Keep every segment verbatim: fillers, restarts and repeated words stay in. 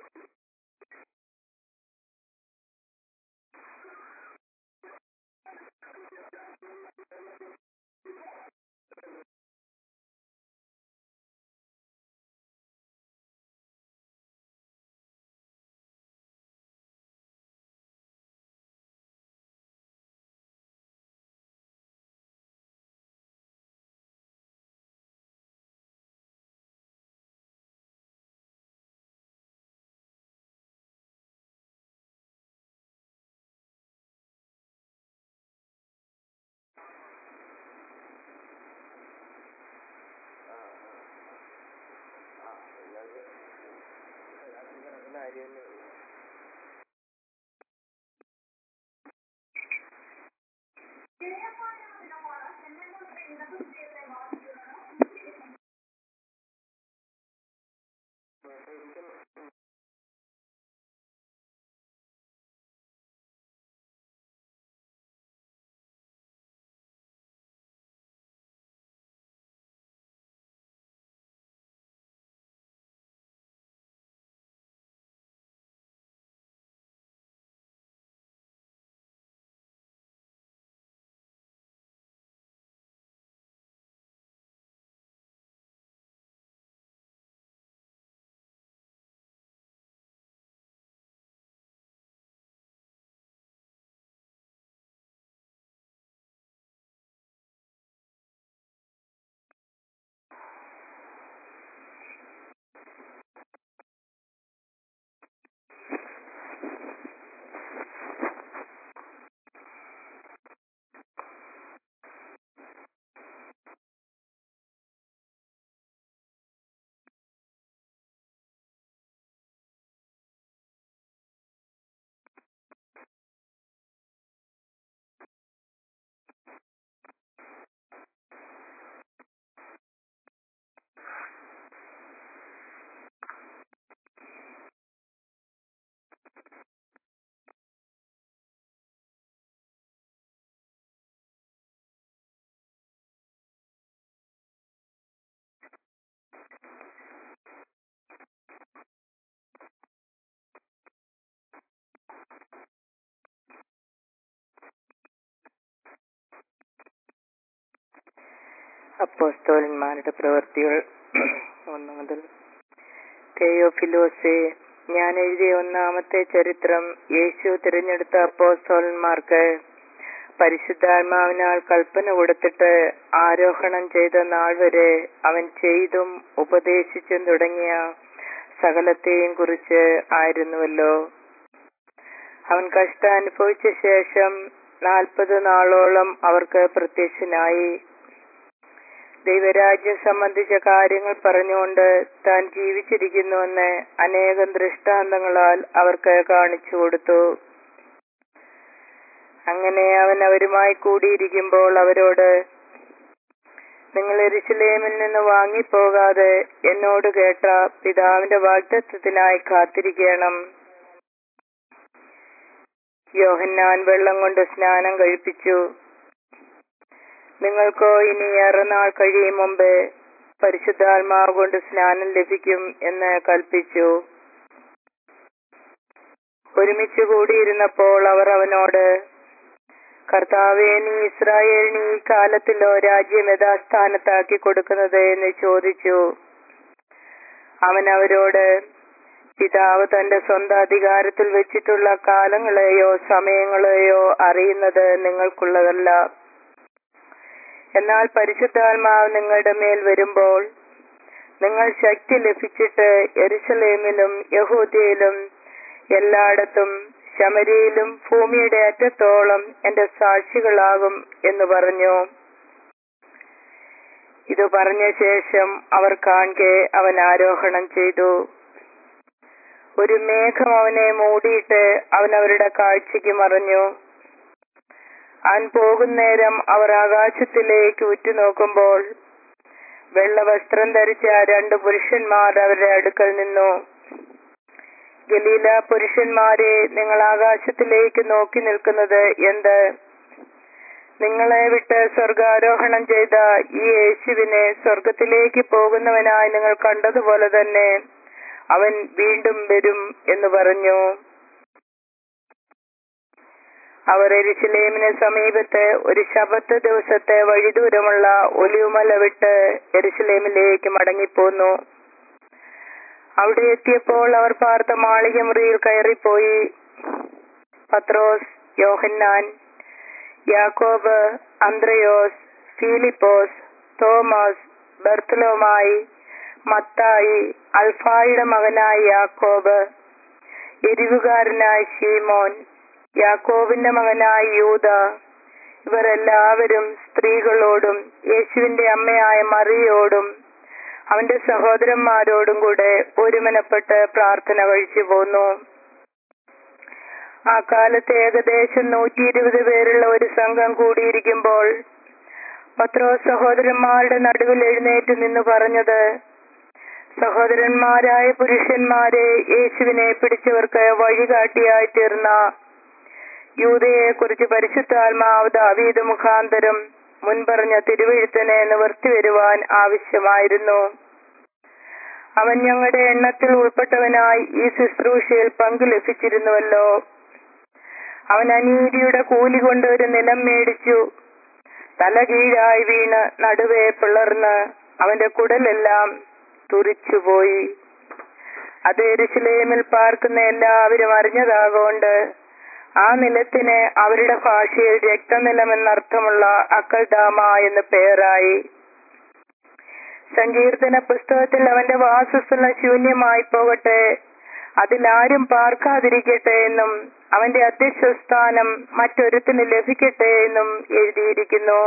അപ്പോസ്തലന്മാരുടെ പ്രവൃത്തികൾ ഒന്ന് മുതൽ. തെയോഫിലോസേ, ഞാൻ എഴുതിയ ഒന്നാമത്തെ ചരിത്രം യേശു തിരഞ്ഞെടുത്ത അപ്പോസ്തലന്മാർക്ക് പരിശുദ്ധാത്മാവിനാൽ കൽപ്പന കൊടുത്തിട്ട് ആരോഹണം ചെയ്ത നാൾ വരെ അവൻ ചെയ്തും ഉപദേശിച്ചും തുടങ്ങിയ സകലത്തെയും കുറിച്ച് ആയിരുന്നുവല്ലോ. അവൻ കഷ്ടം അനുഭവിച്ച ശേഷം നാൽപ്പത് നാളോളം അവർക്ക് പ്രത്യക്ഷനായി. ദൈവരാജ്യം സംബന്ധിച്ച കാര്യങ്ങൾ പറഞ്ഞുകൊണ്ട് താൻ ജീവിച്ചിരിക്കുന്നുവെന്ന് അനേകം ദൃഷ്ടാന്തങ്ങളാൽ അവർക്ക് കാണിച്ചു കൊടുത്തു. അങ്ങനെ അവൻ അവരുമായി കൂടിയിരിക്കുമ്പോൾ അവരോട്, നിങ്ങൾ യെരൂശലേമിൽ നിന്ന് വാങ്ങിപ്പോകാതെ എന്നോട് കേട്ട പിതാവിന്റെ വാഗ്ദത്തത്തിനായി കാത്തിരിക്കണം. യോഹന്നാൻ വെള്ളം കൊണ്ട് സ്നാനം കഴിപ്പിച്ചു. നിങ്ങൾക്കോ ഇനി ഏറെ നാൾ കഴിയും മുമ്പേ പരിശുദ്ധാത്മാവ് കൊണ്ട് സ്നാനം ലഭിക്കും എന്ന് കൽപ്പിച്ചു. ഒരുമിച്ച് കൂടിയിരുന്നപ്പോൾ അവർ അവനോട്, കർത്താവേ, നീ ഇസ്രായേലിന് ഈ കാലത്തിലോ രാജ്യം യഥാസ്ഥാനത്താക്കി കൊടുക്കുന്നത് എന്ന് ചോദിച്ചു. അവൻ അവരോട്, പിതാവ് തന്റെ സ്വന്തം അധികാരത്തിൽ വെച്ചിട്ടുള്ള കാലങ്ങളെയോ സമയങ്ങളെയോ അറിയുന്നത് നിങ്ങൾക്കുള്ളതല്ല. എന്നാൽ പരിശുദ്ധാത്മാവ് നിങ്ങളുടെ മേൽ വരുമ്പോൾ നിങ്ങൾ ശക്തി ലഭിച്ചിട്ട് യെരൂശലേമിലും യഹൂദയിലും എല്ലായിടത്തും ശമര്യയിലും ഭൂമിയുടെ അറ്റത്തോളം എന്റെ സാക്ഷികളാകും എന്ന് പറഞ്ഞു. ഇത് പറഞ്ഞ ശേഷം അവർ കാൺകെ അവൻ ആരോഹണം ചെയ്തു. ഒരു മേഘം അവനെ മൂടിയിട്ട് അവൻ അവരുടെ കാഴ്ചയ്ക്ക് മറഞ്ഞു. അവൻ പോകുന്നേരം അവർ ആകാശത്തിലേക്ക് ഉറ്റുനോക്കുമ്പോൾ വെള്ളവസ്ത്രം ധരിച്ച രണ്ട് പുരുഷന്മാർ അവരുടെ അടുക്കൽ നിന്നു. ഗലീല പുരുഷന്മാരെ, നിങ്ങൾ ആകാശത്തിലേക്ക് നോക്കി നിൽക്കുന്നത് എന്ത്? നിങ്ങളെ വിട്ട് സ്വർഗാരോഹണം ചെയ്ത ഈ യേശുവിനെ സ്വർഗത്തിലേക്ക് പോകുന്നവനായി നിങ്ങൾ കണ്ടതുപോലെ തന്നെ അവൻ വീണ്ടും വരും എന്ന് പറഞ്ഞു. അവർ യെരൂശലേമിന് സമീപത്ത് ഒരു ശബത്ത് ദിവസത്തെ വഴിദൂരമുള്ള ഒലിവുമല വിട്ട് യെരൂശലേമിലേക്ക് മടങ്ങിപ്പോന്നു. അവിടെ എത്തിയപ്പോൾ അവർ പാർത്ത മാളിക മുറിയിൽ കയറിപ്പോയി. പത്രോസ്, യോഹന്നാൻ, യാക്കോബ്, അന്ത്രയോസ്, ഫിലിപ്പോസ്, തോമസ്, ബർത്തലോമായി, മത്തായി, അൽഫായുടെ മകനായ യാക്കോബ്, എരിവുകാരനായ ശീമോൻ, യാക്കോബിന്റെ മകനായ യൂദ, ഇവർ എല്ലാവരും സ്ത്രീകളോടും യേശുവിന്റെ അമ്മയായ മറിയോടും അവന്റെ സഹോദരന്മാരോടും കൂടെ ഒരുമനപ്പെട്ട് പ്രാർത്ഥന കഴിച്ചു പോന്നു. ആ കാലത്ത് ഏകദേശം നൂറ്റി ഇരുപത് പേരുള്ള ഒരു സംഘം കൂടിയിരിക്കുമ്പോൾ പത്രോസ് സഹോദരന്മാരുടെ നടുവിൽ എഴുന്നേറ്റ് നിന്ന് പറഞ്ഞത്, സഹോദരന്മാരായ പുരുഷന്മാരെ, യേശുവിനെ പിടിച്ചവർക്ക് വഴികാട്ടിയായി തീർന്ന യൂദയെ കുറിച്ച് പരിശുദ്ധാത്മാവ് ദാവീദ് മുഖാന്തരം മുൻപറഞ്ഞ തിരുവെഴുത്തിനെ നിവർത്തി വരുവാൻ ആവശ്യമായിരുന്നു. അവൻ ഞങ്ങളുടെ എണ്ണത്തിൽ ഉൾപ്പെട്ടവനായി ഈ ശുശ്രൂഷയിൽ പങ്കു ലഭിച്ചിരുന്നുവല്ലോ. അവൻ അനീതിയുടെ കൂലി കൊണ്ട് ഒരു നിലം മേടിച്ചു, തല കീഴായി വീണ് നടുവേ പിളർന്ന് അവന്റെ കുടലെല്ലാം തുറിച്ചുപോയി. അത് യെരൂശലേമിൽ പാർക്കുന്ന എല്ലാവരും അറിഞ്ഞതാകൊണ്ട് ആ നിലത്തിന് അവരുടെ ഭാഷയിൽ രക്തനിലം എന്നർത്ഥമുള്ള അക്കൽദാമ എന്ന് പേരായി. സങ്കീർത്തന പുസ്തകത്തിൽ അവന്റെ വാസസ്ഥലം ശൂന്യമായി പോകട്ടെ, അതിലാരും പാർക്കാതിരിക്കട്ടെ എന്നും അവന്റെ അധ്യക്ഷസ്ഥാനം മറ്റൊരുത്തിന് ലഭിക്കട്ടെ എന്നും എഴുതിയിരിക്കുന്നു.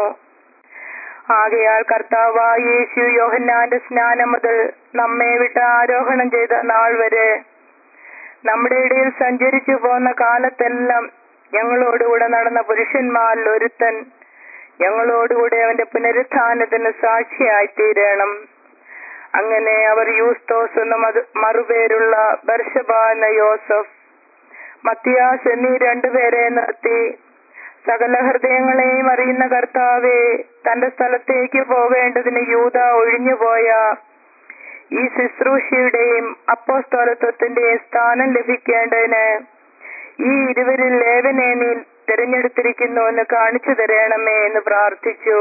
ആകയാൽ കർത്താവായ യേശു യോഹന്നാന്റെ സ്നാനം മുതൽ നമ്മെ വിട്ട് ആരോഹണം ചെയ്ത നാൾ വരെ നമ്മുടെ ഇടയിൽ സഞ്ചരിച്ചു പോന്ന കാലത്തെല്ലാം ഞങ്ങളോടുകൂടെ നടന്ന പുരുഷന്മാരിൽ ഒരുത്തൻ ഞങ്ങളോടുകൂടെ അവന്റെ പുനരുത്ഥാനത്തിന് സാക്ഷിയായി തീരണം. അങ്ങനെ അവർ യൂസ്തോസ് എന്ന മറുപേരുള്ള ബർശബ എന്ന യോസഫ്, മത്തിയാസ് എന്നീ രണ്ടുപേരെ നിർത്തി, സകല ഹൃദയങ്ങളെയും അറിയുന്ന കർത്താവെ, തന്റെ സ്ഥലത്തേക്ക് പോകേണ്ടതിന് യൂദ ഒഴിഞ്ഞുപോയ ഈ ശുശ്രൂഷയുടെയും അപ്പോസ്തലത്വത്തിന്റെയും സ്ഥാനം ലഭിക്കേണ്ടതിന് ഈ ഇരുവരിൽ ഏവനെ നീ തിരഞ്ഞെടുത്തിരിക്കുന്നു എന്ന് കാണിച്ചു തരണമേ എന്ന് പ്രാർത്ഥിച്ചു.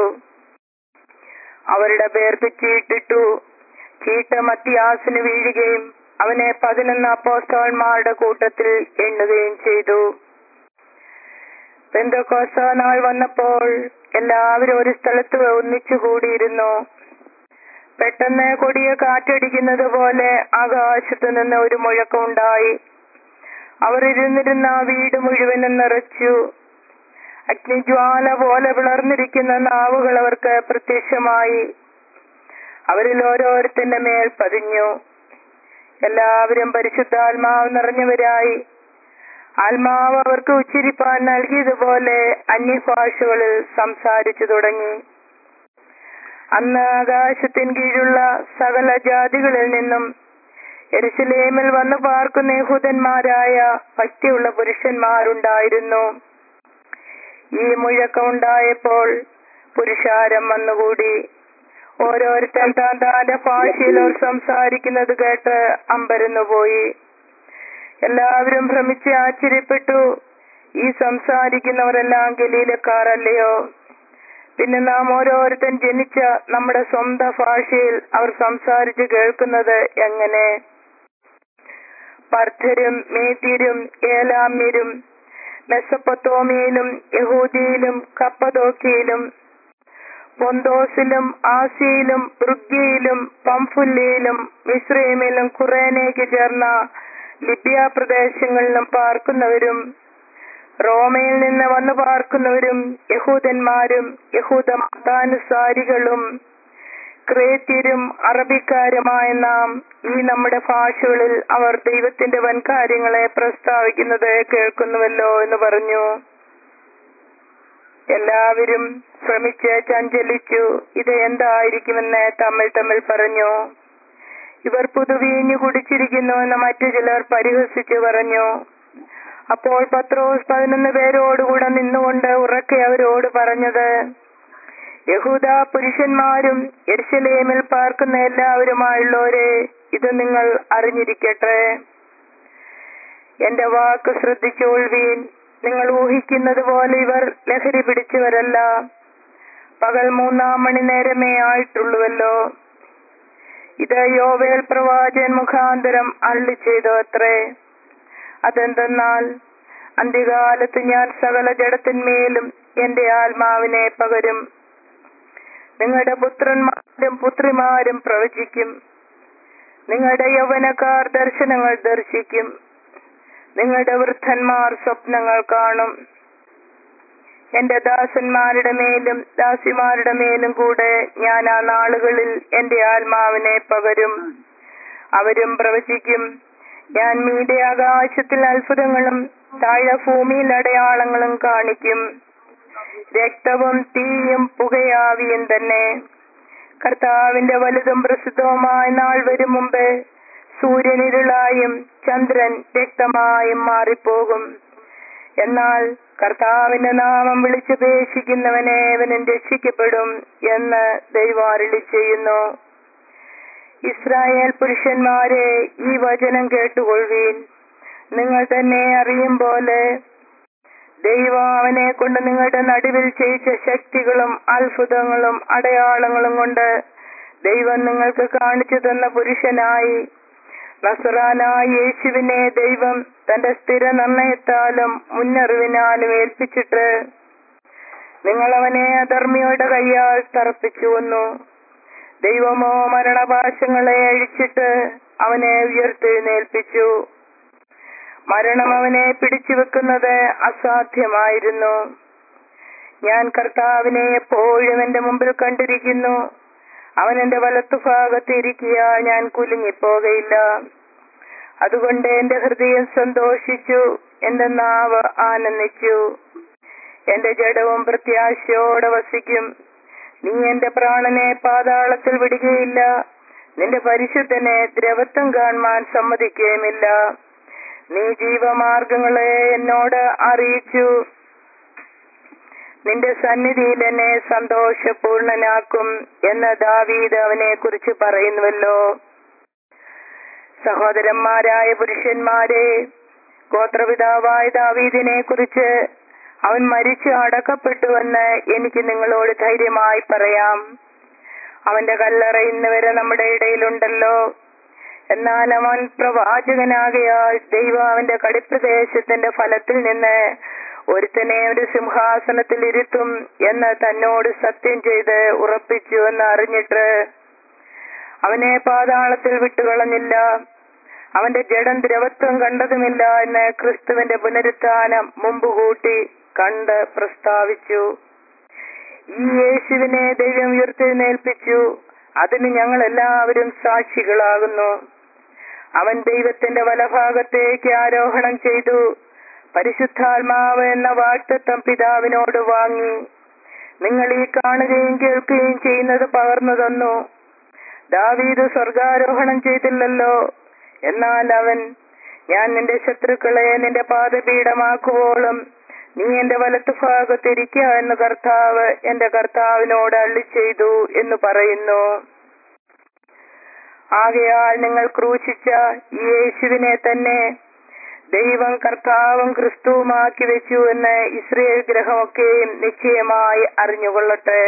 അവരുടെ പേർക്ക് ചീട്ടിട്ടു. ചീട്ട് മത്തിയാസിന് വീഴുകയും അവനെ പതിനൊന്ന് അപ്പോസ്തലന്മാരുടെ കൂട്ടത്തിൽ എണ്ണുകയും ചെയ്തു. പെന്തക്കോസ്ത നാൾ വന്നപ്പോൾ എല്ലാവരും ഒരു സ്ഥലത്ത് ഒന്നിച്ചു കൂടിയിരുന്നു. പെട്ടെന്ന് കൊടിയ കാറ്റടിക്കുന്നത് പോലെ ആകാശത്ത് നിന്ന് ഒരു മുഴക്കമുണ്ടായി. അവർ ഇരുന്നിരുന്ന വീട് മുഴുവനും നിറച്ചു. അഗ്നിജ്വാല പോലെ പിളർന്നിരിക്കുന്ന നാവുകൾ അവർക്ക് പ്രത്യക്ഷമായി. അവരിൽ ഓരോരുത്തന്റെ മേൽ പതിഞ്ഞു. എല്ലാവരും പരിശുദ്ധാത്മാവ് നിറഞ്ഞവരായി. ആത്മാവ് അവർക്ക് ഉച്ചരിപ്പാൻ നൽകിയതുപോലെ അന്യഭാഷകളിൽ സംസാരിച്ചു തുടങ്ങി. അന്ന് ആകാശത്തിൻ കീഴുള്ള സകല ജാതികളിൽ നിന്നും യെരൂശലേമിൽ വന്നു പാർക്കുന്ന യഹൂദന്മാരായ ഭക്തിയുള്ള പുരുഷന്മാരുണ്ടായിരുന്നു. ഈ മുഴക്കമുണ്ടായപ്പോൾ പുരുഷാരം വന്നുകൂടി. ഓരോരുത്തൻ താൻ താന്റെ ഭാഷയിൽ അവർ സംസാരിക്കുന്നത് കേട്ട് അമ്പരന്നുപോയി. എല്ലാവരും ഭ്രമിച്ച് ആശ്ചര്യപ്പെട്ടു. ഈ സംസാരിക്കുന്നവരെല്ലാം ഗലീലക്കാരല്ലയോ? പിന്നെ നാം ഓരോരുത്തൻ ജനിച്ച നമ്മുടെ സ്വന്തം ഭാഷയിൽ അവർ സംസാരിച്ച് കേൾക്കുന്നത് എങ്ങനെ? പർഥരും മേദ്യരും ഏലാമ്യരും മെസൊപ്പൊത്താമിയയിലും യഹൂദിയിലും കപ്പദോക്യയിലും പൊന്തോസിലും ആസിയയിലും റുഗ്യയിലും പംഫുല്യയിലും മിസ്രയീമിലും ഖുറേനയ്ക്ക് ചേർന്ന ലിബിയ പ്രദേശങ്ങളിലും പാർക്കുന്നവരും റോമയിൽ നിന്ന് വന്നു പാർക്കുന്നവരും യഹൂദന്മാരും യഹൂദ മതാനുസാരികളും ക്രേത്യരും അറബിക്കാരുമായ നാം ഈ നമ്മുടെ ഭാഷകളിൽ അവർ ദൈവത്തിന്റെ വൻകാര്യങ്ങളെ പ്രസ്താവിക്കുന്നത് കേൾക്കുന്നുവല്ലോ എന്ന് പറഞ്ഞു. എല്ലാവരും ശ്രമിച്ച് ചഞ്ചലിച്ചു. ഇത് എന്തായിരിക്കുമെന്ന് തമ്മിൽ തമ്മിൽ പറഞ്ഞു. ഇവർ പുതുവീഞ്ഞു കുടിച്ചിരിക്കുന്നു എന്ന് മറ്റു ചിലർ പരിഹസിച്ചു പറഞ്ഞു. അപ്പോൾ പത്രോസ് പതിനൊന്ന് പേരോടുകൂടെ നിന്നുകൊണ്ട് ഉറക്കെ അവരോട് പറഞ്ഞത്, യഹൂദ പുരുഷന്മാരും യെരൂശലേമിൽ പാർക്കുന്ന എല്ലാവരുമായുള്ളവരെ, ഇത് നിങ്ങൾ അറിഞ്ഞിരിക്കട്ടെ. എന്റെ വാക്ക് ശ്രദ്ധിച്ചോൾവീൻ. നിങ്ങൾ ഊഹിക്കുന്നത് പോലെ ഇവർ ലഹരി പിടിച്ചവരല്ല. പകൽ മൂന്നാം മണി നേരമേ ആയിട്ടുള്ളുവല്ലോ. ഇത് യോവേൽ പ്രവാചകൻ മുഖാന്തരം അരുളി ചെയ്തു അത്രേ. അതെന്തെന്നാൽ, അന്ത്യകാലത്ത് ഞാൻ സകല ജഡത്തിന്മേലും എന്റെ ആത്മാവിനെ പകരും. നിങ്ങളുടെ പുത്രന്മാരും പുത്രിമാരും പ്രവചിക്കും. നിങ്ങളുടെ യൗവനക്കാർ ദർശനങ്ങൾ ദർശിക്കും. നിങ്ങളുടെ വൃദ്ധന്മാർ സ്വപ്നങ്ങൾ കാണും. എന്റെ ദാസന്മാരുടെ മേലും ദാസിമാരുടെ മേലും കൂടെ ഞാൻ ആ നാളുകളിൽ എന്റെ ആത്മാവിനെ പകരും. അവരും പ്രവചിക്കും. ഞാൻ മീതെ ആകാശത്തിൽ അത്ഭുതങ്ങളും താഴെ ഭൂമിയിൽ അടയാളങ്ങളും കാണിക്കും. രക്തവും തീയും പുകയാവിയും തന്നെ. കർത്താവിന്റെ വലുതും പ്രസിദ്ധവുമായ നാൾ വരും മുമ്പ് സൂര്യൻ ഇരുളായും ചന്ദ്രൻ രക്തമായും മാറിപ്പോകും. എന്നാൽ കർത്താവിന്റെ നാമം വിളിച്ചുപേക്ഷിക്കുന്നവനേവനും രക്ഷിക്കപ്പെടും എന്ന് ദൈവം അരുളി ചെയ്യുന്നു. ഇസ്രായേൽ പുരുഷന്മാരെ, ഈ വചനം കേട്ടുകൊള്ളുവീൻ. നിങ്ങൾ തന്നെ അറിയും പോലെ ദൈവം അവനെ കൊണ്ട് നിങ്ങളുടെ നടുവിൽ ചെയ്യിച്ച ശക്തികളും അത്ഭുതങ്ങളും അടയാളങ്ങളും കൊണ്ട് ദൈവം നിങ്ങൾക്ക് കാണിച്ചു തന്ന പുരുഷനായി നസറാനായ യേശുവിനെ ദൈവം തന്റെ സ്ഥിര നിർണയത്താലും മുന്നറിവിനാലും ഏൽപ്പിച്ചിട്ട് നിങ്ങൾ അവനെ അധർമ്മിയുടെ കയ്യാൽ തറപ്പിച്ചു വന്നു. ദൈവമോ മരണപാശങ്ങളെ അഴിച്ചിട്ട് അവനെ ഉയർത്തെഴുന്നേൽപ്പിച്ചു. മരണം അവനെ പിടിച്ചു വെക്കുന്നത് അസാധ്യമായിരുന്നു. ഞാൻ കർത്താവിനെ എപ്പോഴും എന്റെ മുമ്പിൽ കണ്ടിരിക്കുന്നു. അവൻ എന്റെ വലത്തുഭാഗത്ത് ഇരിക്കുക, ഞാൻ കുലുങ്ങിപ്പോകയില്ല. അതുകൊണ്ട് എന്റെ ഹൃദയം സന്തോഷിച്ചു, എന്റെ നാവ് ആനന്ദിച്ചു. എന്റെ ജഡവും പ്രത്യാശയോടെ വസിക്കും. നീ എന്റെ പ്രാണനെ പാതാളത്തിൽ വിടുകയില്ല. നിന്റെ പരിശുദ്ധനെ ദ്രവത്വം കാണുവാൻ സമ്മതിക്കുകയുമില്ല. നീ ജീവമാർഗങ്ങളെ എന്നോട് അറിയിച്ചു. നിന്റെ സന്നിധിയിൽ എന്നെ സന്തോഷപൂർണനാക്കും എന്ന് ദാവീദ് അവനെ കുറിച്ച് പറയുന്നുവല്ലോ. സഹോദരന്മാരായ പുരുഷന്മാരെ, ഗോത്രപിതാവായ ദാവീദിനെ കുറിച്ച് അവൻ മരിച്ചു അടക്കപ്പെട്ടുവെന്ന് എനിക്ക് നിങ്ങളോട് ധൈര്യമായി പറയാം. അവന്റെ കല്ലറ ഇന്ന് വരെ നമ്മുടെ ഇടയിലുണ്ടല്ലോ. എന്നാൽ അവൻ പ്രവാചകനാകയാൽ ദൈവം അവന്റെ കടിപ്രദേശത്തിന്റെ ഫലത്തിൽ നിന്ന് ഒരുത്തനെ ഒരു സിംഹാസനത്തിൽ ഇരുത്തും എന്ന് തന്നോട് സത്യം ചെയ്ത് ഉറപ്പിച്ചു എന്ന് അറിഞ്ഞിട്ട് അവനെ പാതാളത്തിൽ വിട്ടുകളഞ്ഞില്ല. അവന്റെ ജഡം ദ്രവത്വം കണ്ടതുമില്ല എന്ന് ക്രിസ്തുവിന്റെ പുനരുത്ഥാനം മുമ്പ് കൂട്ടി കണ്ട് പ്രസ്താവിച്ചു. ഈ യേശുവിനെ ദൈവം ഉയർത്തെഴുന്നേൽപ്പിച്ചു. അതിന് ഞങ്ങൾ എല്ലാവരും സാക്ഷികളാകുന്നു. അവൻ ദൈവത്തിന്റെ വലഭാഗത്തേക്ക് ആരോഹണം ചെയ്തു. പരിശുദ്ധാത്മാവ് എന്ന വാഗ്ദത്തം പിതാവിനോട് വാങ്ങി. നിങ്ങൾ ഈ കാണുകയും കേൾക്കുകയും ചെയ്യുന്നത് പകർന്നു തന്നു. ദാവീദ് സ്വർഗാരോഹണം ചെയ്തില്ലല്ലോ. എന്നാൽ അവൻ, ഞാൻ നിന്റെ ശത്രുക്കളെ നിന്റെ പാദപീഠമാക്കുവോളം നീ എന്റെ വലത്തുഭാഗത്തിരിക്കുക എന്ന് കർത്താവ് എന്റെ കർത്താവിനോട് അരുളി ചെയ്തു എന്ന് പറയുന്നു. ആകയാൽ നിങ്ങൾ ക്രൂശിച്ച ഈ യേശുവിനെ തന്നെ ദൈവം കർത്താവും ക്രിസ്തുവുമാക്കി വെച്ചു എന്ന് ഇസ്രായേൽ ഗൃഹമൊക്കെയും നിശ്ചയമായി അറിഞ്ഞുകൊള്ളട്ടെ.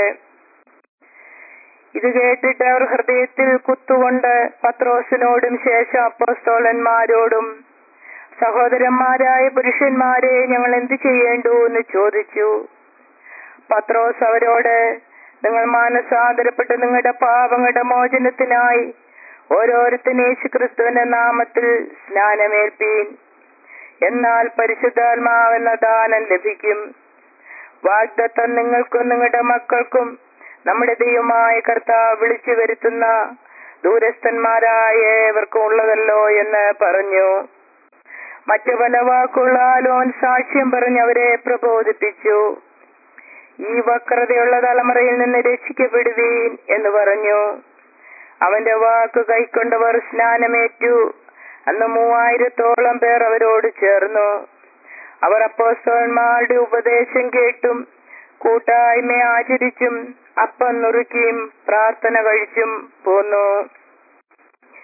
ഇത് കേട്ടിട്ട് അവർ ഹൃദയത്തിൽ കുത്തുകൊണ്ട് പത്രോസിനോടും ശേഷം അപ്പോസ്തലന്മാരോടും, സഹോദരന്മാരായ പുരുഷന്മാരെ, ഞങ്ങൾ എന്ത് ചെയ്യേണ്ടു എന്ന് ചോദിച്ചു. പത്രോസ് അവരോട്, നിങ്ങൾ മാനസാന്തരപ്പെട്ട് നിങ്ങളുടെ പാപങ്ങളുടെ മോചനത്തിനായി ഓരോരുത്തരും യേശുക്രിസ്തുവിന്റെ നാമത്തിൽ സ്നാനമേൽപ്പീൻ. എന്നാൽ പരിശുദ്ധാത്മാവെന്ന ദാനം ലഭിക്കും. വാഗ്ദത്തം നിങ്ങൾക്കും നിങ്ങളുടെ മക്കൾക്കും നമ്മുടെ ദൈവമായ കർത്താവ് വിളിച്ചു വരുത്തുന്ന ദൂരസ്ഥന്മാരായ ഏവർക്കും ഉള്ളതല്ലോ എന്ന് പറഞ്ഞു. മറ്റു പല വാക്കുകളാലോൻ സാക്ഷ്യം പറഞ്ഞവരെ പ്രബോധിപ്പിച്ചു. ഈ വക്രതയുള്ള തലമുറയിൽ നിന്ന് രക്ഷിക്കപ്പെടുവീൻ എന്ന് പറഞ്ഞു. അവന്റെ വാക്ക് കൈക്കൊണ്ടവർ സ്നാനമേറ്റു. അന്ന് മൂവായിരത്തോളം പേർ അവരോട് ചേർന്നു. അവർ അപ്പോസ്തലന്മാരുടെ ഉപദേശം കേട്ടും കൂട്ടായ്മ ആചരിച്ചും അപ്പം നുറുക്കിയും പ്രാർത്ഥന കഴിച്ചും പോന്നു.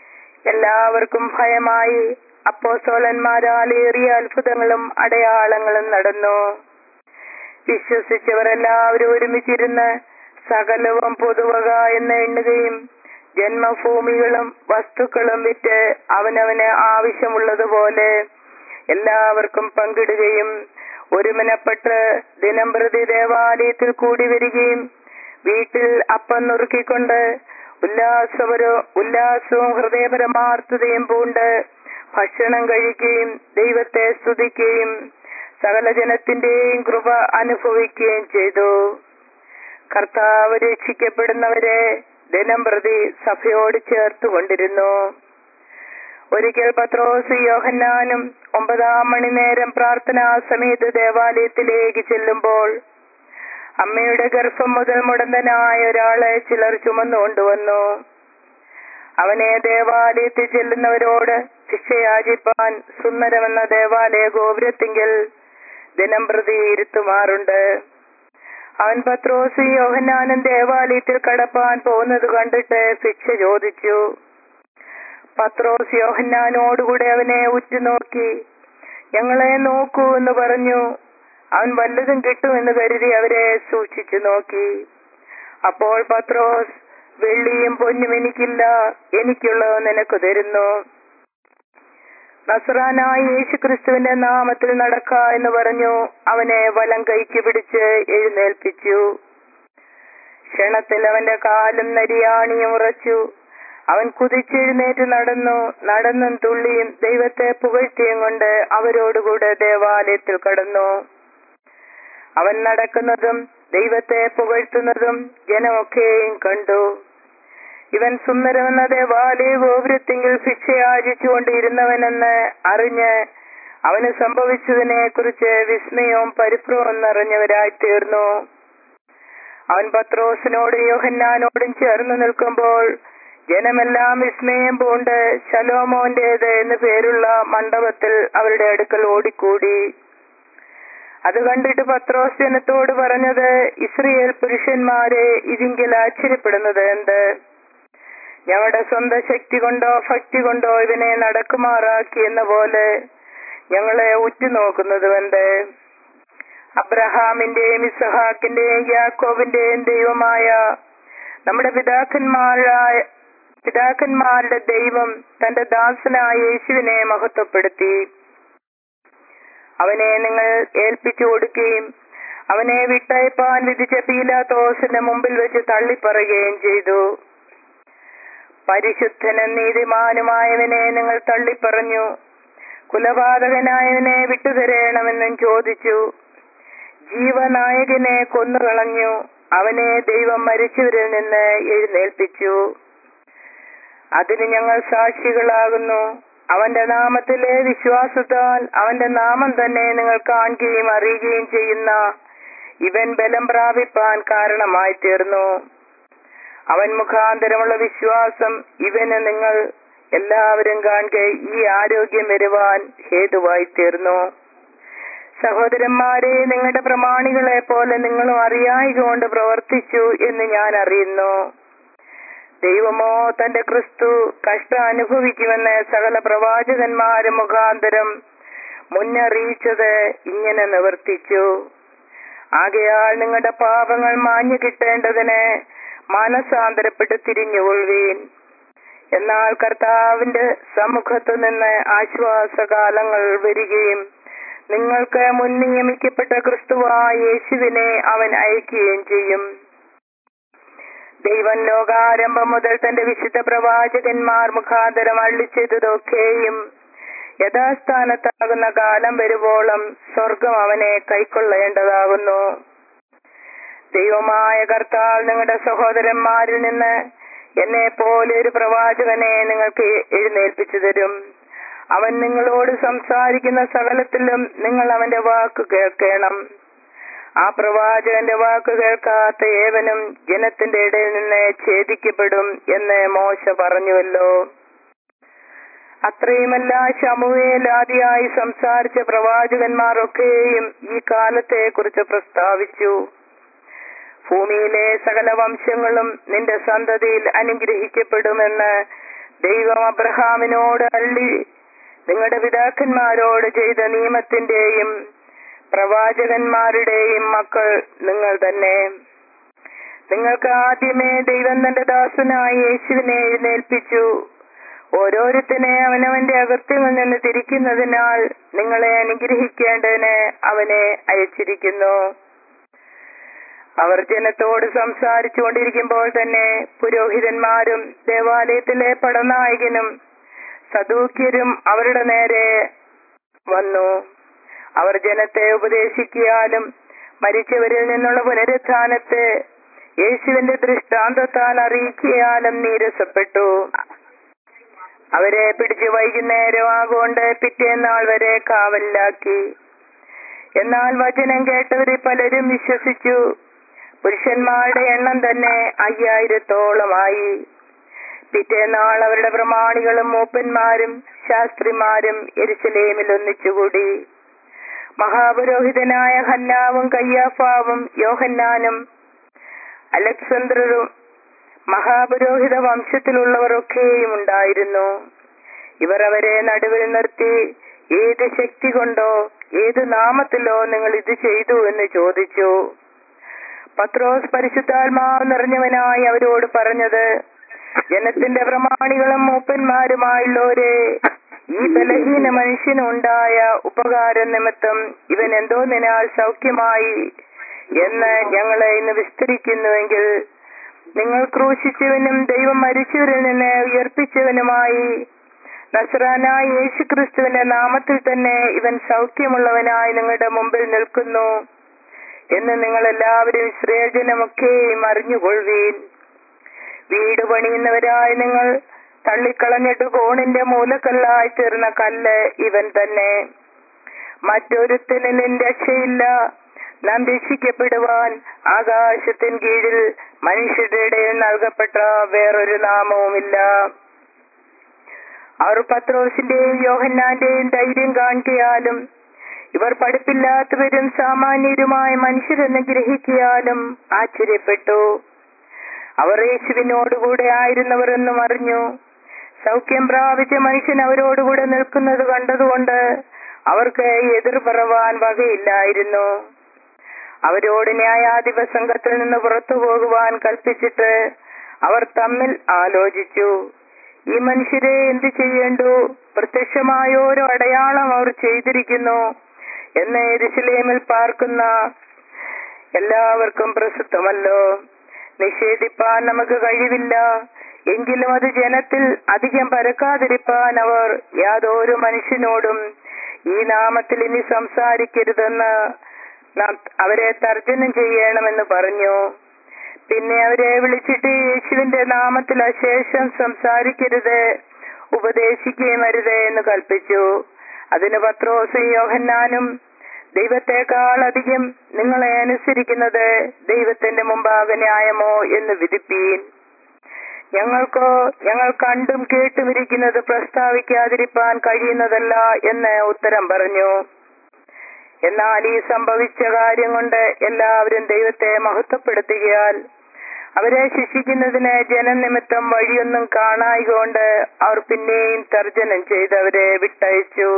എല്ലാവർക്കും ഭയമായി. അപ്പോസ്തലന്മാരാൽ ഏറിയ അത്ഭുതങ്ങളും അടയാളങ്ങളും നടന്നു. വിശ്വസിച്ചവർ എല്ലാവരും ഒരുമിച്ചിരുന്ന് സകലവും പൊതുവക എന്ന് എണ്ണുകയും ജന്മഭൂമികളും വസ്തുക്കളും വിറ്റ് അവനവന് ആവശ്യമുള്ളതുപോലെ എല്ലാവർക്കും പങ്കിടുകയും ഒരുമനപ്പെട്ട് ദിനം പ്രതി ദേവാലയത്തിൽ കൂടി വരികയും വീട്ടിൽ അപ്പം നുറുക്കിക്കൊണ്ട് ഉല്ലാസപരോ ഉല്ലാസവും ഹൃദയപരമാർത്ഥതയും പൂണ്ട് ഭക്ഷണം കഴിക്കുകയും ദൈവത്തെ സ്തുതിക്കുകയും സകല ജനത്തിന്റെയും കൃപ അനുഭവിക്കുകയും ചെയ്തു. കർത്താവ് രക്ഷിക്കപ്പെടുന്നവരെ ദിനം പ്രതി സഭയോട് ചേർത്തുകൊണ്ടിരുന്നു. ഒരിക്കൽ പത്രോസ് യോഹന്നാനും ഒമ്പതാം മണി നേരം പ്രാർത്ഥനാ സമയത്ത് ദേവാലയത്തിലേക്ക് ചെല്ലുമ്പോൾ അമ്മയുടെ ഗർഭം മുതൽ മുടന്തനായ ഒരാളെ ചിലർ ചുമന്നുകൊണ്ടുവന്നു. അവനെ ദേവാലയത്തിൽ ചെല്ലുന്നവരോട് ശിക്ഷയാചിപ്പാൻ സുന്ദരമെന്ന ദേവാലയ ഗോപുരത്തിങ്കൽ ദിനം പ്രതി ഇരുത്തുമാറുണ്ട്. അവൻ പത്രോസ് യോഹന്നാനും ദേവാലയത്തിൽ കടപ്പാൻ പോകുന്നത് കണ്ടിട്ട് ശിക്ഷ ചോദിച്ചു. പത്രോസ് യോഹന്നാനോടുകൂടെ അവനെ ഉറ്റുനോക്കി ഞങ്ങളെ നോക്കൂ എന്ന് പറഞ്ഞു. അവൻ വല്ലതും കിട്ടുമെന്ന് കരുതി അവരെ സൂക്ഷിച്ചു നോക്കി. അപ്പോൾ പത്രോസ്, വെള്ളിയും പൊന്നും എനിക്കില്ല, എനിക്കുള്ളത് നിനക്ക് തരുന്നു. നസ്രാനായ യേശുക്രിസ്തുവിന്റെ നാമത്തിൽ നടക്ക എന്ന് പറഞ്ഞു അവനെ വലം കൈക്ക് പിടിച്ച് എഴുന്നേൽപ്പിച്ചു. ക്ഷണത്തിൽ അവന്റെ കാലും നരിയാണിയും ഉറച്ചു. അവൻ കുതിച്ചെഴുന്നേറ്റ് നടന്നു. നടന്നും തുള്ളിയും ദൈവത്തെ പുകഴ്ത്തിയും കൊണ്ട് അവരോടുകൂടെ ദേവാലയത്തിൽ കടന്നു. അവൻ നടക്കുന്നതും ദൈവത്തെ പുകഴ്ത്തുന്നതും ജനമൊക്കെയും കണ്ടു. ഇവൻ സുന്ദരമെന്ന ദേവാലയ ഗോപുരത്തിങ്കിൽ ഭിക്ഷയാചിച്ചുകൊണ്ടിരുന്നവനെന്ന് അറിഞ്ഞ് അവന് സംഭവിച്ചതിനെ കുറിച്ച് വിസ്മയവും പരിഭ്രമവും നിറഞ്ഞവരായി തീർന്നു. അവൻ പത്രോസിനോടും യോഹന്നാനോടും ചേർന്ന് നിൽക്കുമ്പോൾ ജനമെല്ലാം വിസ്മയം പൂണ്ട് ശലോമോന്റേത് എന്ന് പേരുള്ള മണ്ഡപത്തിൽ അവരുടെ അടുക്കൽ ഓടിക്കൂടി. അത് കണ്ടിട്ട് പത്രോസ് ജനത്തോട് പറഞ്ഞത്, ഇസ്രായേൽ പുരുഷന്മാരെ, ഇതിങ്കിൽ ആശ്ചര്യപ്പെടുന്നത് എന്ത്? ഞങ്ങളുടെ സ്വന്തം ശക്തി കൊണ്ടോ ഭക്തി കൊണ്ടോ ഇവനെ നടക്കുമാറാക്കി എന്ന പോലെ ഞങ്ങളെ ഉറ്റുനോക്കുന്നതും എന്ത്? അബ്രഹാമിന്റെയും ഇസഹാക്കിന്റെയും യാക്കോബിന്റെയും ദൈവമായ നമ്മുടെ പിതാക്കന്മാരായ പിതാക്കന്മാരുടെ ദൈവം തന്റെ ദാസനായ യേശുവിനെ മഹത്വപ്പെടുത്തി. അവനെ നിങ്ങൾ ഏൽപ്പിച്ചു കൊടുക്കുകയും അവനെ വിട്ടയപ്പാൻ വിധിച്ച പീലാത്തോസിന്റെ മുമ്പിൽ വെച്ച് തള്ളിപ്പറയുകയും ചെയ്തു. പരിശുദ്ധനും നീതിമാനുമായവനെ നിങ്ങൾ തള്ളിപ്പറഞ്ഞു. കുലപാതകനായവനെ വിട്ടുതരണമെന്നും ചോദിച്ചു. ജീവനായകനെ കൊന്നുകളഞ്ഞു. അവനെ ദൈവം മരിച്ചവരിൽ നിന്ന് എഴുന്നേൽപ്പിച്ചു. അതിന് ഞങ്ങൾ സാക്ഷികളാകുന്നു. അവന്റെ നാമത്തിലെ വിശ്വാസത്താൽ അവന്റെ നാമം തന്നെ നിങ്ങൾ കാണുകയും അറിയുകയും ചെയ്യുന്ന ഇവൻ ബലം പ്രാപിപ്പാൻ കാരണമായി തീർന്നു. അവൻ മുഖാന്തരമുള്ള വിശ്വാസം ഇവന് നിങ്ങൾ എല്ലാവരും കാണുക ഈ ആരോഗ്യം വരുവാൻ ഹേതുവായി തീർന്നു. സഹോദരന്മാരെ, നിങ്ങളുടെ പ്രമാണികളെ പോലെ നിങ്ങളും അറിയായിക കൊണ്ട് പ്രവർത്തിച്ചു എന്ന് ഞാൻ അറിയുന്നു. ദൈവമോ തന്റെ ക്രിസ്തു കഷ്ടം അനുഭവിക്കുമെന്ന് സകല പ്രവാചകന്മാരും മുഖാന്തരം മുന്നറിയിച്ചത് ഇങ്ങനെ നിവർത്തിച്ചു. ആകയാൽ നിങ്ങളുടെ പാപങ്ങൾ മാഞ്ഞു കിട്ടേണ്ടതിന് മാനസാന്തരപ്പെട്ട് തിരിഞ്ഞുകൊള്ളുവീൻ. എന്നാൽ കർത്താവിന്റെ സമുഖത്തു നിന്ന് ആശ്വാസകാലങ്ങൾ വരികയും നിങ്ങൾക്ക് മുൻ നിയമിക്കപ്പെട്ട ക്രിസ്തുവായ യേശുവിനെ അവൻ അയക്കുകയും ചെയ്യും. ദൈവം ലോകാരംഭം മുതൽ തന്റെ വിശുദ്ധ പ്രവാചകന്മാർ മുഖാന്തരം അരുളിച്ചെയ്തതൊക്കെയും യഥാസ്ഥാനത്താകുന്ന കാലം വരുവോളം സ്വർഗം അവനെ കൈക്കൊള്ളേണ്ടതാകുന്നു. ദൈവമായ കർത്താവ് നിങ്ങളുടെ സഹോദരന്മാരിൽ നിന്ന് എന്നെ പോലെ ഒരു പ്രവാചകനെ നിങ്ങൾക്ക് എഴുന്നേൽപ്പിച്ചു തരും. അവൻ നിങ്ങളോട് സംസാരിക്കുന്ന സകലത്തിലും നിങ്ങൾ അവന്റെ വാക്ക് കേൾക്കണം. ആ പ്രവാചകന്റെ വാക്ക് കേൾക്കാത്ത ഏവനും ജനത്തിന്റെ ഇടയിൽ നിന്ന് ഛേദിക്കപ്പെടും എന്ന് മോശ പറഞ്ഞുവല്ലോ. അത്രയുമല്ല, ശമൂവേൽ ആദിയായി സംസാരിച്ച പ്രവാചകന്മാരൊക്കെയും ഈ കാലത്തെ കുറിച്ച് പ്രസ്താവിച്ചു. ഭൂമിയിലെ സകല വംശങ്ങളും നിന്റെ സന്തതിയിൽ അനുഗ്രഹിക്കപ്പെടുമെന്ന് ദൈവം അബ്രഹാമിനോട് അരുളി നിങ്ങളുടെ പിതാക്കന്മാരോട് ചെയ്ത നിയമത്തിന്റെയും പ്രവാചകന്മാരുടെയും മക്കൾ നിങ്ങൾ തന്നെ. നിങ്ങൾക്ക് ആദ്യമേ ദൈവം തന്റെ ദാസനായ യേശുവിനെ എഴുന്നേൽപ്പിച്ചു. ഓരോരുത്തനെ അവനവന്റെ അകൃത്യങ്ങളിൽ നിന്ന് തിരിക്കുന്നതിനാൽ നിങ്ങളെ അനുഗ്രഹിക്കേണ്ടതിന് അവനെ അയച്ചിരിക്കുന്നു. അവർ ജനത്തോട് സംസാരിച്ചു കൊണ്ടിരിക്കുമ്പോൾ തന്നെ പുരോഹിതന്മാരും ദേവാലയത്തിലെ പടനായകനും സദൂക്യരും അവരുടെ നേരെ വന്നു. അവർ ജനത്തെ ഉപദേശിക്കാലും മരിച്ചവരിൽ നിന്നുള്ള പുനരുത്ഥാനത്തെ യേശുവിന്റെ ദൃഷ്ടാന്തത്താൽ അറിയിക്കാലും നീരസപ്പെട്ടു. അവരെ പിടിച്ച് വൈകുന്നേരം ആകൊണ്ട് പിറ്റേന്നാൾ വരെ കാവലിലാക്കി. എന്നാൽ വചനം കേട്ടവരിൽ പലരും വിശ്വസിച്ചു. പുരുഷന്മാരുടെ എണ്ണം തന്നെ അയ്യായിരത്തോളമായി. പിറ്റേന്നാൾ അവരുടെ പ്രമാണികളും മൂപ്പന്മാരും ശാസ്ത്രിമാരും യെരൂശലേമിൽ ഒന്നിച്ചുകൂടി. മഹാപുരോഹിതനായ ഹന്നാവും കയ്യാഫാവും യോഹന്നാനും അലക്സന്ദ്രരും മഹാപുരോഹിത വംശത്തിലുള്ളവരൊക്കെയും ഉണ്ടായിരുന്നു. ഇവർ അവരെ നടുവിൽ നിർത്തി, ഏത് ശക്തി കൊണ്ടോ ഏത് നാമത്തിലോ നിങ്ങൾ ഇത് ചെയ്തു എന്ന് ചോദിച്ചു. പത്രോസ് പരിശുദ്ധാത്മാവ് നിറഞ്ഞവനായി അവരോട് പറഞ്ഞത്, ജനത്തിന്റെ പ്രമാണികളും മൂപ്പന്മാരുമായുള്ളവരെ, ഈ ബലഹീന മനുഷ്യനുണ്ടായ ഉപകാര നിമിത്തം ഇവൻ എന്തോന്നിനാൽ സൗഖ്യമായി എന്ന് ഞങ്ങളെ ഇന്ന് വിസ്തരിക്കുന്നുവെങ്കിൽ, നിങ്ങൾ ക്രൂശിച്ചവനും ദൈവം മരിച്ചവരിൽ നിന്ന് ഉയർപ്പിച്ചവനുമായി നസ്രാനായ യേശു ക്രിസ്തുവിന്റെ നാമത്തിൽ തന്നെ ഇവൻ സൗഖ്യമുള്ളവനായി നിങ്ങളുടെ മുമ്പിൽ നിൽക്കുന്നു എന്ന് നിങ്ങൾ എല്ലാവരും ഇസ്രായേൽ ജനമൊക്കെയും അറിഞ്ഞുകൊള്ളുവീൻ. വീട് പണിയുന്നവരായി നിങ്ങൾ തള്ളിക്കളഞ്ഞിട്ട് കോണിന്റെ മൂലക്കല്ലായി തീർന്ന കല്ല് ഇവൻ തന്നെ. മറ്റൊരുത്തനിലും രക്ഷയില്ല. നാം രക്ഷിക്കപ്പെടുവാൻ ആകാശത്തിന് കീഴിൽ മനുഷ്യരുടെ ഇടയിൽ നൽകപ്പെട്ട വേറൊരു നാമവുമില്ല. അവർ പത്രോസിന്റെയും യോഹന്നാന്റെയും ധൈര്യം കാണിക്കാലും ഇവർ പഠിപ്പില്ലാത്തവരും സാമാന്യരുമായ മനുഷ്യരെന്ന് ഗ്രഹിക്കാലും ആശ്ചര്യപ്പെട്ടു. അവർ യേശുവിനോടുകൂടെ ആയിരുന്നവർ എന്നും അറിഞ്ഞു. സൗഖ്യം പ്രാപിച്ച മനുഷ്യൻ അവരോടുകൂടെ നിൽക്കുന്നത് കണ്ടതുകൊണ്ട് അവർക്ക് എതിർ പറവാൻ വകയില്ലായിരുന്നു. അവരോട് ന്യായാധിപ സംഘത്തിൽ നിന്ന് പുറത്തു പോകുവാൻ കൽപ്പിച്ചിട്ട് അവർ തമ്മിൽ ആലോചിച്ചു, ഈ മനുഷ്യരെ എന്ത് ചെയ്യേണ്ടു? പ്രത്യക്ഷമായ ഓരോ അടയാളം അവർ ചെയ്തിരിക്കുന്നു എന്ന് യെരൂശലേമിൽ പാർക്കുന്ന എല്ലാവർക്കും പ്രസിദ്ധമല്ലോ. നിഷേധിപ്പാൻ നമുക്ക് കഴിവില്ല. എങ്കിലും അത് ജനത്തിൽ അധികം പരക്കാതിരിപ്പാൻ അവർ യാതൊരു മനുഷ്യനോടും ഈ നാമത്തിൽ ഇനി സംസാരിക്കരുതെന്ന് നാം അവരെ തർജ്ജനം ചെയ്യണമെന്ന് പറഞ്ഞു. പിന്നെ അവരെ വിളിച്ചിട്ട് യേശുവിന്റെ നാമത്തിൽ അശേഷം സംസാരിക്കരുത്, ഉപദേശിക്കുകയും അരുത് എന്ന് കൽപ്പിച്ചു. അതിന് പത്രോസും യോഹന്നാനും, ദൈവത്തെക്കാൾ അധികം നിങ്ങളെ അനുസരിക്കുന്നത് ദൈവത്തിന്റെ മുമ്പാകെ ന്യായമോ എന്ന് വിധിപ്പീൻ. ഞങ്ങൾക്കോ ഞങ്ങൾ കണ്ടും കേട്ടും ഇരിക്കുന്നത് പ്രസ്താവിക്കാതിരിപ്പാൻ കഴിയുന്നതല്ല എന്ന് ഉത്തരം പറഞ്ഞു. എന്നാൽ ഈ സംഭവിച്ച കാര്യം കൊണ്ട് എല്ലാവരും ദൈവത്തെ മഹത്വപ്പെടുത്തുകയാൽ അവരെ ശിക്ഷിക്കുന്നതിന് ജനനിമിത്തം വഴിയൊന്നും കാണായികൊണ്ട് അവർ പിന്നെയും തർജ്ജനം ചെയ്ത് അവരെ വിട്ടയച്ചു.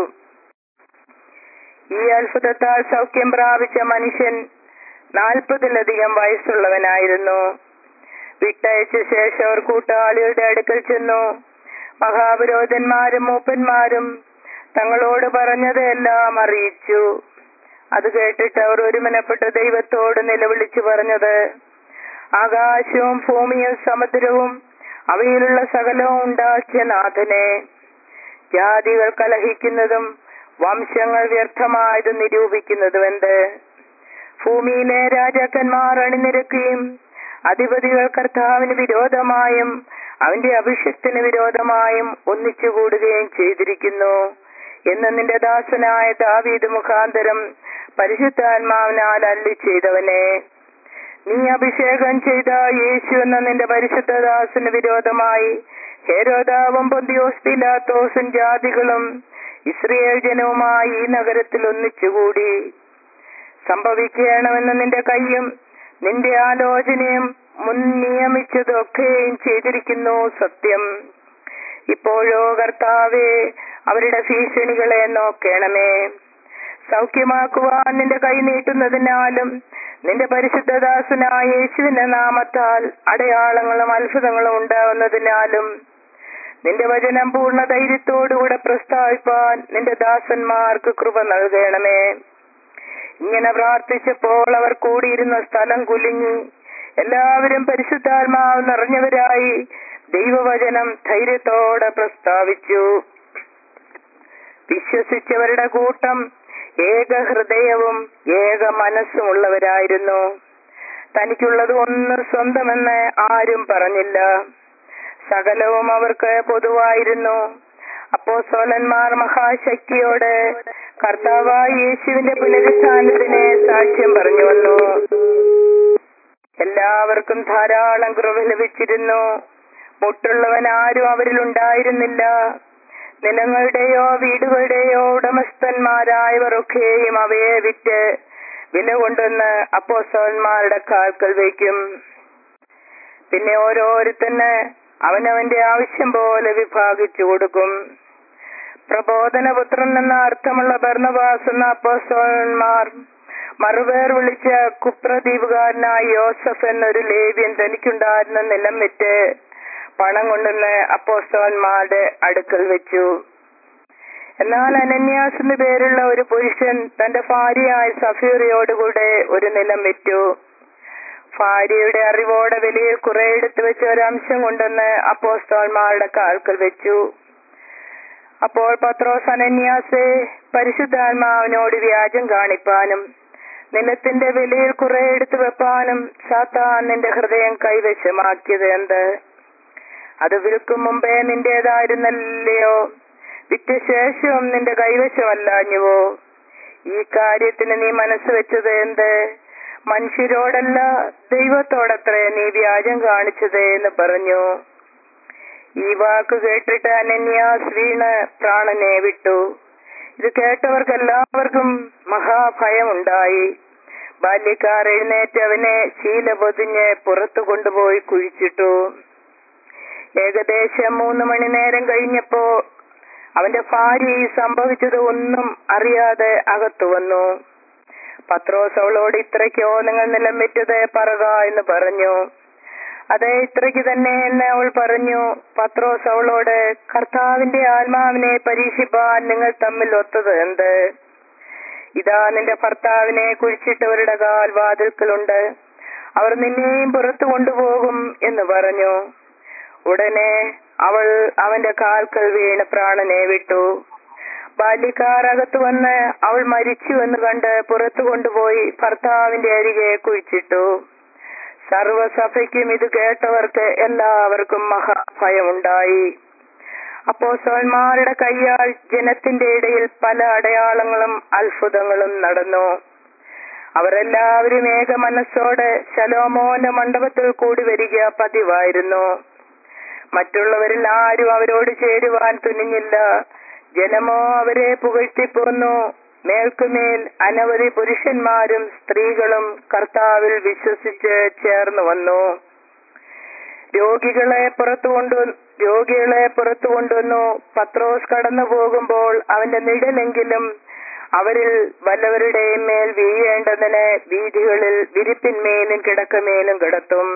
ഈ അത്ഭുതത്താൽ സൗഖ്യം പ്രാപിച്ച മനുഷ്യൻ നാൽപ്പതിലധികം വയസ്സുള്ളവനായിരുന്നു. വിട്ടയച്ച ശേഷം അവർ കൂട്ടാളികളുടെ അടുക്കൽ ചെന്നു. മഹാപുരോഹിതന്മാരും മൂപ്പന്മാരും തങ്ങളോട് പറഞ്ഞത് എല്ലാം അറിയിച്ചു. അത് കേട്ടിട്ട് അവർ ഒരുമനപ്പെട്ട് ദൈവത്തോട് നിലവിളിച്ചു പറഞ്ഞത്, ആകാശവും ഭൂമിയും സമുദ്രവും അവയിലുള്ള സകലവും ഉണ്ടാക്കിയ നാഥനെ, ജാതികൾ കലഹിക്കുന്നതും വംശങ്ങൾ വ്യർത്ഥമായത് നിരൂപിക്കുന്നതും എന്ത്? ഭൂമിയിലെ രാജാക്കന്മാർ അണിനിരക്കുകയും അധിപതികൾ കർത്താവിന് വിരോധമായും അവന്റെ അഭിഷേകത്തിന് വിരോധമായും ഒന്നിച്ചുകൂടുകയും ചെയ്തിരിക്കുന്നു എന്ന് നിന്റെ ദാസനായ ദാവീദ് മുഖാന്തരം പരിശുദ്ധാത്മാവിനാൽ അരുളി ചെയ്തവനെ, നീ അഭിഷേകം ചെയ്ത യേശു എന്ന നിന്റെ പരിശുദ്ധദാസന് വിരോധമായി ഹെരോദാവും പൊന്തിയോസ് പീലാത്തോസും ജാതികളും ഇസ്രായേൽ ജനവുമായി ഈ നഗരത്തിൽ ഒന്നിച്ചുകൂടി. സംഭവിക്കണമെന്ന് നിന്റെ കൈയും നിന്റെ ആലോചനയും മുൻ നിയമിച്ചതൊക്കെയും ചെയ്തിരിക്കുന്നു സത്യം. ഇപ്പോഴോ കർത്താവേ അവരുടെ ഭീഷണികളെ നോക്കണമേ. സൗഖ്യമാക്കുവാൻ നിന്റെ കൈ നീട്ടുന്നതിനാലും നിന്റെ പരിശുദ്ധദാസനായ യേശുവിന്റെ നാമത്താൽ അടയാളങ്ങളും അത്ഭുതങ്ങളും ഉണ്ടാവുന്നതിനാലും നിന്റെ വചനം പൂർണ്ണ ധൈര്യത്തോടുകൂടെ പ്രസ്താവിപ്പാൻ നിന്റെ ദാസന്മാർക്ക് കൃപ നൽകണമേ. ഇങ്ങനെ പ്രാർത്ഥിച്ചപ്പോൾ അവർ കൂടിയിരുന്ന സ്ഥലം കുലുങ്ങി എല്ലാവരും പരിശുദ്ധാത്മാവ് നിറഞ്ഞവരായി ദൈവവചനം ധൈര്യത്തോടെ പ്രസ്താവിച്ചു. വിശ്വസിച്ചവരുടെ കൂട്ടം ഏക ഹൃദയവും ഏക മനസ്സുമുള്ളവരായിരുന്നു. തനിക്കുള്ളത് ഒന്ന് സ്വന്തമെന്ന് ആരും പറഞ്ഞില്ല. സകലവും അവർക്ക് പൊതുവായിരുന്നു. അപ്പോസ്തലന്മാർ മഹാശക്തിയോടെ കർത്താവായ യേശുവിന്റെ പുനരുത്ഥാനത്തിന് സാക്ഷ്യം പറഞ്ഞു വന്നു. എല്ലാവർക്കും ധാരാളം കൃപ ലഭിച്ചിരുന്നു. മുട്ടുള്ളവൻ ആരും അവരിൽ ഉണ്ടായിരുന്നില്ല. നിലങ്ങളുടെയോ വീടുകളുടെയോ ഉടമസ്ഥന്മാരായവർ ഒക്കെയും അവയെ വിറ്റ് വില കൊണ്ടുവന്ന് അപ്പോസ്തലന്മാരുടെ കാൽക്കൽ വയ്ക്കും. പിന്നെ ഓരോരുത്തന് അവനവന്റെ ആവശ്യം പോലെ വിഭാഗിച്ചു കൊടുക്കും. പ്രബോധനപുത്രൻ എന്ന അർത്ഥമുള്ള ബർന്നബാസ് എന്ന അപ്പോസ്തലന്മാർ മറുപേർ വിളിച്ച കുപ്രദ്വീപുകാരനായ യോസഫ് എന്നൊരു ലേവ്യൻ തനിക്കുണ്ടായിരുന്ന നിലം വിറ്റ് പണം കൊണ്ടുവന്ന് അപ്പോസ്തലന്മാരുടെ അടുക്കൽ വെച്ചു. എന്നാൽ അനന്യാസ് എന്നു പേരുള്ള ഒരു പുരുഷൻ തന്റെ ഭാര്യയായ സഫീറയോടുകൂടെ ഒരു നിലം വിറ്റു. ഭാര്യയുടെ അറിവോടെ വലിയ കുറെ എടുത്തു വെച്ച ഒരംശം കൊണ്ടുവന്ന് അപ്പോസ്തലന്മാരുടെ കാൽക്കൽ വെച്ചു. അപ്പോൾ പത്രോസ് അനന്യാസെ, പരിശുദ്ധാത്മാവിനോട് വ്യാജം കാണിപ്പാനും നിലത്തിന്റെ വിലയിൽ കുറെ എടുത്തു വെപ്പാനും സാത്താൻ നിന്റെ ഹൃദയം കൈവശമാക്കിയത് എന്ത്? അത് വിൽക്കും മുമ്പേ നിന്റേതായിരുന്നല്ലയോ? വിറ്റ ശേഷവും നിന്റെ കൈവശമല്ലാഞ്ഞുവോ? ഈ കാര്യത്തിന് നീ മനസ്സ് വെച്ചത് എന്ത്? മനുഷ്യരോടല്ല ദൈവത്തോടത്രേ നീ വ്യാജം കാണിച്ചത് എന്ന് പറഞ്ഞു. ഈ വാക്ക് കേട്ടിട്ട് അനന്യാസ് വീണ് പ്രാണനെ വിട്ടു. ഇത് കേട്ടവർക്ക് എല്ലാവർക്കും മഹാഭയമുണ്ടായി. ബാല്യക്കാർ എഴുന്നേറ്റ് അവനെ ശീല പൊതിഞ്ഞ് പുറത്തു കൊണ്ടുപോയി കുഴിച്ചിട്ടു. ഏകദേശം മൂന്ന് മണി നേരം കഴിഞ്ഞപ്പോ അവന്റെ ഭാര്യ ഈ സംഭവിച്ചത് ഒന്നും അറിയാതെ അകത്തു വന്നു. പത്രോസ് അവളോട്, ഇത്രയ്ക്കോ നിങ്ങൾ നിലം വിറ്റത് പറക എന്ന് പറഞ്ഞു. അതെ, ഇത്രയ്ക്ക് തന്നെ എന്ന് അവൾ പറഞ്ഞു. പത്രോസ് അവളോട്, കർത്താവിന്റെ ആത്മാവിനെ പരീക്ഷിപ്പാൻ നിങ്ങൾ തമ്മിൽ ഒത്തത് എന്ത്? ഇതാ നിന്റെ ഭർത്താവിനെ കുഴിച്ചിട്ടവരുടെ കാൽ വാതിൽക്കലുണ്ട്, അവർ നിന്നെയും പുറത്തു കൊണ്ടുപോകും എന്ന് പറഞ്ഞു. ഉടനെ അവൾ അവന്റെ കാൽക്കൽ വീണ് പ്രാണനെ വിട്ടു. ബാല്യക്കാർ അകത്തു വന്ന് അവൾ മരിച്ചു എന്ന് കണ്ട് പുറത്തു കൊണ്ടുപോയി ഭർത്താവിന്റെ അരികെ കുഴിച്ചിട്ടു. സർവസഭയ്ക്കും ഇത് കേട്ടവർക്ക് എല്ലാവർക്കും മഹാഭയമുണ്ടായി. അപ്പോസ്തലന്മാരുടെ കയ്യാൽ ജനത്തിന്റെ ഇടയിൽ പല അടയാളങ്ങളും അത്ഭുതങ്ങളും നടന്നു. അവരെല്ലാവരും ഏക മനസ്സോടെ ശലോമോന്റെ മണ്ഡപത്തിൽ കൂടി വരിക പതിവായിരുന്നു. മറ്റുള്ളവരിൽ ആരും അവരോട് ചേരുവാൻ തുനിഞ്ഞില്ല. ജനമോ അവരെ പുകഴ്ത്തിപ്പോന്നു. മേൽക്കുമേൽ അനവധി പുരുഷന്മാരും സ്ത്രീകളും കർത്താവിൽ വിശ്വസിച്ച് ചേർന്നു വന്നു. രോഗികളെ പുറത്തു കൊണ്ടു രോഗികളെ പുറത്തു കൊണ്ടുവന്നു. പത്രോസ് കടന്നു പോകുമ്പോൾ അവന്റെ നിഴലെങ്കിലും അവരിൽ വല്ലവരുടെയും മേൽ വീഴേണ്ടതിന് വീഥികളിൽ വിരിപ്പിന്മേലും കിടക്കമേലും കിടത്തും.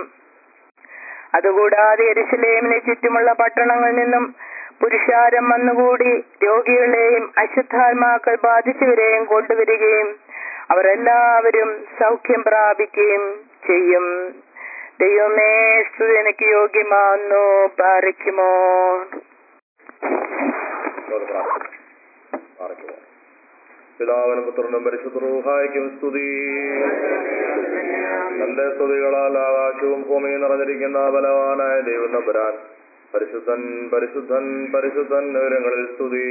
അതുകൂടാതെ യെരൂശലേമിന് ചുറ്റുമുള്ള പട്ടണങ്ങളിൽ നിന്നും പുരുഷാരം വന്നുകൂടി രോഗികളെയും അശുദ്ധാത്മാക്കൾ ബാധിച്ചവരെയും കൊണ്ടുവരികയും അവരെല്ലാവരും സൗഖ്യം പ്രാപിക്കുകയും ചെയ്യും. ദൈവമേ, സ്തുതി എനിക്ക് യോഗ്യമാവുന്നു. പാറിക്കുമോ? പിതാവിനും പുത്രനും പരിശുദ്ധ റൂഹായ്ക്കും സ്തുതി. തന്റെ സ്തുതികളാൽ ആകാശവും ഭൂമിയും നിറഞ്ഞിരിക്കുന്ന ബലവാനായ ദൈവം തമ്പുരാൻ പരിശുദ്ധൻ പരിശുദ്ധൻ പരിശുദ്ധൻ വിവരങ്ങളിൽ സ്തുതി.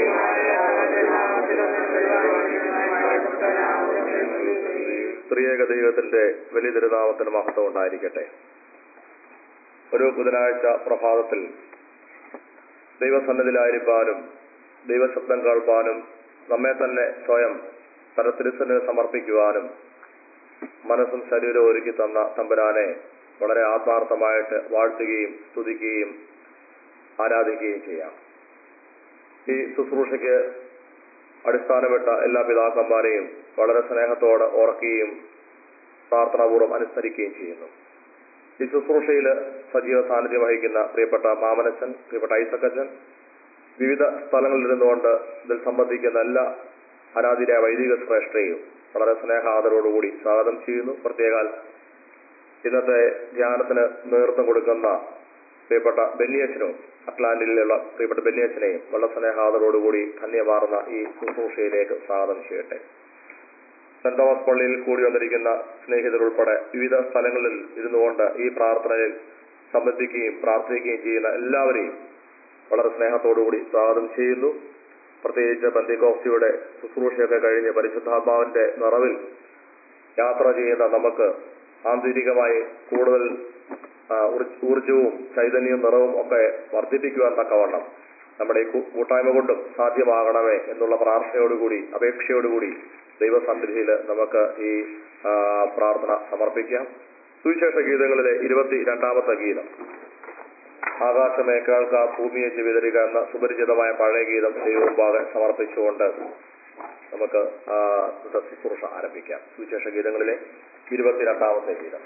സ്ത്രീയേക ദൈവത്തിന്റെ വലിയ തിരുനാമത്തിന് മഹത്വം ഉണ്ടായിരിക്കട്ടെ. ഒരു ബുധനാഴ്ച പ്രഭാതത്തിൽ ദൈവസന്നിധിയിലായിരിക്കാനും ദൈവശബ്ദം കേൾപ്പാനും നമ്മെ തന്നെ സ്വയം പരത്തിരുസന്നിധി സമർപ്പിക്കുവാനും മനസ്സും ശരീരവും ഒരുക്കി തന്ന തമ്പുരാനെ വളരെ ആത്മാർത്ഥമായിട്ട് വാഴ്ത്തുകയും സ്തുതിക്കുകയും ആരാധിക്കുകയും ചെയ്യാം. ഈ ശുശ്രൂഷയ്ക്ക് അടിസ്ഥാനപ്പെട്ട എല്ലാ പിതാക്കന്മാരെയും വളരെ സ്നേഹത്തോടെ ഓർക്കുകയും പ്രാർത്ഥനാപൂർവ്വം അനുസ്മരിക്കുകയും ചെയ്യുന്നു. ഈ ശുശ്രൂഷയിൽ സജീവ സാന്നിധ്യം വഹിക്കുന്ന പ്രിയപ്പെട്ട മാമനച്ചൻ, പ്രിയപ്പെട്ട ഐസക്കച്ചൻ, വിവിധ സ്ഥലങ്ങളിലിരുന്നുകൊണ്ട് ഇതിൽ സംബന്ധിക്കുന്ന എല്ലാ ആരാധീയ വൈദിക ശ്രേഷ്ഠയും വളരെ സ്നേഹ ആദരവോടുകൂടി സ്വാഗതം ചെയ്യുന്നു. പ്രത്യേകാൽ ഇന്നത്തെ ധ്യാനത്തിന് നേതൃത്വം കൊടുക്കുന്ന പ്രിയപ്പെട്ട ബെന്നിയച്ചനും അറ്റ്ലാന്റിലുള്ള പ്രിയപ്പെട്ട ബെന്നിയച്ചനെയും വളരെ സ്നേഹാദരോടുകൂടി ധന്യമാർന്ന ഈ ശുശ്രൂഷയിലേക്ക് സ്വാഗതം ചെയ്യട്ടെ. സെന്റ് തോമസ് പള്ളിയിൽ കൂടി വന്നിരിക്കുന്ന സ്നേഹിതരുൾപ്പെടെ വിവിധ സ്ഥലങ്ങളിൽ ഇരുന്നുകൊണ്ട് ഈ പ്രാർത്ഥനയിൽ സംബന്ധിക്കുകയും പ്രാർത്ഥിക്കുകയും ചെയ്യുന്ന എല്ലാവരെയും വളരെ സ്നേഹത്തോടുകൂടി സ്വാഗതം ചെയ്യുന്നു. പ്രത്യേകിച്ച് പെന്തക്കോസ്തിയുടെ ശുശ്രൂഷയൊക്കെ കഴിഞ്ഞ് പരിശുദ്ധാത്മാവിന്റെ നിറവിൽ യാത്ര ചെയ്യുന്ന നമുക്ക് ആന്തരികമായി കൂടുതൽ ഊർജവും ചൈതന്യവും നിറവും ഒക്കെ വർദ്ധിപ്പിക്കുവാൻ തക്കവണ്ണം നമ്മുടെ ഈ കൂട്ടായ്മ കൊണ്ടും സാധ്യമാകണമേ എന്നുള്ള പ്രാർത്ഥനയോടുകൂടി അപേക്ഷയോടുകൂടി ദൈവസന്നിധിയിൽ നമുക്ക് ഈ പ്രാർത്ഥന സമർപ്പിക്കാം. സുവിശേഷ ഗീതങ്ങളിലെ ഇരുപത്തി രണ്ടാമത്തെ ഗീതം ആകാശമേ കേൾക്ക ഭൂമിയെ വിതറുക എന്ന സുപരിചിതമായ പഴയ ഗീതം ദൈവമുമ്പാകെ സമർപ്പിച്ചുകൊണ്ട് നമുക്ക് ശുശ്രൂഷ ആരംഭിക്കാം. സുവിശേഷ ഗീതങ്ങളിലെ ഇരുപത്തിരണ്ടാമത്തെ ഗീതം.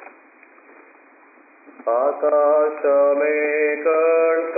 ആകാശമേ കേൾക്ക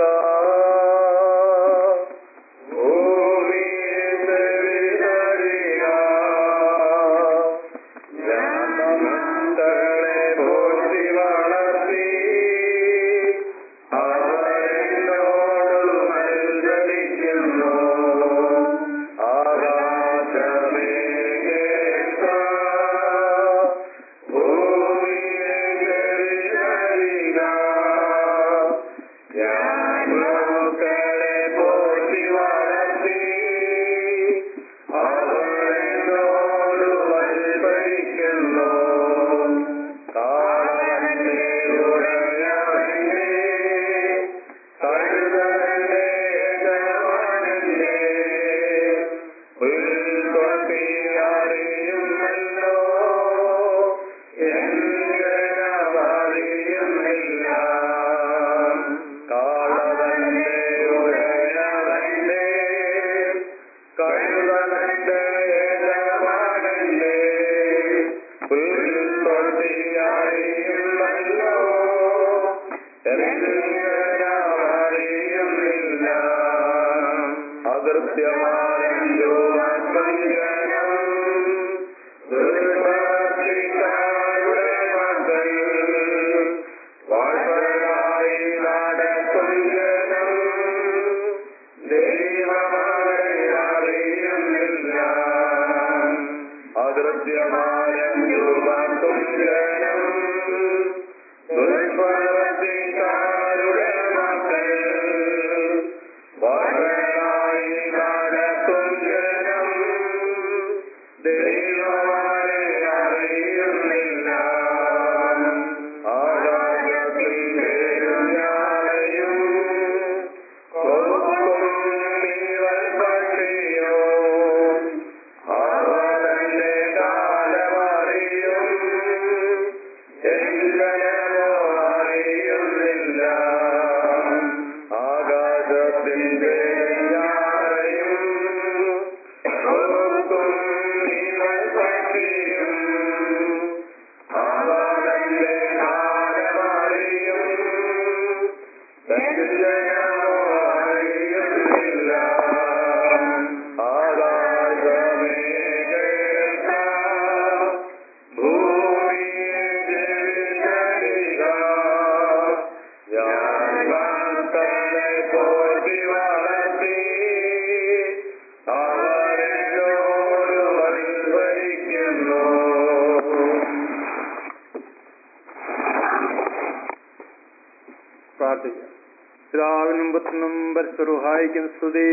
പിതാവിനും പുത്രനും പരിശുദ്ധനും സ്തുതി.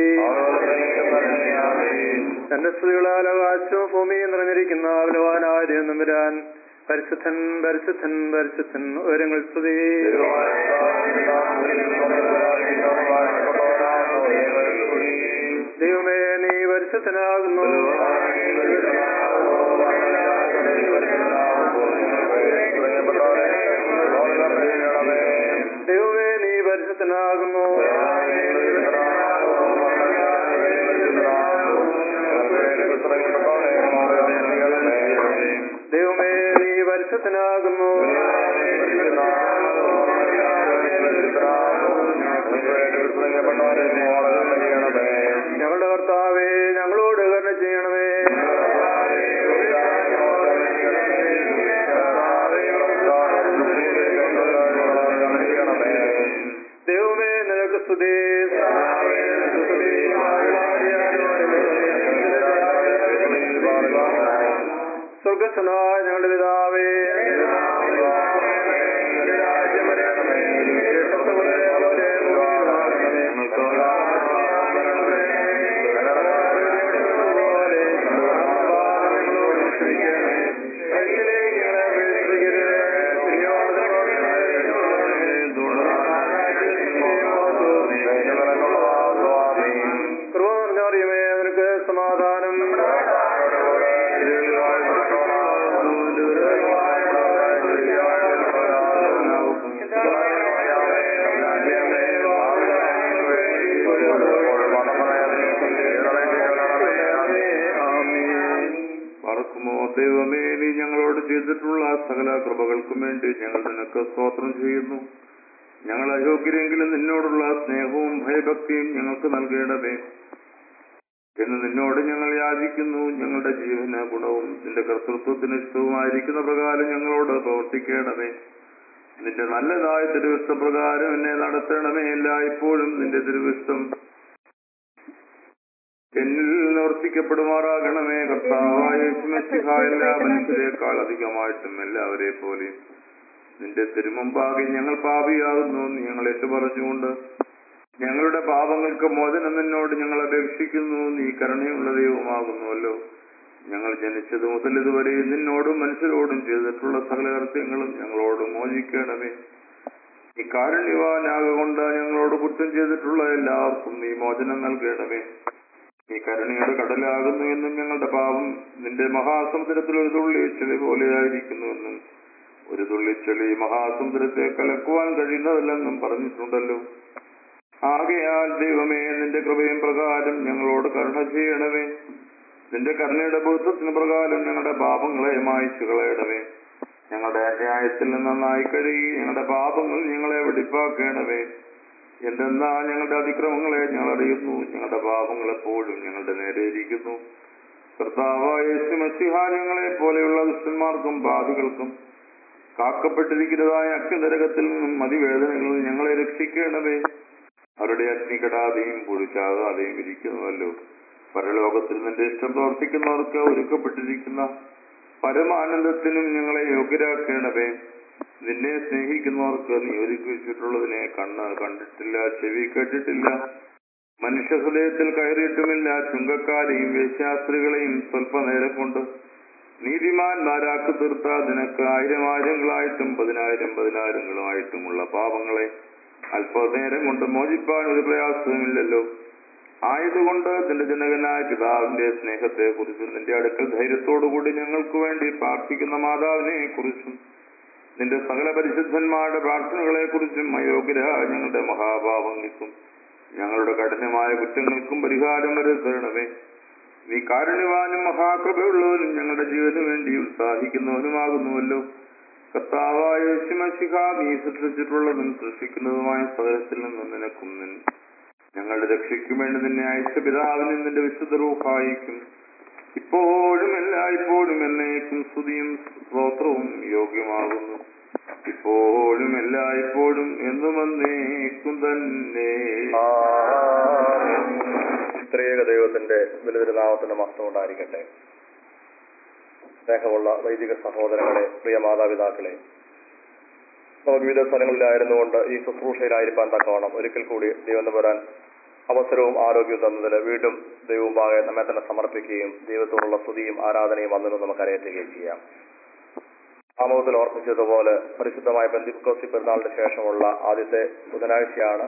തന്റെ സ്തുതികളാൽ ആകാശവും ഭൂമിയും നിറഞ്ഞിരിക്കുന്ന ബലവാനായ ദൈവം തമ്പുരാൻ പരിശുദ്ധൻ പരിശുദ്ധൻ പരിശുദ്ധൻ ഉയരങ്ങൾ സ്തുതി. ദൈവമേ നീ പരിശുദ്ധനാകുന്നു. ദൈവമേ നീ പരിശുദ്ധനാകുന്നു. പരിശുദ്ധനാകുന്നു. ഞങ്ങളുടെ കർത്താവേ, ഞങ്ങളോട് കരുണ ചെയ്യണമേ. ദൈവമേ, നിനക്ക് സ്തുതി. സ്വർഗസ്വനായ ഞങ്ങളുടെ പിതാവേ, സമാധാനം. പറക്കുമോ ദൈവമേ, നീ ഞങ്ങളോട് ചെയ്തിട്ടുള്ള സകല കൃപകൾക്കും വേണ്ടി ഞങ്ങൾ നിനക്ക് സ്തോത്രം ചെയ്യുന്നു. ഞങ്ങൾ അയോഗ്യരെങ്കിലും നിന്നോടുള്ള സ്നേഹവും ഭയഭക്തിയും ഞങ്ങൾക്ക് നൽകേണ്ടതേ എന്ന് നിന്നോട് ഞങ്ങൾ യാചിക്കുന്നു. ഞങ്ങളുടെ ജീവന ഗുണവും നിന്റെ കർത്തൃത്വത്തിന് ഇഷ്ടവുമായിരിക്കുന്ന പ്രകാരം ഞങ്ങളോട് പ്രവർത്തിക്കേണ്ടതേ. നിന്റെ നല്ലതായ തിരുവിഷ്ടപ്രകാരം എന്നെ നടത്തണമേ. എല്ലായ്പ്പോഴും നിന്റെ തിരുവിഷ്ടം എന്നിൽ നിവർത്തിക്കപ്പെടുമാറാകണമേ. കർത്താവായ യേശുമശിഹ എല്ലാ മനുഷ്യരെക്കാൾ അധികമായിട്ടും എല്ലാവരെ പോലെ നിന്റെ തിരുമുമ്പാകെ ഞങ്ങൾ പാപിയാകുന്നു എന്ന് ഞങ്ങൾ ഏറ്റുപറഞ്ഞുകൊണ്ട് ഞങ്ങളുടെ പാപങ്ങൾക്ക് മോചനം നിന്നോട് ഞങ്ങൾ അപേക്ഷിക്കുന്നു. നീ കരുണയുള്ള ദൈവമാകുന്നുവല്ലോ. ഞങ്ങൾ ജനിച്ചത് മുതൽ ഇതുവരെ നിന്നോടും മനുഷ്യരോടും ചെയ്തിട്ടുള്ള സകല കൃത്യങ്ങളും ഞങ്ങളോട് മോചിക്കണമേ. നീ കാരുണ്യവാനാകൊണ്ട് ഞങ്ങളോട് കുറ്റം ചെയ്തിട്ടുള്ള എല്ലാവർക്കും നീ മോചനം നൽകണമേ. നീ കരുണയുടെ കടലാകുന്നു എന്നും ഞങ്ങളുടെ പാപം നിന്റെ മഹാസമുദ്രത്തിൽ ഒരു തുള്ളി ചെളി പോലെയായിരിക്കുന്നുവെന്നും ഒരു തുള്ളി ചെളി മഹാസമുദ്രത്തെ കലക്കുവാൻ കഴിയുന്നതല്ലെന്നും പറഞ്ഞിട്ടുണ്ടല്ലോ. ആകയാൽ ദൈവമേ, നിന്റെ കൃപയും പ്രകാരം ഞങ്ങളോട് കരുണ ചെയ്യണമേ. നിന്റെ കരുണയുടെ ബോധത്തിന് പ്രകാരം ഞങ്ങളുടെ പാപങ്ങളെ മായ്ച്ചു കളയണമേ. ഞങ്ങളുടെ അന്യായത്തിൽ നിന്ന് നന്നായി കഴുകി ഞങ്ങളുടെ പാപങ്ങൾ ഞങ്ങളെ വെടിപ്പാക്കണമേ. എന്തെന്നാ ഞങ്ങളുടെ അതിക്രമങ്ങളെ ഞങ്ങൾ അറിയുന്നു, ഞങ്ങളുടെ പാപങ്ങൾ എപ്പോഴും ഞങ്ങളുടെ നേരെ ഇരിക്കുന്നു. കർത്താവായ യേശുമശിഹ ഞങ്ങളെ പോലെയുള്ള ദുഷ്ടന്മാർക്കും പാപികൾക്കും കാക്കപ്പെട്ടിരിക്കുന്നതായ അഗ്നിനരകത്തിൽ നിന്നും അതിവേദനകളിൽ ഞങ്ങളെ രക്ഷിക്കണമേ. അവരുടെ അഗ്നി കെടാതെയും പുഴുച്ചാകാതെയും ഇരിക്കുന്നുവല്ലോ. പരലോകത്തിൽ നിന്റെ ഇഷ്ടം പ്രവർത്തിക്കുന്നവർക്ക് ഒരുക്കപ്പെട്ടിരിക്കുന്ന പരമാനന്ദത്തിനും ഞങ്ങളെ യോഗ്യരാക്കണമേ. നിന്നെ സ്നേഹിക്കുന്നവർക്ക് നീ ഒരുക്കി വെച്ചിട്ടുള്ളതിനെ കണ്ണ് കണ്ടിട്ടില്ല, ചെവി കേട്ടിട്ടില്ല, മനുഷ്യ ഹൃദയത്തിൽ കയറിയിട്ടുമില്ല. ചുങ്കക്കാരെയും വേശ്യാസ്ത്രീകളെയും സ്വല്പനേരം കൊണ്ട് നീതിമാന്മാരാക്കി തീർത്ത നിനക്ക് ആയിരം ആയിരങ്ങളായിട്ടും പതിനായിരം പതിനായിരങ്ങളുമായിട്ടുമുള്ള പാപങ്ങളെ അല്പനേരം കൊണ്ട് മോചിപ്പാൻ ഒരു പ്രയാസവുമില്ലല്ലോ. ആയതുകൊണ്ട് നിന്റെ ജനകനായ പിതാവിന്റെ സ്നേഹത്തെ കുറിച്ചും നിന്റെ അടുക്കൽ ധൈര്യത്തോടുകൂടി ഞങ്ങൾക്ക് വേണ്ടി പ്രാർത്ഥിക്കുന്ന മാതാവിനെ കുറിച്ചും നിന്റെ സകല പരിശുദ്ധന്മാരുടെ പ്രാർത്ഥനകളെ കുറിച്ചും അയോഗ്യര ഞങ്ങളുടെ മഹാപാപങ്ങൾക്കും ഞങ്ങളുടെ കഠിനമായ കുറ്റങ്ങൾക്കും പരിഹാരം വരുത്തണമേ. നീ കാരുണ്യവാനും മഹാകൃപയുള്ളവനും ഞങ്ങളുടെ ജീവന് വേണ്ടി ഉത്സാഹിക്കുന്നവനുമാകുന്നുവല്ലോ. കർത്താവായ യേശുമശിഹ, നീ സൃഷ്ടിച്ചിട്ടുള്ളതും സൃഷ്ടിക്കുന്നതുമായ സകലത്തിൽ നിന്നും നിനക്കും ഞങ്ങളുടെ രക്ഷയ്ക്കും വേണ്ടി നിന്നെ അയച്ച പിതാവിനും നിന്റെ വിശുദ്ധ റൂഹായിക്കും ഇപ്പോഴും എല്ലായ്പ്പോഴും എന്നേക്കും സ്തുതിയും സ്തോത്രവും യോഗ്യമാകുന്നു. ഇപ്പോഴും എല്ലായ്പ്പോഴും എന്നും എന്നേക്കും തന്നെ. ത്രിയേക ദൈവത്തിന്റെ വിലതിരുനാമത്തിന്റെ മഹത്വം ഉണ്ടായിരിക്കട്ടെ. സ്നേഹമുള്ള വൈദിക സഹോദരങ്ങളെ, പ്രിയ മാതാപിതാക്കളെ, നമുക്ക് വിവിധ സ്ഥലങ്ങളിലായിരുന്നുകൊണ്ട് ഈ ശുശ്രൂഷയിലായിരിക്കാൻ തക്കവണ്ണം ഒരിക്കൽ കൂടി ദൈവം വരാൻ അവസരവും ആരോഗ്യവും തന്നതിൽ വീണ്ടും ദൈവമുമ്പാകെ നമ്മെ തന്നെ സമർപ്പിക്കുകയും ദൈവത്തോടുള്ള സ്തുതിയും ആരാധനയും വന്നതും നമുക്ക് അറിയിക്കുകയും ചെയ്യാം. ആമുഖത്തിൽ ഓർപ്പിച്ചതുപോലെ പരിശുദ്ധമായ പെന്തിക്കോസ്തി പെരുന്നാളിന് ശേഷമുള്ള ആദ്യത്തെ ബുധനാഴ്ചയാണ്.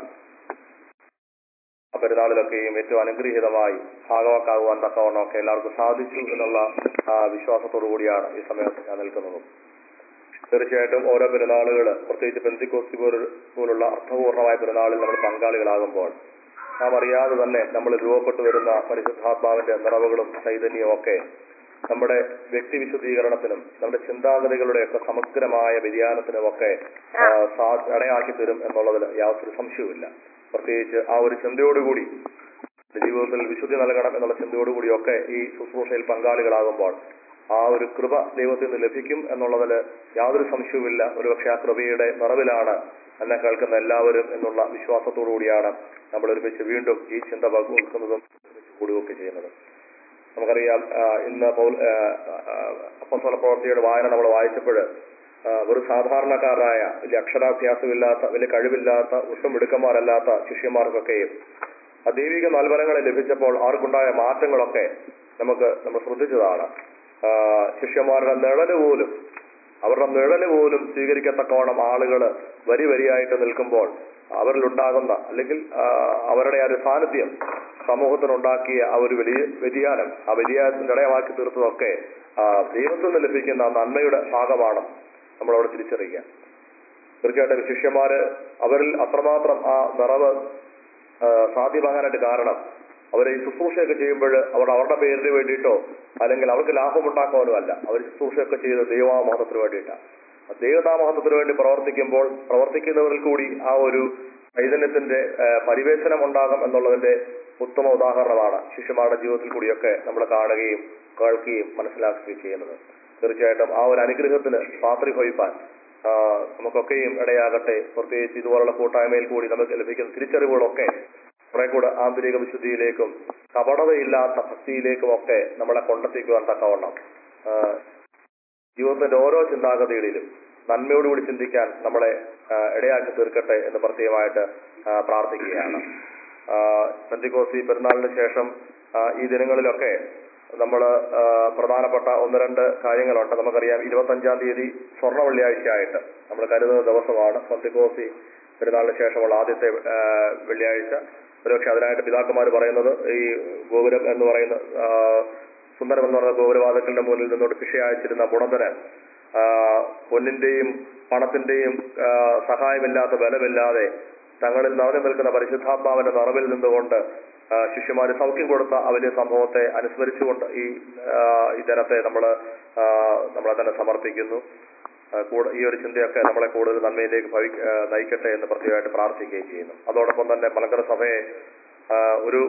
ആ പെരുന്നാളിലൊക്കെയും ഏറ്റവും അനുഗ്രഹീതമായി ഭാഗവാക്കാകുവാൻ തക്കവണ്ണമൊക്കെ എല്ലാവർക്കും സാധിച്ചു എന്നുള്ള വിശ്വാസത്തോടു കൂടിയാണ് ഈ സമയത്ത് ഞാൻ നിൽക്കുന്നതും. തീർച്ചയായിട്ടും ഓരോ പെരുന്നാളുകൾ, പ്രത്യേകിച്ച് പെന്തിക്കോസ്തി പോലുള്ള അർത്ഥപൂർണമായ പെരുന്നാളിൽ നമ്മൾ പങ്കാളികളാകുമ്പോൾ നാം അറിയാതെ തന്നെ നമ്മൾ രൂപപ്പെട്ടു വരുന്ന പരിശുദ്ധാത്മാവിന്റെ നിറവുകളും ചൈതന്യവും ഒക്കെ നമ്മുടെ വ്യക്തി വിശുദ്ധീകരണത്തിനും നമ്മുടെ ചിന്താഗതികളുടെയൊക്കെ സമഗ്രമായ വ്യതിയാനത്തിനുമൊക്കെ ആ, സാ- ഇടയാക്കി തരും എന്നുള്ളതിൽ യാതൊരു സംശയവുമില്ല. പ്രത്യേകിച്ച് ആ ഒരു ചിന്തയോടുകൂടി ജീവിതത്തിൽ വിശുദ്ധി നൽകണം എന്നുള്ള ചിന്തയോടുകൂടിയൊക്കെ ഈ ശുശ്രൂഷയിൽ പങ്കാളികളാകുമ്പോൾ ആ ഒരു കൃപ ദൈവത്തിൽ നിന്ന് ലഭിക്കും എന്നുള്ളതിൽ യാതൊരു സംശയവുമില്ല. ഒരുപക്ഷെ ആ കൃപയുടെ നിറവിലാണ് എന്നെ കേൾക്കുന്ന എല്ലാവരും എന്നുള്ള വിശ്വാസത്തോടു കൂടിയാണ് നമ്മൾ ഒരുമിച്ച് വീണ്ടും ഈ ചിന്ത പങ്കുവെക്കുന്നതും കൂടുകയൊക്കെ ചെയ്യുന്നത്. നമുക്കറിയാം, ആ, ഇന്ന് പൗൽ അപ്പോസ്തല പ്രവൃത്തിയുടെ വായന നമ്മൾ വായിച്ചപ്പോൾ ഒരു സാധാരണക്കാരനായ വലിയ അക്ഷരാഭ്യാസമില്ലാത്ത വലിയ കഴിവില്ലാത്ത ഒട്ടും മിടുക്കന്മാരല്ലാത്ത ശിഷ്യന്മാർക്കൊക്കെയും ആ ദൈവിക നൽവരങ്ങളെ ലഭിച്ചപ്പോൾ അവർക്കുണ്ടായ മാറ്റങ്ങളൊക്കെ നമുക്ക് നമ്മൾ ശ്രദ്ധിച്ചതാണ്. ആ, ശിഷ്യന്മാരുടെ നിഴല് പോലും അവരുടെ നിഴല് പോലും സ്വീകരിക്കത്തക്കവണ്ണം ആളുകൾ വരി വരിയായിട്ട് നിൽക്കുമ്പോൾ അവരിലുണ്ടാകുന്ന അല്ലെങ്കിൽ ആ, അവരുടെ ആ ഒരു സാന്നിധ്യം സമൂഹത്തിനുണ്ടാക്കിയ ആ ഒരു വലിയ വ്യതിയാനം, ആ വ്യതിയാനത്തിന്റെ ഇടയമാക്കി തീർത്തതൊക്കെ ആ, ദൈവത്തിൽ നിന്ന് ലഭിക്കുന്ന നന്മയുടെ ഭാഗമാണ് നമ്മളവിടെ തിരിച്ചറിയുക. തീർച്ചയായിട്ടും ശിഷ്യന്മാര് അവരിൽ അത്രമാത്രം ആ നിറവ് ആ, സാധ്യമാകാനായിട്ട് കാരണം അവർ ഈ ശുശ്രൂഷയൊക്കെ ചെയ്യുമ്പോൾ അവർ അവരുടെ പേരിന് വേണ്ടിയിട്ടോ അല്ലെങ്കിൽ അവർക്ക് ലാഭമുണ്ടാക്കാനോ അല്ല. അവർ ശുശ്രൂഷയൊക്കെ ചെയ്ത് ദൈവനാമഹത്വത്തിന് വേണ്ടിയിട്ടാണ്. ദൈവനാമഹത്വത്തിന് വേണ്ടി പ്രവർത്തിക്കുമ്പോൾ പ്രവർത്തിക്കുന്നവരിൽ കൂടി ആ ഒരു ചൈതന്യത്തിന്റെ പരിവേഷണം ഉണ്ടാകും എന്നുള്ളതിന്റെ ഉത്തമ ഉദാഹരണമാണ് ശിഷ്യന്മാരുടെ ജീവിതത്തിൽ കൂടിയൊക്കെ നമ്മൾ കാണുകയും കേൾക്കുകയും മനസ്സിലാക്കുകയും ചെയ്യുന്നത്. തീർച്ചയായിട്ടും ആ ഒരു അനുഗ്രഹത്തിന് പാത്രീഭവിപ്പാൻ നമുക്കൊക്കെയും ഇടയാകട്ടെ. പ്രത്യേകിച്ച് ഇതുപോലുള്ള കൂട്ടായ്മയിൽ കൂടി നമുക്ക് ലഭിക്കുന്ന തിരിച്ചറിവുകളൊക്കെ കുറെ കൂടെ ആന്തരിക വിശുദ്ധിയിലേക്കും കപടതയില്ലാത്ത ഭക്തിയിലേക്കും ഒക്കെ നമ്മളെ കൊണ്ടെത്തിക്കുവാൻ തക്കവണ്ണം ജീവിതത്തിന്റെ ഓരോ ചിന്താഗതികളിലും നന്മയോടുകൂടി ചിന്തിക്കാൻ നമ്മളെ ഇടയാക്കി തീർക്കട്ടെ എന്ന് പ്രത്യേകമായിട്ട് പ്രാർത്ഥിക്കുകയാണ്. പെന്തിക്കോസ്തി പെരുന്നാളിന് ശേഷം ഈ ദിനങ്ങളിലൊക്കെ നമ്മൾ പ്രധാനപ്പെട്ട ഒന്ന് രണ്ട് കാര്യങ്ങളുണ്ട്. നമുക്കറിയാം, ഇരുപത്തഞ്ചാം തീയതി സ്വർണ്ണ വെള്ളിയാഴ്ചയായിട്ട് നമ്മൾ കരുതുന്ന ദിവസമാണ് പെന്തിക്കോസ്തി പെരുന്നാളിന് ശേഷമുള്ള ആദ്യത്തെ വെള്ളിയാഴ്ച. ഒരുപക്ഷെ അതിനായിട്ട് പിതാക്കന്മാർ പറയുന്നത് ഈ ഗോപുരം എന്ന് പറയുന്ന സുന്ദരം എന്ന് പറയുന്ന ഗോപുരവാദങ്ങളുടെ മുന്നിൽ നിന്നോട് ഭിക്ഷ അയച്ചിരുന്ന മുടന്തന് പൊന്നിന്റെയും പണത്തിന്റെയും സഹായമില്ലാത്ത ബലമില്ലാതെ തങ്ങളിൽ നിറഞ്ഞു നിൽക്കുന്ന പരിശുദ്ധാത്മാവിന്റെ നിറവിൽ നിന്നുകൊണ്ട് ശിഷ്യന്മാര് സൗഖ്യം കൊടുത്ത ആ വലിയ സംഭവത്തെ അനുസ്മരിച്ചുകൊണ്ട് ഈ ഈ ദിനത്തെ നമ്മൾ നമ്മളെ തന്നെ സമർപ്പിക്കുന്നു. ഈ ഒരു ചിന്തയൊക്കെ നമ്മളെ കൂടുതൽ നന്മയിലേക്ക് ഭവി നയിക്കട്ടെ എന്ന് പ്രത്യേകമായിട്ട് പ്രാർത്ഥിക്കുകയും ചെയ്യുന്നു. അതോടൊപ്പം തന്നെ മലങ്കര സഭയെ ഒരു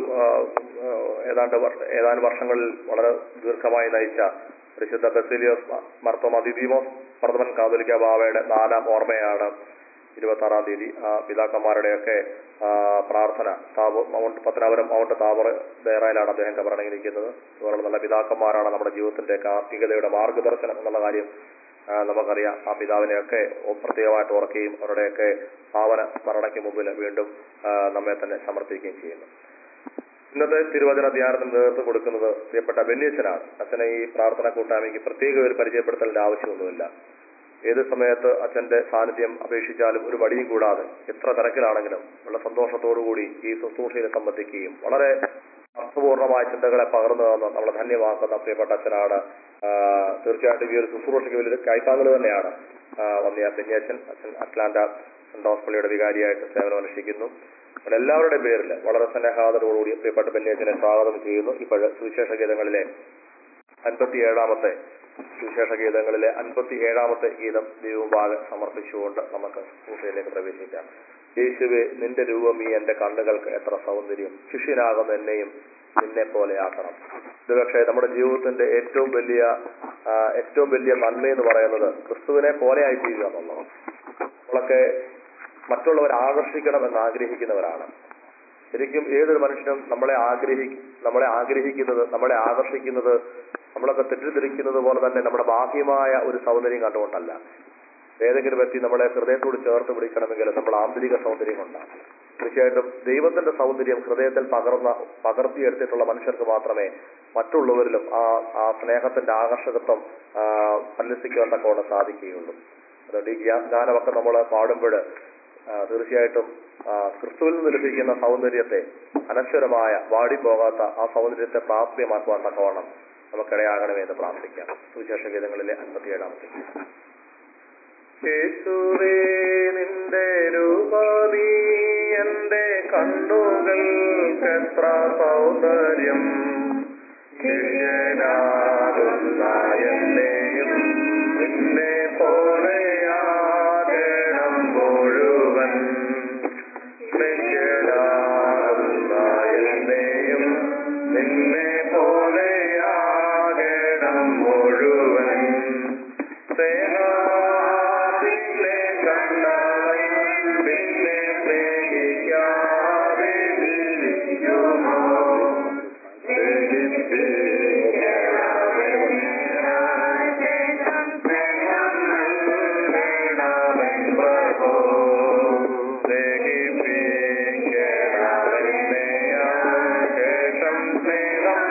ഏതാണ്ട് ഏതാനും വർഷങ്ങളിൽ വളരെ ദീർഘമായി നയിച്ച പരിശുദ്ധ ബസേലിയോസ് മാർത്തോമാ ദിദിമോസ് പ്രഥമൻ കാതോലിക്ക ബാവയുടെ നാലാം ഓർമ്മയാണ് ഇരുപത്തി ആറാം തീയതി. പിതാക്കന്മാരുടെയൊക്കെ പ്രാർത്ഥന താപ മൗണ്ട് പത്തനാപുരം മൗണ്ട് താവർ ദേറായിലാണ് അദ്ദേഹം കബറടങ്ങിയിരിക്കുന്നത്. അതുപോലെ നല്ല പിതാക്കന്മാരാണ് നമ്മുടെ ജീവിതത്തിന്റെ ആത്മീയതയുടെ മാർഗദർശനം എന്നുള്ള കാര്യം നമുക്കറിയാം. ആ പിതാവിനെയൊക്കെ പ്രത്യേകമായിട്ട് ഓർക്കുകയും അവരുടെയൊക്കെ ഭാവന സ്മരണയ്ക്ക് മുമ്പിൽ വീണ്ടും നമ്മെ തന്നെ സമർപ്പിക്കുകയും ചെയ്യുന്നു. ഇന്നത്തെ തിരുവചന ധ്യാനത്തിന് നേതൃത്വം കൊടുക്കുന്നത് പ്രിയപ്പെട്ട ബെന്യച്ചനാണ്. അച്ഛനെ ഈ പ്രാർത്ഥന കൂട്ടായ്മയ്ക്ക് പ്രത്യേക ഒരു പരിചയപ്പെടുത്തലിന്റെ ആവശ്യമൊന്നുമില്ല. ഏത് സമയത്ത് അച്ഛന്റെ സാന്നിധ്യം അപേക്ഷിച്ചാലും ഒരു മടിയും കൂടാതെ എത്ര തിരക്കിലാണെങ്കിലും വളരെ സന്തോഷത്തോടുകൂടി ഈ ശുശ്രൂഷയെ സംബന്ധിക്കുകയും വളരെ അർത്ഥപൂർണമായ ചിന്തകളെ പകർന്നു തന്ന് നമ്മളെ ധന്യമാക്കുന്ന പ്രിയപ്പെട്ട അച്ഛനാണ്. തീർച്ചയായിട്ടും ഈ ഒരു ശുശ്രൂഷയ്ക്ക് വലിയൊരു കൈത്താങ്ങൽ തന്നെയാണ് വന്നിയ ബെന്യച്ചൻ. അച്ഛൻ അറ്റ്ലാന്റ സെന്റ് തോമസ് പള്ളിയുടെ വികാരിയായിട്ട് സേവനം അനുഷ്ഠിക്കുന്നു. എല്ലാവരുടെയും പേരിൽ വളരെ സ്നേഹാദരവോടുകൂടി പ്രിയപ്പെട്ട ബെന്യച്ചനെ സ്വാഗതം ചെയ്യുന്നു. ഇപ്പോൾ സുവിശേഷ ഗീതങ്ങളിലെ അൻപത്തി ഏഴാമത്തെ സുവിശേഷ ഗീതങ്ങളിലെ അൻപത്തി ഏഴാമത്തെ ഗീതം ദൈവമുമ്പാകെ സമർപ്പിച്ചുകൊണ്ട് നമുക്ക് ശുശ്രൂഷയിലേക്ക് പ്രവേശിക്കാം. യേശുവേ, നിന്റെ രൂപം ഈ എന്റെ കണ്ണുകൾക്ക് എത്ര സൗന്ദര്യം, ശിഷ്യനാകുന്ന എന്നെയും നിന്നെ പോലെ ആക്കണം. ഇത് പക്ഷേ നമ്മുടെ ജീവിതത്തിന്റെ ഏറ്റവും വലിയ ഏറ്റവും വലിയ നന്മയെന്ന് പറയുന്നത് ക്രിസ്തുവിനെ പോലെ ആയി തീരുക എന്നുള്ളതാണ്. നമ്മളൊക്കെ മറ്റുള്ളവർ ആകർഷിക്കണം എന്ന് ആഗ്രഹിക്കുന്നവരാണ്. ശരിക്കും ഏതൊരു മനുഷ്യനും നമ്മളെ ആഗ്രഹി നമ്മളെ ആഗ്രഹിക്കുന്നത് നമ്മളെ ആകർഷിക്കുന്നത് നമ്മളൊക്കെ തെറ്റിദ്ധരിക്കുന്നത് പോലെ തന്നെ നമ്മുടെ ബാഹ്യമായ ഒരു സൗന്ദര്യം കണ്ടുകൊണ്ടല്ല. ഏതെങ്കിലും വ്യക്തി നമ്മളെ ഹൃദയത്തോട് ചേർത്ത് പിടിക്കണമെങ്കിൽ നമ്മൾ ആന്തരിക സൗന്ദര്യം കൊണ്ടാണ്. തീർച്ചയായിട്ടും ദൈവത്തിന്റെ സൗന്ദര്യം ഹൃദയത്തിൽ പകർന്ന പകർത്തിയെടുത്തിട്ടുള്ള മനുഷ്യർക്ക് മാത്രമേ മറ്റുള്ളവരിലും ആ ആ സ്നേഹത്തിന്റെ ആകർഷകത്വം പരിലസിക്കുവാൻ തക്കവണ്ണം സാധിക്കുകയുള്ളൂ. അതുകൊണ്ട് ഈ ഗാനമൊക്കെ നമ്മൾ പാടുമ്പോൾ തീർച്ചയായിട്ടും ക്രിസ്തുവിൽ നിന്ന് ലഭിക്കുന്ന സൗന്ദര്യത്തെ അനശ്വരമായ വാടിപ്പോകാത്ത ആ സൗന്ദര്യത്തെ പ്രാപ്യമാക്കുവാൻ തക്കവണ്ണം നമുക്കിടയാകണമെന്ന് പ്രാർത്ഥിക്കാം. സുവിശേഷ ഗീതങ്ങളിലെ അൻപത്തിയേഴാമത്തെ യേശുവേ, നിന്റെ രൂപമീ എന്റെ കണ്ണുകൾക്കെത്ര സൗന്ദര്യം, ശിഷ്യനാകുന്ന എന്നെയും നിന്നെ പോലെയാകണം മുഴുവൻ. ശിഷ്യനാകുന്ന എന്നെയും നിന്നെ പോലെയാകണം മുഴുവൻ. സ്നേഹത്തിലെ കണ്ണായി പിന്നെ സ്നേഹിക്കാതെ ഇരിക്കുമോ? ശേഷം സ്നേഹം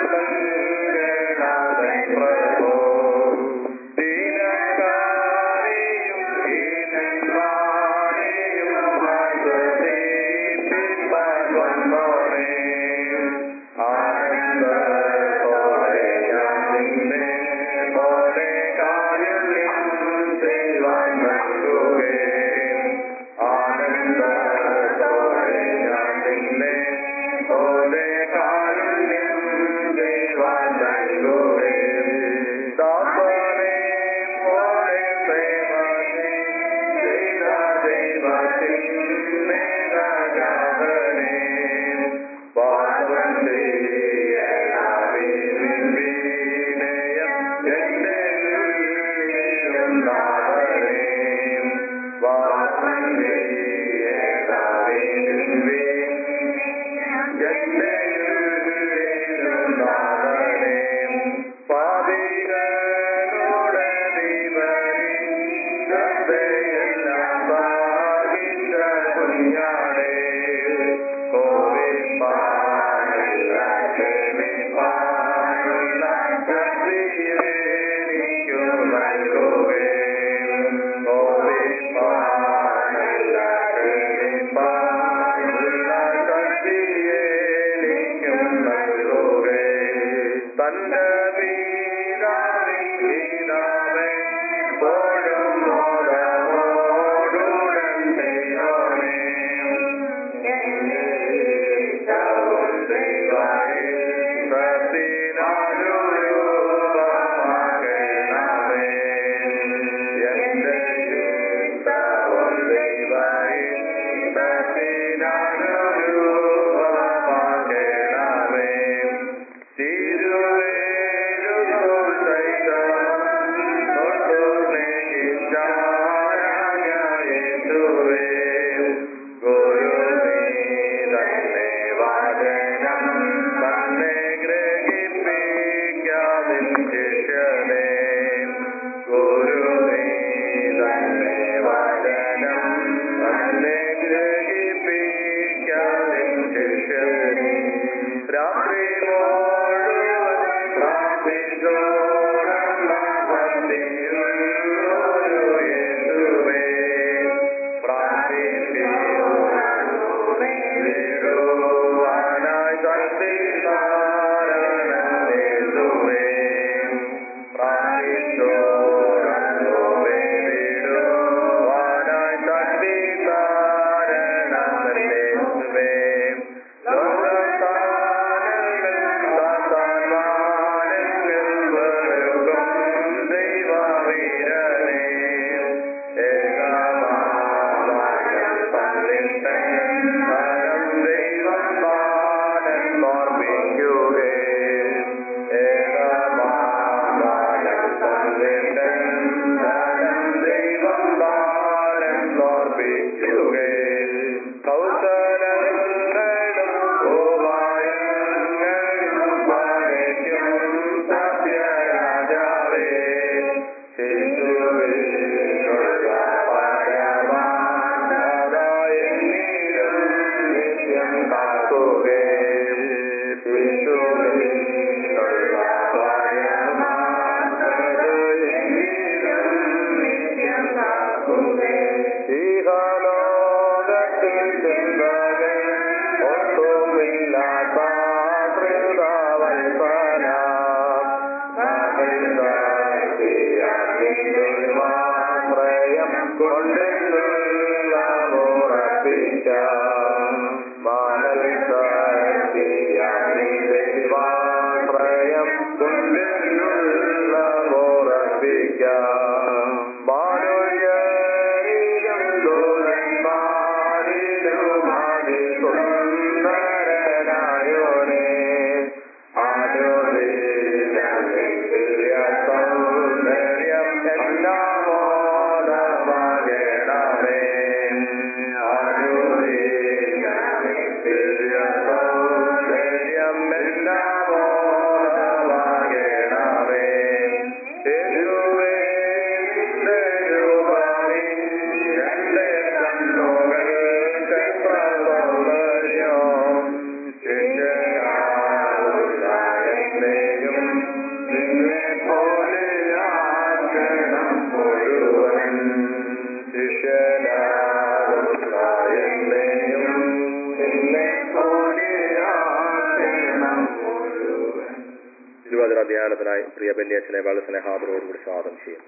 പ്രാർത്ഥന ധ്യാനത്തിനായി പ്രിയ ബെന്യാച്ചനെ വളരെ സ്നേഹാദരോടുകൂടി സ്വാഗതം ചെയ്യും.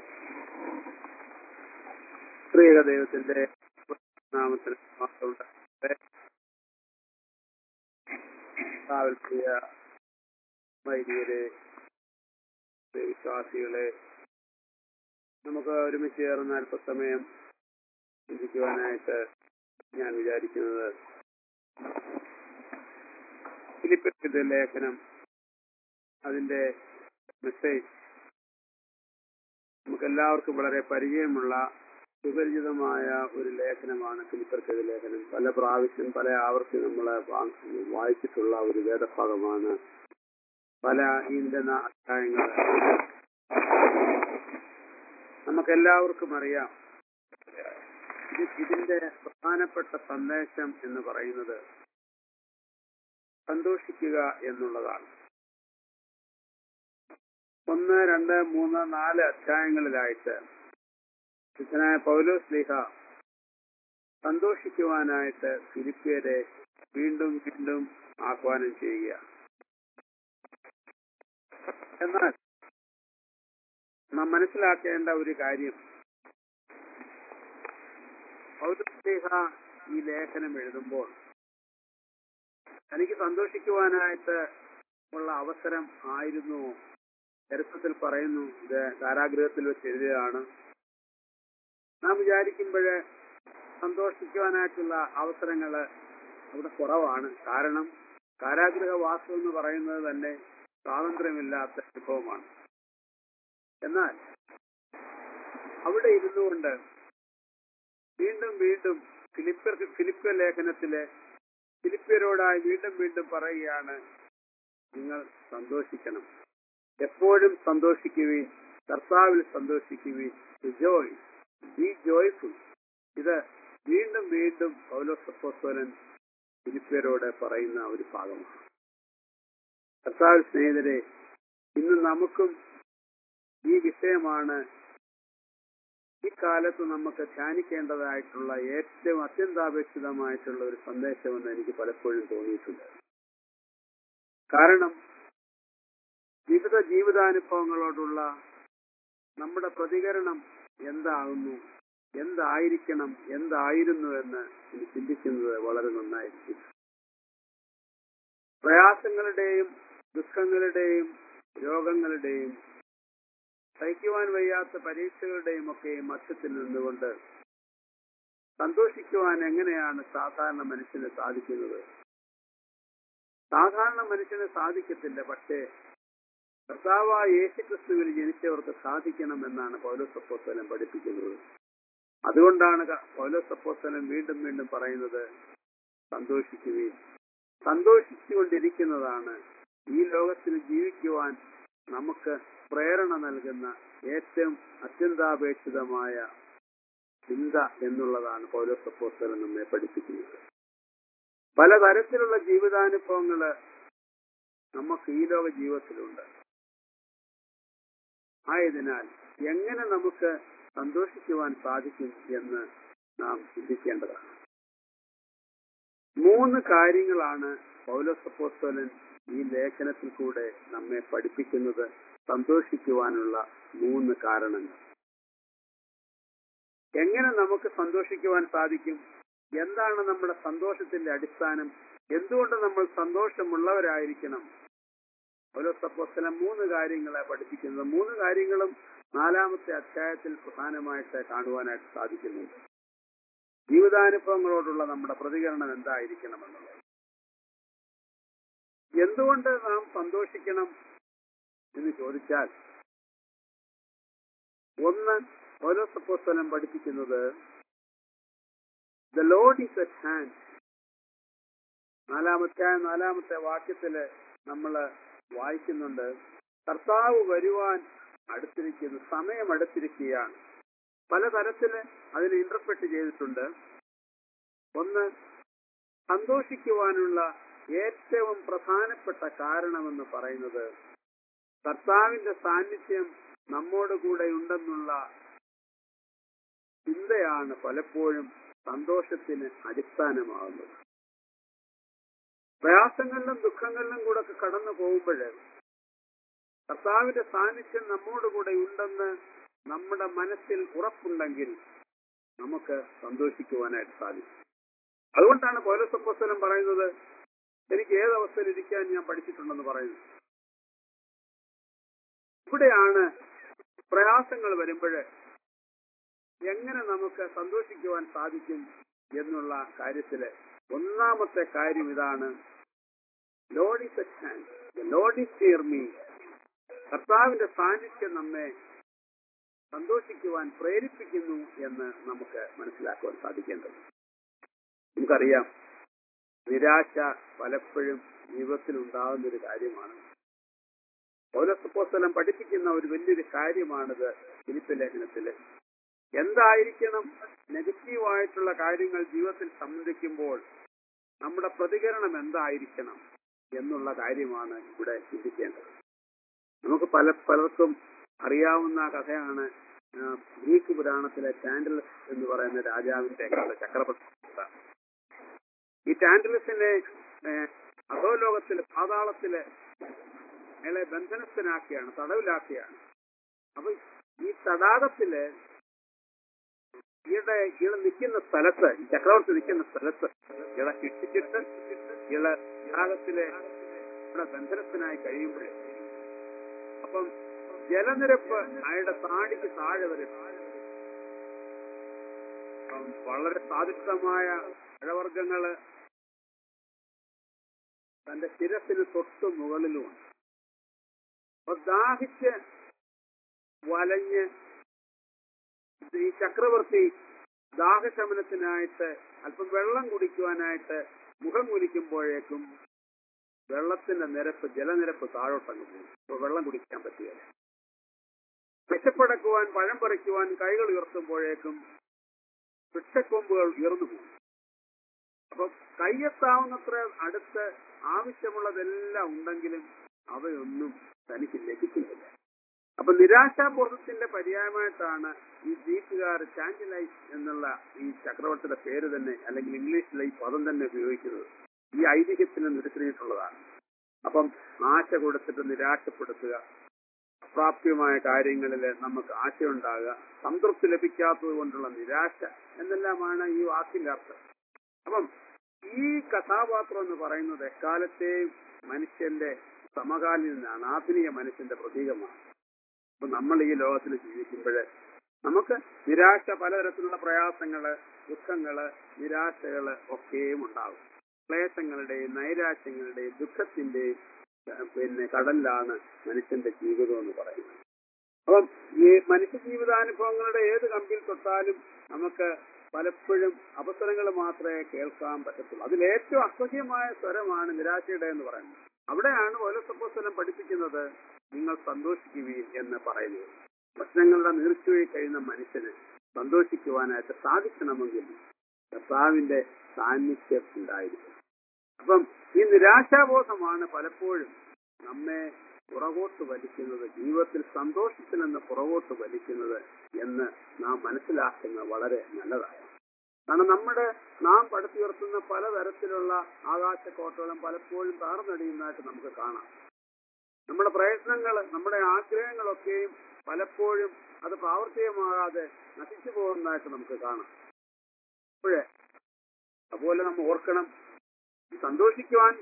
പ്രിയ ദൈവത്തിന്റെ നാമത്തിൽ പ്രിയ വൈദികരെ, വിശ്വാസികളെ, നമുക്ക് ഒരുമിച്ച് ചേർന്ന് അല്പസമയം ചിന്തിക്കുവാനായിട്ട് ഞാൻ വിചാരിക്കുന്നത് ഫിലിപ്പിയരുടെ ലേഖനം, അതിന്റെ മെസ്സേജ് നമുക്ക് എല്ലാവർക്കും വളരെ പരിചയമുള്ള സുപരിചിതമായ ഒരു ലേഖനമാണ് ഫിലിപ്പിയരുടെ ലേഖനം. പല പ്രാവശ്യം പല ആവർത്തി നമ്മൾ വായിച്ചിട്ടുള്ള ഒരു വേദഭാഗമാണ്. പല ഇതിന്റെ അധ്യായങ്ങൾ നമുക്കെല്ലാവർക്കും അറിയാം. ഇതിന്റെ പ്രധാനപ്പെട്ട സന്ദേശം എന്ന് പറയുന്നത് സന്തോഷിക്കുക എന്നുള്ളതാണ്. ഒന്ന്, രണ്ട്, മൂന്ന്, നാല് അധ്യായങ്ങളിലായിട്ട് വിശുദ്ധനായ പൗലോസ് ശ്ലീഹ സന്തോഷിക്കുവാനായിട്ട് ഫിലിപ്പിയരെ വീണ്ടും വീണ്ടും ആഹ്വാനം ചെയ്യുക. എന്നാൽ നാം മനസ്സിലാക്കേണ്ട ഒരു കാര്യം, പൗലോസ് ശ്ലീഹ ഈ ലേഖനം എഴുതുമ്പോൾ തനിക്ക് സന്തോഷിക്കുവാനായിട്ട് ഉള്ള അവസരം ആയിരുന്നു. ചരിത്രത്തിൽ പറയുന്നു, ഇത് കാരാഗൃഹത്തിൽ വെച്ച് എഴുതിയതാണ്. നാം വിചാരിക്കുമ്പോഴ് സന്തോഷിക്കുവാനായിട്ടുള്ള അവസരങ്ങൾ അവിടെ കുറവാണ്. കാരണം കാരാഗൃഹവാസം എന്ന് പറയുന്നത് തന്നെ സ്വാതന്ത്ര്യമില്ലാത്ത അനുഭവമാണ്. എന്നാൽ അവിടെ ഇരുന്നുകൊണ്ട് വീണ്ടും വീണ്ടും ഫിലിപ്പിയർ ഫിലിപ്പിയർ ലേഖനത്തിലെ ഫിലിപ്പിയരോടായി വീണ്ടും വീണ്ടും പറയുകയാണ്, നിങ്ങൾ സന്തോഷിക്കണം, എപ്പോഴും സന്തോഷിക്കുവിൻ, കർത്താവിൽ സന്തോഷിക്കുവിൻ, റിജോയ്സ്, ബി ജോയ്ഫുൾ. ഇത് വീണ്ടും വീണ്ടും പൗലോസ് അപ്പോസ്തലൻ ഫിലിപ്പിയരോട് പറയുന്ന ഒരു ഭാഗമാണ്. കർത്താവിൽ സ്നേഹിതരെ, ഇന്ന് നമുക്കും ഈ വിഷയമാണ് ഈ കാലത്ത് നമുക്ക് ധ്യാനിക്കേണ്ടതായിട്ടുള്ള ഏറ്റവും അത്യന്താപേക്ഷിതമായിട്ടുള്ള ഒരു സന്ദേശമെന്ന് എനിക്ക് പലപ്പോഴും തോന്നിയിട്ടുണ്ട്. കാരണം വിവിധ ജീവിതാനുഭവങ്ങളോടുള്ള നമ്മുടെ പ്രതികരണം എന്താകുന്നു, എന്തായിരിക്കണം, എന്തായിരുന്നു എന്ന് ഇനി ചിന്തിക്കുന്നത് വളരെ നന്നായിരിക്കും. പ്രയാസങ്ങളുടെയും ദുഃഖങ്ങളുടെയും രോഗങ്ങളുടെയും സഹിക്കുവാൻ വയ്യാത്ത പരീക്ഷകളുടെയും ഒക്കെ മധ്യത്തിൽ നിന്നുകൊണ്ട് സന്തോഷിക്കുവാൻ എങ്ങനെയാണ് സാധാരണ മനുഷ്യന് സാധിക്കുന്നത്? സാധാരണ മനുഷ്യന് സാധിക്കത്തില്ല. പക്ഷേ കർത്താവായ യേശുക്രിസ്തുവിൽ ജനിച്ചവർക്ക് സാധിക്കണമെന്നാണ് പൗലോസ് അപ്പോസ്തലൻ പഠിപ്പിക്കുന്നത്. അതുകൊണ്ടാണ് പൗലോസ് അപ്പോസ്തലൻ വീണ്ടും വീണ്ടും പറയുന്നത്, സന്തോഷിക്കുകയും സന്തോഷിച്ചുകൊണ്ടിരിക്കുന്നതാണ് ഈ ലോകത്തിൽ ജീവിക്കുവാൻ നമുക്ക് പ്രേരണ നൽകുന്ന ഏറ്റവും അത്യന്താപേക്ഷിതമായ ചിന്ത എന്നുള്ളതാണ് പൗലോസ് അപ്പോസ്തലൻ നമ്മെ പഠിപ്പിക്കുന്നത്. പലതരത്തിലുള്ള ജീവിതാനുഭവങ്ങള് നമുക്ക് ഈ ലോക ജീവിതത്തിലുണ്ട്. ആയതിനാൽ എങ്ങനെ നമുക്ക് സന്തോഷിക്കുവാൻ സാധിക്കും എന്ന് നാം ചിന്തിക്കേണ്ടതാണ്. മൂന്ന് കാര്യങ്ങളാണ് പൗലോസ് അപ്പോസ്തലൻ ഈ ലേഖനത്തിൽ കൂടെ നമ്മെ പഠിപ്പിക്കുന്നത്. സന്തോഷിക്കുവാനുള്ള മൂന്ന് കാരണങ്ങൾ. എങ്ങനെ നമുക്ക് സന്തോഷിക്കുവാൻ സാധിക്കും? എന്താണ് നമ്മുടെ സന്തോഷത്തിന്റെ അടിസ്ഥാനം? എന്തുകൊണ്ട് നമ്മൾ സന്തോഷമുള്ളവരായിരിക്കണം? പൗലോസ് അപ്പോസ്തലൻ മൂന്ന് കാര്യങ്ങളെ പഠിപ്പിക്കുന്നത്. മൂന്ന് കാര്യങ്ങളും നാലാമത്തെ അധ്യായത്തിൽ പ്രധാനമായിട്ട് കാണുവാനായിട്ട് സാധിക്കുന്നുണ്ട്. ജീവിതാനുഭവങ്ങളോടുള്ള നമ്മുടെ പ്രതികരണം എന്തായിരിക്കണമെന്നുള്ളത്. എന്തുകൊണ്ട് നാം സന്തോഷിക്കണം എന്ന് ചോദിച്ചാൽ, ഒന്ന്, പൗലോസ് അപ്പോസ്തലൻ പഠിപ്പിക്കുന്നത് The Lord is at hand. നാലാമത്തെ നാലാമത്തെ വാക്യത്തില് നമ്മൾ വായിക്കുന്നുണ്ട്, കർത്താവ് വരുവാൻ അടുത്തിരിക്കുന്നു, സമയം അടുത്തിരിക്കുകയാണ്. പലതരത്തില് അതിന് ഇന്റർപ്രറ്റ് ചെയ്തിട്ടുണ്ട്. ഒന്ന്, സന്തോഷിക്കുവാനുള്ള ഏറ്റവും പ്രധാനപ്പെട്ട കാരണമെന്ന് പറയുന്നത് കർത്താവിന്റെ സാന്നിധ്യം നമ്മോട് കൂടെ ഉണ്ടെന്നുള്ള ചിന്തയാണ് പലപ്പോഴും സന്തോഷത്തിന് അടിസ്ഥാനമാകുന്നത്. പ്രയാസങ്ങളിലും ദുഃഖങ്ങളിലും കൂടെ ഒക്കെ കടന്നു പോകുമ്പോൾ കർത്താവിന്റെ സാന്നിധ്യം നമ്മോടുകൂടെ ഉണ്ടെന്ന് നമ്മുടെ മനസ്സിൽ ഉറപ്പുണ്ടെങ്കിൽ നമുക്ക് സന്തോഷിക്കുവാനായിട്ട് സാധിക്കും. അതുകൊണ്ടാണ് പൗലോസ് അപ്പോസ്തലൻ പറയുന്നത്, എനിക്ക് ഏത് അവസ്ഥയിൽ ഇരിക്കാൻ ഞാൻ പഠിച്ചിട്ടുണ്ടെന്ന് പറയുന്നു. ഇവിടെയാണ് പ്രയാസങ്ങൾ വരുമ്പോൾ എങ്ങനെ നമുക്ക് സന്തോഷിക്കുവാൻ സാധിക്കും എന്നുള്ള കാര്യത്തില് ഒന്നാമത്തെ കാര്യം ഇതാണ്, lord is at hand, the lord is near me. കർത്താവിന്റെ സാന്നിധ്യം നമ്മെ സന്തോഷിക്കുവാൻ പ്രേരിപ്പിക്കുന്നു എന്ന് നമുക്ക് മനസ്സിലാക്കുവാൻ സാധിക്കേണ്ടത്. നമുക്കറിയാം, നിരാശ പലപ്പോഴും ജീവിതത്തിൽ ഉണ്ടാകുന്ന ഒരു കാര്യമാണ്. പൗലോസ് അപ്പോസ്തലൻ പഠിപ്പിക്കുന്ന ഒരു വലിയൊരു കാര്യമാണിത്. ഫിലിപ്പി ലേഖനത്തില് എന്തായിരിക്കണം നെഗറ്റീവായിട്ടുള്ള കാര്യങ്ങൾ ജീവിതത്തിൽ സംബന്ധിക്കുമ്പോൾ നമ്മുടെ പ്രതികരണം എന്തായിരിക്കണം എന്നുള്ള കാര്യമാണ് ഇവിടെ ചിന്തിക്കേണ്ടത്. നമുക്ക് പല പലർക്കും അറിയാവുന്ന കഥയാണ് ഗ്രീക്ക് പുരാണത്തിലെ ടാന്റലസ് എന്ന് പറയുന്ന രാജാവിന്റെ കഥ, ചക്രവർത്തി. ഈ ടാന്റലസിനെ അധോലോകത്തില് പാതാളത്തില് അയാളെ ബന്ധനസ്ഥനാക്കിയാണ്, തടവിലാക്കിയാണ്. അപ്പൊ ഈ തടാകത്തില് ഈയുടെ ഇള നിൽക്കുന്ന സ്ഥലത്ത്, ഈ ചക്രവർത്തി നിൽക്കുന്ന സ്ഥലത്ത് ഇള കിട്ടിച്ചിട്ട് ഇള തടാകത്തിലെ ഇവിടെ ബന്ധനസ്ഥനായി കഴിയുമ്പോഴേ അപ്പം ജലനിരപ്പ് അയാളുടെ താടിക്ക് താഴെ വരും. വളരെ സ്വാദിഷ്ടമായ പഴവർഗ്ഗങ്ങള് തന്റെ ശിരസിന് തൊട്ട് മുകളിലുമാണ്. അപ്പൊ ദാഹിച്ച് വലഞ്ഞ് ഈ ചക്രവർത്തി ദാഹശമനത്തിനായിട്ട് അല്പം വെള്ളം കുടിക്കുവാനായിട്ട് മുഖം കുലിക്കുമ്പോഴേക്കും വെള്ളത്തിന്റെ നിരപ്പ്, ജലനിരപ്പ് താഴോട്ടങ്ങ് പോകും. അപ്പൊ വെള്ളം കുടിക്കാൻ പറ്റുകയില്ല. വിശപ്പടക്കുവാൻ, പഴം പറിക്കുവാൻ കൈകൾ ഉയർത്തുമ്പോഴേക്കും വൃക്ഷക്കൊമ്പുകൾ ഉയർന്നു പോകും. അപ്പൊ കയ്യെത്താവുന്നത്ര അടുത്ത് ആവശ്യമുള്ളതെല്ലാം ഉണ്ടെങ്കിലും അവയൊന്നും തനിക്ക് ലഭിക്കുന്നില്ല. അപ്പൊ നിരാശാബോധത്തിന്റെ പര്യായമായിട്ടാണ് ഈ ഗ്രീക്കുകാർ ടാന്റലൈസ് എന്നുള്ള ഈ ചക്രവർത്തിയുടെ പേര് തന്നെ, അല്ലെങ്കിൽ ഇംഗ്ലീഷിലെ ഈ പദം തന്നെ ഉപയോഗിക്കുന്നത്. ഈ ഐതിഹ്യത്തിന് നിരത്തിയിട്ടുള്ളതാണ്. അപ്പം ആശ കൊടുത്തിട്ട് നിരാശപ്പെടുത്തുക, അപ്രാപ്യമായ കാര്യങ്ങളിൽ നമുക്ക് ആശയുണ്ടാകുക, സംതൃപ്തി ലഭിക്കാത്തത് കൊണ്ടുള്ള നിരാശ എന്നെല്ലാമാണ് ഈ വാക്കിന്റെ അർത്ഥം. അപ്പം ഈ കഥാപാത്രം എന്ന് പറയുന്നത് എക്കാലത്തെയും മനുഷ്യന്റെ സമകാലീനാണ്, ആധുനിക മനുഷ്യന്റെ പ്രതീകമാണ്. അപ്പൊ നമ്മൾ ഈ ലോകത്തിൽ ജീവിക്കുമ്പോൾ നമുക്ക് നിരാശ, പലതരത്തിലുള്ള പ്രയാസങ്ങള്, ദുഃഖങ്ങള്, നിരാശകള് ഒക്കെയും ഉണ്ടാകും. ക്ലേശങ്ങളുടെയും നൈരാശ്യങ്ങളുടെയും ദുഃഖത്തിന്റെയും പിന്നെ കടലിലാണ് മനുഷ്യന്റെ ജീവിതം എന്ന് പറയുന്നത്. അപ്പം ഈ മനുഷ്യ ജീവിതാനുഭവങ്ങളുടെ ഏത് കമ്പിൽ തൊട്ടാലും നമുക്ക് പലപ്പോഴും അവസരങ്ങൾ മാത്രമേ കേൾക്കാൻ പറ്റത്തുള്ളൂ. അതിലേറ്റവും അസഹ്യമായ സ്വരമാണ് നിരാശയുടെ എന്ന് പറയുന്നത്. അവിടെയാണ് പൗലോസ് അപ്പോസ്തലൻ പഠിപ്പിക്കുന്നത്, നിങ്ങൾ സന്തോഷിക്കുകയും എന്ന് പറയുന്നത്. പ്രശ്നങ്ങളുടെ നീർച്ചുവയിൽ കഴിയുന്ന മനുഷ്യന് സന്തോഷിക്കുവാനായിട്ട് സാധിക്കണമെങ്കിൽ കർത്താവിന്റെ സാന്നിധ്യം ഉണ്ടായിരിക്കും. അപ്പം ഈ നിരാശാബോധമാണ് പലപ്പോഴും നമ്മെ പുറകോട്ട് വലിക്കുന്നത്, ജീവിതത്തിൽ സന്തോഷത്തിൽ നിന്ന് പുറകോട്ട് വലിക്കുന്നത് എന്ന് നാം മനസ്സിലാക്കുന്നത് വളരെ നല്ലതാണ്. കാരണം നമ്മുടെ നാം പടുത്തുയർത്തുന്ന പലതരത്തിലുള്ള ആകാശക്കോട്ടകളും പലപ്പോഴും താർന്നടിയുന്നതായിട്ട് നമുക്ക് കാണാം. നമ്മുടെ പ്രയത്നങ്ങൾ, നമ്മുടെ ആഗ്രഹങ്ങളൊക്കെയും പലപ്പോഴും അത് പ്രാവർത്തികമാകാതെ നശിച്ചു പോകുന്നതായിട്ട് നമുക്ക് കാണാം. അപ്പോഴേ അതുപോലെ നമ്മൾ ഓർക്കണം, സന്തോഷിക്കുവാൻ,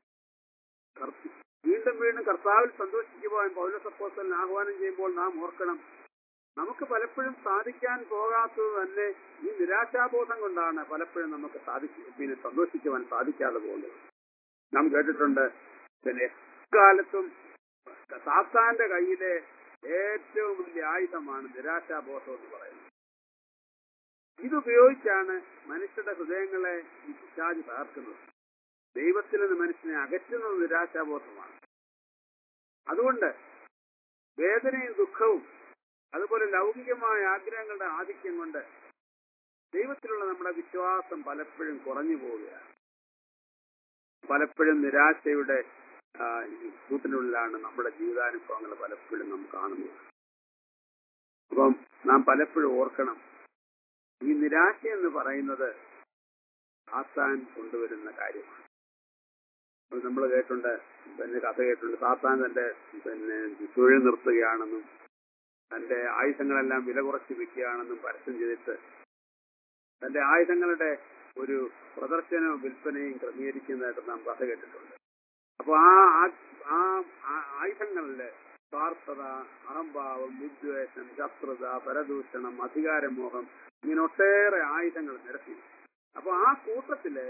വീണ്ടും വീണ്ടും കർത്താവിൽ സന്തോഷിക്കുവാൻ പൗലോസ് അപ്പോസ്തലൻ ആഹ്വാനം ചെയ്യുമ്പോൾ നാം ഓർക്കണം, നമുക്ക് പലപ്പോഴും സാധിക്കാൻ പോകാത്തത് തന്നെ ഈ നിരാശാബോധം കൊണ്ടാണ് പലപ്പോഴും നമുക്ക് സാധിക്കും പിന്നെ സന്തോഷിക്കുവാൻ സാധിക്കാതെ പോകുന്നത്. നാം കേട്ടിട്ടുണ്ട്, പിന്നെ എക്കാലത്തും സാത്താന്റെ കയ്യിലെ ഏറ്റവും വലിയ ആയുധമാണ് നിരാശാബോധം എന്ന് പറയുന്നത്. ഇതുപയോഗിച്ചാണ് മനുഷ്യരുടെ ഹൃദയങ്ങളെ ഈ പിശാച് തകർക്കുന്നത്. ദൈവത്തിൽ നിന്ന് മനുഷ്യനെ അകറ്റുന്നത് നിരാശാബോധമാണ്. അതുകൊണ്ട് വേദനയും ദുഃഖവും അതുപോലെ ലൗകികമായ ആഗ്രഹങ്ങളുടെ ആധിക്യം കൊണ്ട് ദൈവത്തിലുള്ള നമ്മുടെ വിശ്വാസം പലപ്പോഴും കുറഞ്ഞു പോവുകയാണ്. പലപ്പോഴും നിരാശയുടെ കൂട്ടിനുള്ളിലാണ് നമ്മുടെ ജീവിതാനുഭവങ്ങൾ പലപ്പോഴും നാം കാണുന്നത്. അപ്പം നാം പലപ്പോഴും ഓർക്കണം, ഈ നിരാശ എന്ന് പറയുന്നത് സാത്താൻ കൊണ്ടുവരുന്ന കാര്യമാണ്. നമ്മൾ കേട്ടുണ്ട്, പിന്നെ കഥ കേട്ടുണ്ട്, സാത്താൻ തന്റെ പിന്നെ തൊഴിൽ നിർത്തുകയാണെന്നും തന്റെ ആയുധങ്ങളെല്ലാം വില കുറച്ച് വിൽക്കുകയാണെന്നും പരസ്യം ചെയ്തിട്ട് തന്റെ ആയുധങ്ങളുടെ ഒരു പ്രദർശനവും വിൽപ്പനയും ക്രമീകരിക്കുന്നതായിട്ട് നാം കഥ കേട്ടിട്ടുണ്ട്. അപ്പൊ ആ ആ ആയുധങ്ങളില് സ്വാർത്ഥത, അഹംഭാവം, വിദ്വേഷം, ശത്രുത, പരദൂഷണം, അധികാരമോഹം, ഇങ്ങനെ ഒട്ടേറെ ആയുധങ്ങൾ നിരത്തി. അപ്പൊ ആ കൂട്ടത്തില്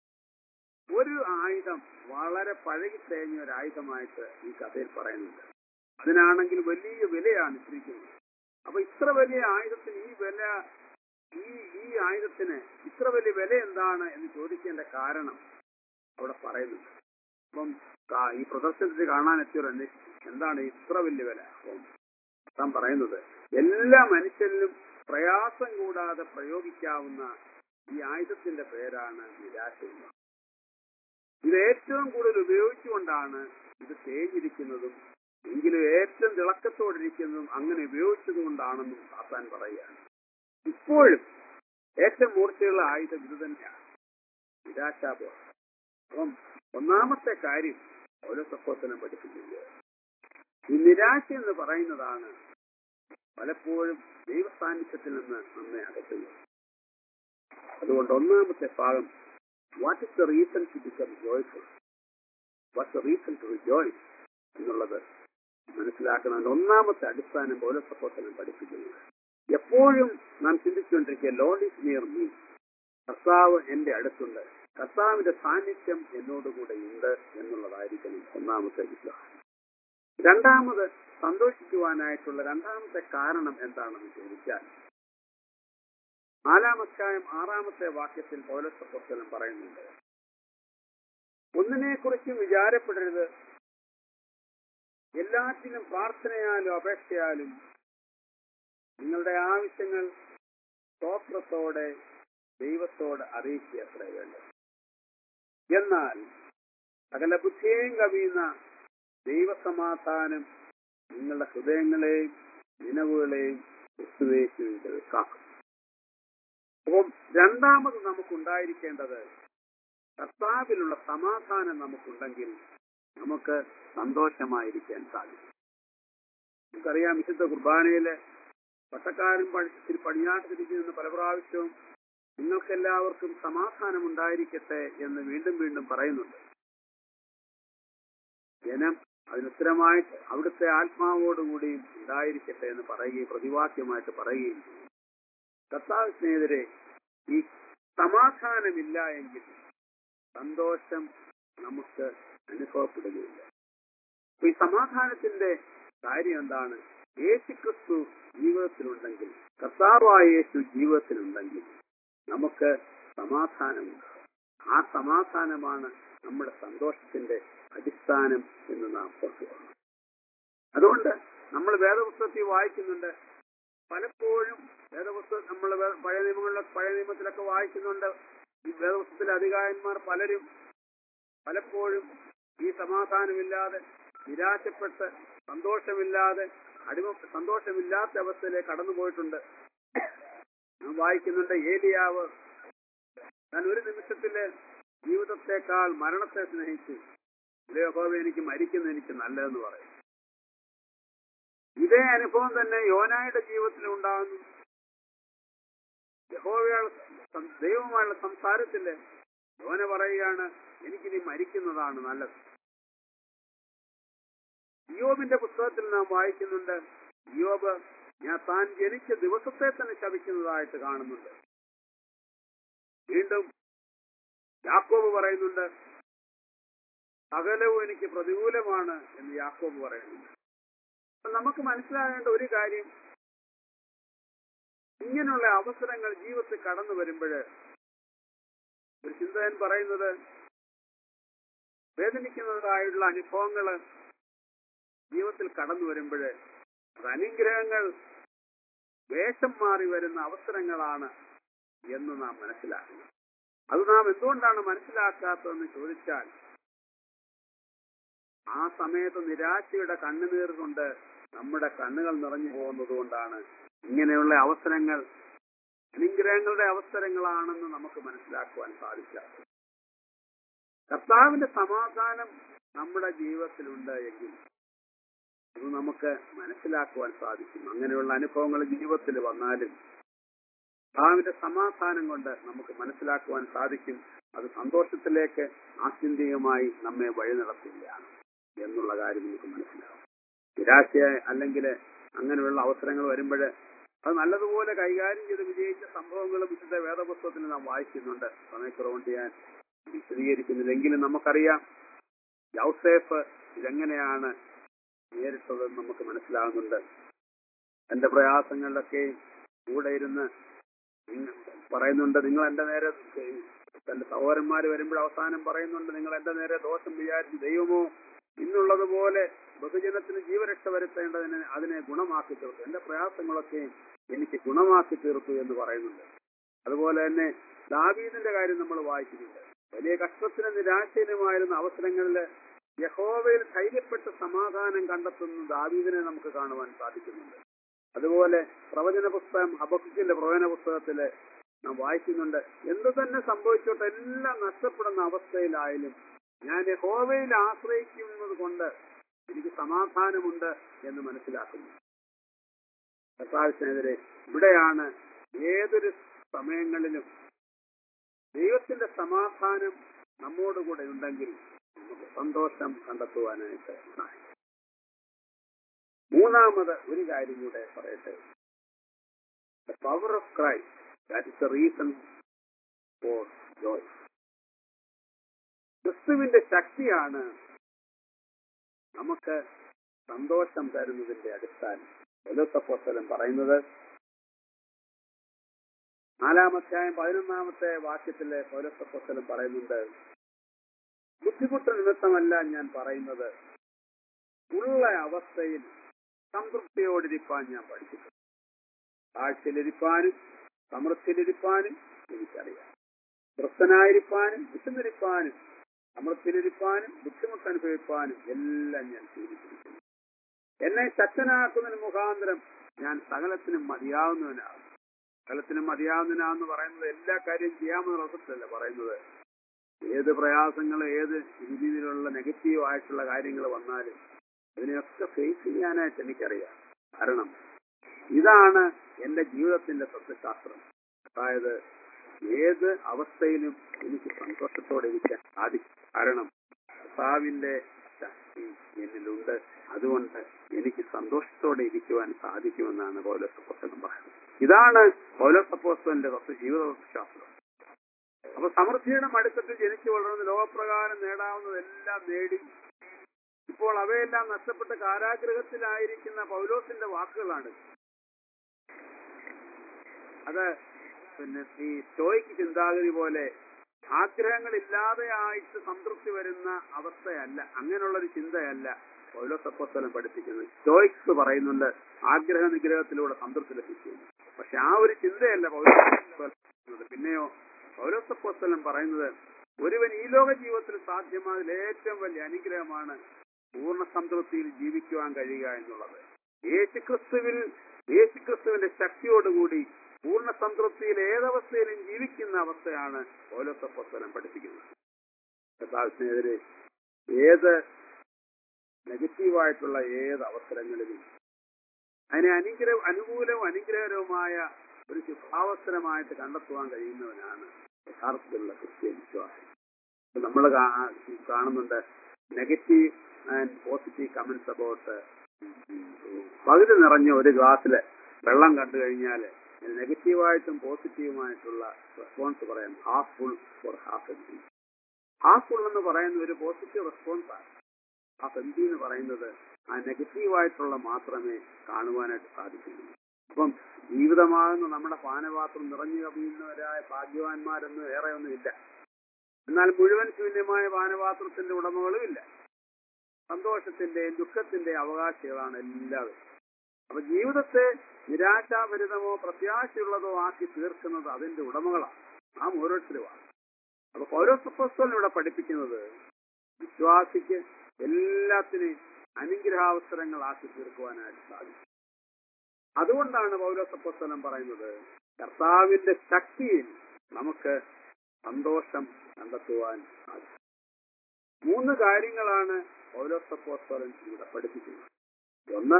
ഒരു ആയുധം വളരെ പഴകി തേഞ്ഞ ഒരു ആയുധമായിട്ട് ഈ കഥയിൽ പറയുന്നുണ്ട്. അതിനാണെങ്കിൽ വലിയ വിലയാണ് ഇട്ടിരിക്കുന്നത്. അപ്പൊ ഇത്ര വലിയ ആയുധത്തിന് ഈ വില ഈ ഈ ആയുധത്തിന് ഇത്ര വലിയ വില എന്താണ് എന്ന് ചോദിക്കേണ്ട കാരണം അവിടെ പറയുന്നുണ്ട്. അപ്പം ഈ പ്രദർശനത്തിൽ കാണാൻ എത്തിയവർ അന്വേഷിച്ചു എന്താണ് ഇത്ര വലിയ വില. അപ്പം താൻ പറയുന്നത് എല്ലാ മനുഷ്യരിലും പ്രയാസം കൂടാതെ പ്രയോഗിക്കാവുന്ന ഈ ആയുധത്തിന്റെ പേരാണ് നിരാശ. ഇത് ഏറ്റവും കൂടുതൽ ഉപയോഗിച്ചുകൊണ്ടാണ് ഇത് തേഞ്ഞിരിക്കുന്നതും എങ്കിലും ഏറ്റവും തിളക്കത്തോടിരിക്കുന്നതും അങ്ങനെ ഉപയോഗിച്ചത് കൊണ്ടാണെന്നും സാത്താൻ പറയുകയാണ്. ഇപ്പോഴും ഏറ്റവും മൂർച്ചയുള്ള ആയുധം ഇത് തന്നെയാണ്, നിരാശാബോധം. അപ്പം ഒന്നാമത്തെ കാര്യം ഓരോ സപ്പോസനം പഠിപ്പിക്കുന്നത് ഈ നിരാശ എന്ന് പറയുന്നതാണ് പലപ്പോഴും ദൈവസാന്നിധ്യത്തിൽ നിന്ന് നമ്മെ അകറ്റുന്നത്. അതുകൊണ്ട് ഒന്നാമത്തെ ഭാഗം, what is the reason to become joyful, what is the reason to rejoice എന്നുള്ളത് മനസ്സിലാക്കണം. ഒന്നാമത്തെ അടിസ്ഥാനം പൗലോസപ്പോസ്തലൻ പഠിപ്പിക്കുന്നത്. എപ്പോഴും നാം ചിന്തിച്ചുകൊണ്ടിരിക്കുക ലോർഡ് ഈസ് നിയർ മീ, കർത്താവ് എന്റെ അടുത്തുണ്ട്, കർത്താവിന്റെ സാന്നിധ്യം എന്നോടുകൂടെ ഉണ്ട് എന്നുള്ളതായിരിക്കണം ഒന്നാമത്തെ വിശ്വാസം. രണ്ടാമത് സന്തോഷിക്കുവാനായിട്ടുള്ള രണ്ടാമത്തെ കാരണം എന്താണെന്ന് ചോദിച്ചാൽ നാലാം അധ്യായം ആറാമത്തെ വാക്യത്തിൽ പൗലോസപ്പോസ്തലൻ പറയുന്നുണ്ട്, ഒന്നിനെക്കുറിച്ചും വിചാരപ്പെടരുത്, എല്ലാറ്റിനും പ്രാർത്ഥനയാലും അപേക്ഷയാലും നിങ്ങളുടെ ആവശ്യങ്ങൾ സ്തോത്രത്തോടെ ദൈവത്തോട് അറിയിക്കുക അത്രേ വേണ്ടത്. എന്നാൽ സകല ബുദ്ധിയെയും കവിയുന്ന ദൈവസമാധാനം നിങ്ങളുടെ ഹൃദയങ്ങളെയും നിലവുകളെയും ക്രിസ്തുയേശുവിൽ കാക്കും. അപ്പം രണ്ടാമത് നമുക്കുണ്ടായിരിക്കേണ്ടത് കർത്താവിലുള്ള സമാധാനം നമുക്കുണ്ടെങ്കിൽ നമുക്ക് സന്തോഷമായിരിക്കാൻ സാധിക്കും. നമുക്കറിയാം, വിശുദ്ധ കുർബാനയില് പട്ടക്കാരൻ പഴി പടിഞ്ഞാട്ട് തിരിക്കുന്ന പല പ്രാവശ്യവും നിങ്ങൾക്കെല്ലാവർക്കും സമാധാനം ഉണ്ടായിരിക്കട്ടെ എന്ന് വീണ്ടും വീണ്ടും പറയുന്നുണ്ട്. ജനം അതിനുത്തരമായിട്ട് അവിടുത്തെ ആത്മാവോടുകൂടിയും ഉണ്ടായിരിക്കട്ടെ എന്ന് പറയുകയും പ്രതിവാക്യമായിട്ട് പറയുകയും ചെയ്യും. കർത്താവ് സ്നേഹിതരെ, ഈ സമാധാനമില്ല എങ്കിൽ സന്തോഷം നമുക്ക് അനുഭവപ്പെടുകയില്ല. ഈ സമാധാനത്തിന്റെ കാര്യം എന്താണ്? യേശുക്രിസ്തു ജീവിതത്തിലുണ്ടെങ്കിൽ, കർത്താവായ യേശു ജീവിതത്തിലുണ്ടെങ്കിൽ നമുക്ക് സമാധാനമുണ്ട്. ആ സമാധാനമാണ് നമ്മുടെ സന്തോഷത്തിന്റെ അടിസ്ഥാനം എന്ന് നാം ഓർക്കുക. അതുകൊണ്ട് നമ്മൾ വേദപുസ്തകത്തിൽ വായിക്കുന്നുണ്ട്, പലപ്പോഴും വേദപുസ്തകം നമ്മൾ പഴയ നിയമങ്ങളിലൊക്കെ പഴയ നിയമത്തിലൊക്കെ വായിക്കുന്നുണ്ട്. ഈ വേദപുസ്തകത്തിലെ അധികാരന്മാർ പലരും പലപ്പോഴും ഈ സമാധാനമില്ലാതെ നിരാശപ്പെട്ട് സന്തോഷമില്ലാതെ അടിമ സന്തോഷമില്ലാത്ത അവസ്ഥയിലേക്ക് കടന്നുപോയിട്ടുണ്ട്. നാം വായിക്കുന്നുണ്ട്, ഏലിയാവ് ഞാൻ ഒരു നിമിഷത്തിലെ ജീവിതത്തെക്കാൾ മരണത്തെ സ്നേഹിച്ചു, യഹോവ എനിക്ക് മരിക്കുന്ന എനിക്ക് നല്ലതെന്ന് പറയും. ഇതേ അനുഭവം തന്നെ യോനായുടെ ജീവിതത്തിൽ ഉണ്ടാകുന്നു. യഹോവയുടെ ദൈവമായുള്ള സംസാരത്തില് യോന പറയുകയാണ്, എനിക്കിനി മരിക്കുന്നതാണ് നല്ലത്. ഇയ്യോബിന്റെ പുസ്തകത്തിൽ നാം വായിക്കുന്നുണ്ട്, ഇയ്യോബ് ഞാൻ താൻ ജനിച്ച ദിവസത്തെ തന്നെ ശപിക്കുന്നതായിട്ട് കാണുന്നുണ്ട്. വീണ്ടും യാക്കോബ് പറയുന്നുണ്ട്, സകലവും എനിക്ക് പ്രതികൂലമാണ് എന്ന് യാക്കോബ് പറയുന്നുണ്ട്. അപ്പൊ നമുക്ക് മനസ്സിലാകേണ്ട ഒരു കാര്യം, ഇങ്ങനെയുള്ള അവസരങ്ങൾ ജീവിതത്തിൽ കടന്നു വരുമ്പോൾ ഒരു ചിന്തകൻ പറയുന്നത്, വേദനിക്കുന്നതായുള്ള അനുഭവങ്ങള് ജീവിതത്തിൽ കടന്നു വരുമ്പോൾ അത് അനുഗ്രഹങ്ങൾ വേഷം മാറി വരുന്ന അവസരങ്ങളാണ് എന്ന് നാം മനസ്സിലാക്കണം. അത് നാം എന്തുകൊണ്ടാണ് മനസ്സിലാക്കാത്തതെന്ന് ചോദിച്ചാൽ, ആ സമയത്ത് നിരാശയുടെ കണ്ണുനീർ കൊണ്ട് നമ്മുടെ കണ്ണുകൾ നിറഞ്ഞു പോകുന്നത് കൊണ്ടാണ് ഇങ്ങനെയുള്ള അവസരങ്ങൾ അനുഗ്രഹങ്ങളുടെ അവസരങ്ങളാണെന്ന് നമുക്ക് മനസ്സിലാക്കുവാൻ സാധിക്കാത്തത്. കർത്താവിന്റെ സമാധാനം നമ്മുടെ ജീവിതത്തിലുണ്ട് എങ്കിൽ അത് നമുക്ക് മനസ്സിലാക്കുവാൻ സാധിക്കും. അങ്ങനെയുള്ള അനുഭവങ്ങൾ ജീവിതത്തിൽ വന്നാലും കർത്താവിന്റെ സമാധാനം കൊണ്ട് നമുക്ക് മനസ്സിലാക്കുവാൻ സാധിക്കും. അത് സന്തോഷത്തിലേക്ക് ആത്യന്തികമായി നമ്മെ വഴി നടത്തുകയാണ് എന്നുള്ള കാര്യം നമുക്ക് മനസ്സിലാവും. നിരാശയായി അല്ലെങ്കിൽ അങ്ങനെയുള്ള അവസരങ്ങൾ വരുമ്പോൾ അത് നല്ലതുപോലെ കൈകാര്യം ചെയ്ത് വിജയിച്ച സംഭവങ്ങളും വിശുദ്ധ വേദപുസ്തകത്തിൽ നാം വായിക്കുന്നുണ്ട്. സമയക്കുറവുകൊണ്ട് ഞാൻ വിശദീകരിക്കുന്നില്ലെങ്കിലും നമുക്കറിയാം യൗസേഫ് ഇതെങ്ങനെയാണ് നേരിട്ടതെന്ന് നമുക്ക് മനസ്സിലാകുന്നുണ്ട്. എന്റെ പ്രയാസങ്ങളിലൊക്കെ കൂടെ ഇരുന്ന് പറയുന്നുണ്ട്, നിങ്ങൾ എന്റെ നേരെ തന്റെ സഹോദരന്മാര് വരുമ്പോൾ അവസാനം പറയുന്നുണ്ട്, നിങ്ങൾ എന്റെ നേരെ ദോഷം വിചാരിച്ച് ദൈവമോ ഇന്നുള്ളതുപോലെ ബഹുജനത്തിന് ജീവരക്ഷ വരുത്തേണ്ടതിന് അതിനെ ഗുണമാക്കി തീർത്തു, എന്റെ പ്രയാസങ്ങളൊക്കെ എനിക്ക് ഗുണമാക്കി തീർത്തു എന്ന് പറയുന്നുണ്ട്. അതുപോലെ തന്നെ ദാവീദിന്റെ കാര്യം നമ്മൾ വായിക്കുന്നുണ്ട്. വലിയ കഷ്ടത്തിനും നിരാശയിലുമായിരുന്ന അവസരങ്ങളിൽ യഹോവയിൽ ധൈര്യപ്പെട്ട് സമാധാനം കണ്ടെത്തുന്ന ദാവീദിനെ നമുക്ക് കാണുവാൻ സാധിക്കുന്നുണ്ട്. അതുപോലെ പ്രവചന പുസ്തകം ഹബക്കൂക്കിന്റെ പ്രവചന പുസ്തകത്തില് നാം വായിക്കുന്നുണ്ട്, എന്തു തന്നെ സംഭവിച്ചോട്ടെ എല്ലാം നഷ്ടപ്പെടുന്ന അവസ്ഥയിലായാലും ഞാൻ യഹോവയിൽ ആശ്രയിക്കുന്നത് കൊണ്ട് എനിക്ക് സമാധാനമുണ്ട് എന്ന് മനസ്സിലാക്കുന്നു. കർത്താവിനെതിരെ ഇവിടെയാണ് ഏതൊരു സമയങ്ങളിലും ദൈവത്തിന്റെ സമാധാനം നമ്മോടുകൂടെ ഉണ്ടെങ്കിൽ നമുക്ക് സന്തോഷം കണ്ടെത്തുവാനായിട്ട് സാധിക്കും. മൂന്നാമത് ഒരു കാര്യം കൂടെ പറയട്ടെ. The power of Christ, that is the reason for joy. ക്രിസ്തുവിന്റെ ശക്തിയാണ് നമുക്ക് സന്തോഷം തരുന്നതിന്റെ അടിസ്ഥാനം. പൗലോസപ്പോസ്തലൻ പറയുന്നത് നാലാമധ്യായം പതിനൊന്നാമത്തെ വാക്യത്തിലെ പൗലോസപ്പോസ്തലൻ പറയുന്നുണ്ട്, ബുദ്ധിമുട്ട് നിമിത്തമല്ല ഞാൻ പറയുന്നത്, ഉള്ള അവസ്ഥയിൽ സംതൃപ്തിയോടിരിപ്പാൻ ഞാൻ പഠിച്ചിട്ടുണ്ട്. താഴ്ചയിലിരിപ്പാനും സമൃദ്ധിയിലിരിപ്പാനും എനിക്കറിയാം. തൃപ്തനായിരിക്കാനും വിശന്നിരിപ്പാനും സമൃദ്ധിയിലിരിപ്പാനും ബുദ്ധിമുട്ട് അനുഭവിപ്പാനും എല്ലാം ഞാൻ ശീലിച്ചിരിക്കുന്നു. എന്നെ ശക്തനാക്കുന്നതിന് മുഖാന്തരം ഞാൻ സകലത്തിനും മതിയാവുന്നവനാകും. സകലത്തിനും മതിയാവുന്നവനാന്ന് പറയുന്നത് എല്ലാ കാര്യം ചെയ്യാമെന്നുള്ള അർത്ഥത്തിലല്ല പറയുന്നത്. ഏത് പ്രയാസങ്ങൾ ഏത് രീതിയിലുള്ള നെഗറ്റീവ് ആയിട്ടുള്ള കാര്യങ്ങൾ വന്നാലും അതിനെയൊക്കെ ഫേസ് ചെയ്യാനായിട്ട് എനിക്കറിയാം. കാരണം ഇതാണ് എന്റെ ജീവിതത്തിന്റെ തത്വശാസ്ത്രം. അതായത് ഏത് അവസ്ഥയിലും എനിക്ക് സന്തോഷത്തോടെ ഇരിക്കാൻ സാധിക്കും. കാരണം കർത്താവിന്റെ ശക്തി എന്നിലുണ്ട്. അതുകൊണ്ട് എനിക്ക് സന്തോഷത്തോടെ ഇരിക്കുവാൻ സാധിക്കുമെന്നാണ് പൗലോസപ്പോസ്തലൻ പറയുന്നത്. ഇതാണ് പൗലോസപ്പോസ്തലന്റെ ജീവിത തത്വശാസ്ത്രം. അപ്പൊ സമൃദ്ധിയുടെ മടുക്കത്തിൽ ജനിച്ചു വളർന്ന് ലോകപ്രകാരം നേടാവുന്നതെല്ലാം നേടി ഇപ്പോൾ അവയെല്ലാം നഷ്ടപ്പെട്ട് കാരാഗൃഹത്തിലായിരിക്കുന്ന പൗലോസിന്റെ വാക്കുകളാണ്. അത് പിന്നെ ഈ സ്റ്റോയിക്ക് ചിന്താഗതി പോലെ ആഗ്രഹങ്ങളില്ലാതെ ആയിട്ട് സംതൃപ്തി വരുന്ന അവസ്ഥയല്ല, അങ്ങനെയുള്ളൊരു ചിന്തയല്ല പൗലോസപ്പോസ്തലൻ പഠിപ്പിക്കുന്നത്. സ്റ്റോയിക്സ് പറയുന്നുണ്ട് ആഗ്രഹ നിഗ്രഹത്തിലൂടെ സംതൃപ്തി ലഭിക്കുന്നു. പക്ഷെ ആ ഒരു ചിന്തയല്ല പൗലോസപ്പോസ്തലൻ. പിന്നെയോ പൗലോസപ്പോസ്തലൻ പറയുന്നത് ഒരുവൻ ഈ ലോക ജീവിതത്തിൽ സാധ്യമായതിൽ ഏറ്റവും വലിയ അനുഗ്രഹമാണ് പൂർണ്ണ സംതൃപ്തിയിൽ ജീവിക്കുവാൻ കഴിയുക എന്നുള്ളത്. യേശുക്രിസ്തുവിൽ യേശുക്രിസ്തുവിന്റെ ശക്തിയോടുകൂടി പൂർണ്ണ സംതൃപ്തിയിൽ ഏതവസ്ഥയിലും ജീവിക്കുന്ന അവസ്ഥയാണ് പൗലോസപ്പോസ്തലൻ പഠിപ്പിക്കുന്നത്. കർത്താവിനെതിരെ ഏത് നെഗറ്റീവായിട്ടുള്ള ഏത് അവസരങ്ങളിലും അതിനെ അനുഗ്രഹ അനുകൂലവും അനുഗ്രഹകരവുമായ ഒരു ശുഭാവസരമായിട്ട് കണ്ടെത്തുവാൻ കഴിയുന്നവനാണ് യഥാർത്ഥത്തിലുള്ള ക്രിസ്ത്യൻ വിശ്വാസം. നമ്മൾ കാണുന്നുണ്ട് negative and positive comments about പകുതി നിറഞ്ഞ ഒരു ഗ്ലാസ്സില് വെള്ളം കണ്ടു കഴിഞ്ഞാൽ നെഗറ്റീവായിട്ടും പോസിറ്റീവുമായിട്ടുള്ള റെസ്പോൺസ് പറയാം. Half full for half empty. Half full എന്ന് പറയുന്ന ഒരു പോസിറ്റീവ് റെസ്പോൺസാണ്. ഹാഫ് എംപ്റ്റി എന്ന് പറയുന്നത് ആ നെഗറ്റീവായിട്ടുള്ള മാത്രമേ കാണുവാനായിട്ട് സാധിക്കുള്ളൂ. അപ്പം ജീവിതമാകുന്ന നമ്മുടെ പാനപാത്രം നിറഞ്ഞു കവിയുന്നവരായ ഭാഗ്യവാന്മാരൊന്നും ഏറെ ഒന്നുമില്ല. എന്നാൽ മുഴുവൻ ശൂന്യമായ പാനപാത്രത്തിന്റെ ഉടമകളുമില്ല. സന്തോഷത്തിന്റെയും ദുഃഖത്തിന്റെയും അവകാശികളാണ് എല്ലാവരും. അപ്പൊ ജീവിതത്തെ നിരാശാഭരിതമോ പ്രത്യാശയുള്ളതോ ആക്കി തീർക്കുന്നത് അതിന്റെ ഉടമകളാണ്, ആ ഓരോരുത്തരുമാണ്. അപ്പൊ പൗലോസപ്പോസ്തലൻ ഇവിടെ പഠിപ്പിക്കുന്നത് വിശ്വാസിക്ക് എല്ലാത്തിനെയും അനുഗ്രഹാവസരങ്ങളാക്കി തീർക്കുവാനായിട്ട് സാധിക്കും. അതുകൊണ്ടാണ് പൗലോസപ്പോസ്തലൻ പറയുന്നത് കർത്താവിന്റെ ശക്തിയിൽ നമുക്ക് സന്തോഷം കണ്ടെത്തുവാൻ സാധിക്കും. മൂന്ന് കാര്യങ്ങളാണ് പൗലോസ് അപ്പോസ്തലൻ ഇവിടെ പഠിപ്പിക്കുന്നത്. ഒന്ന്,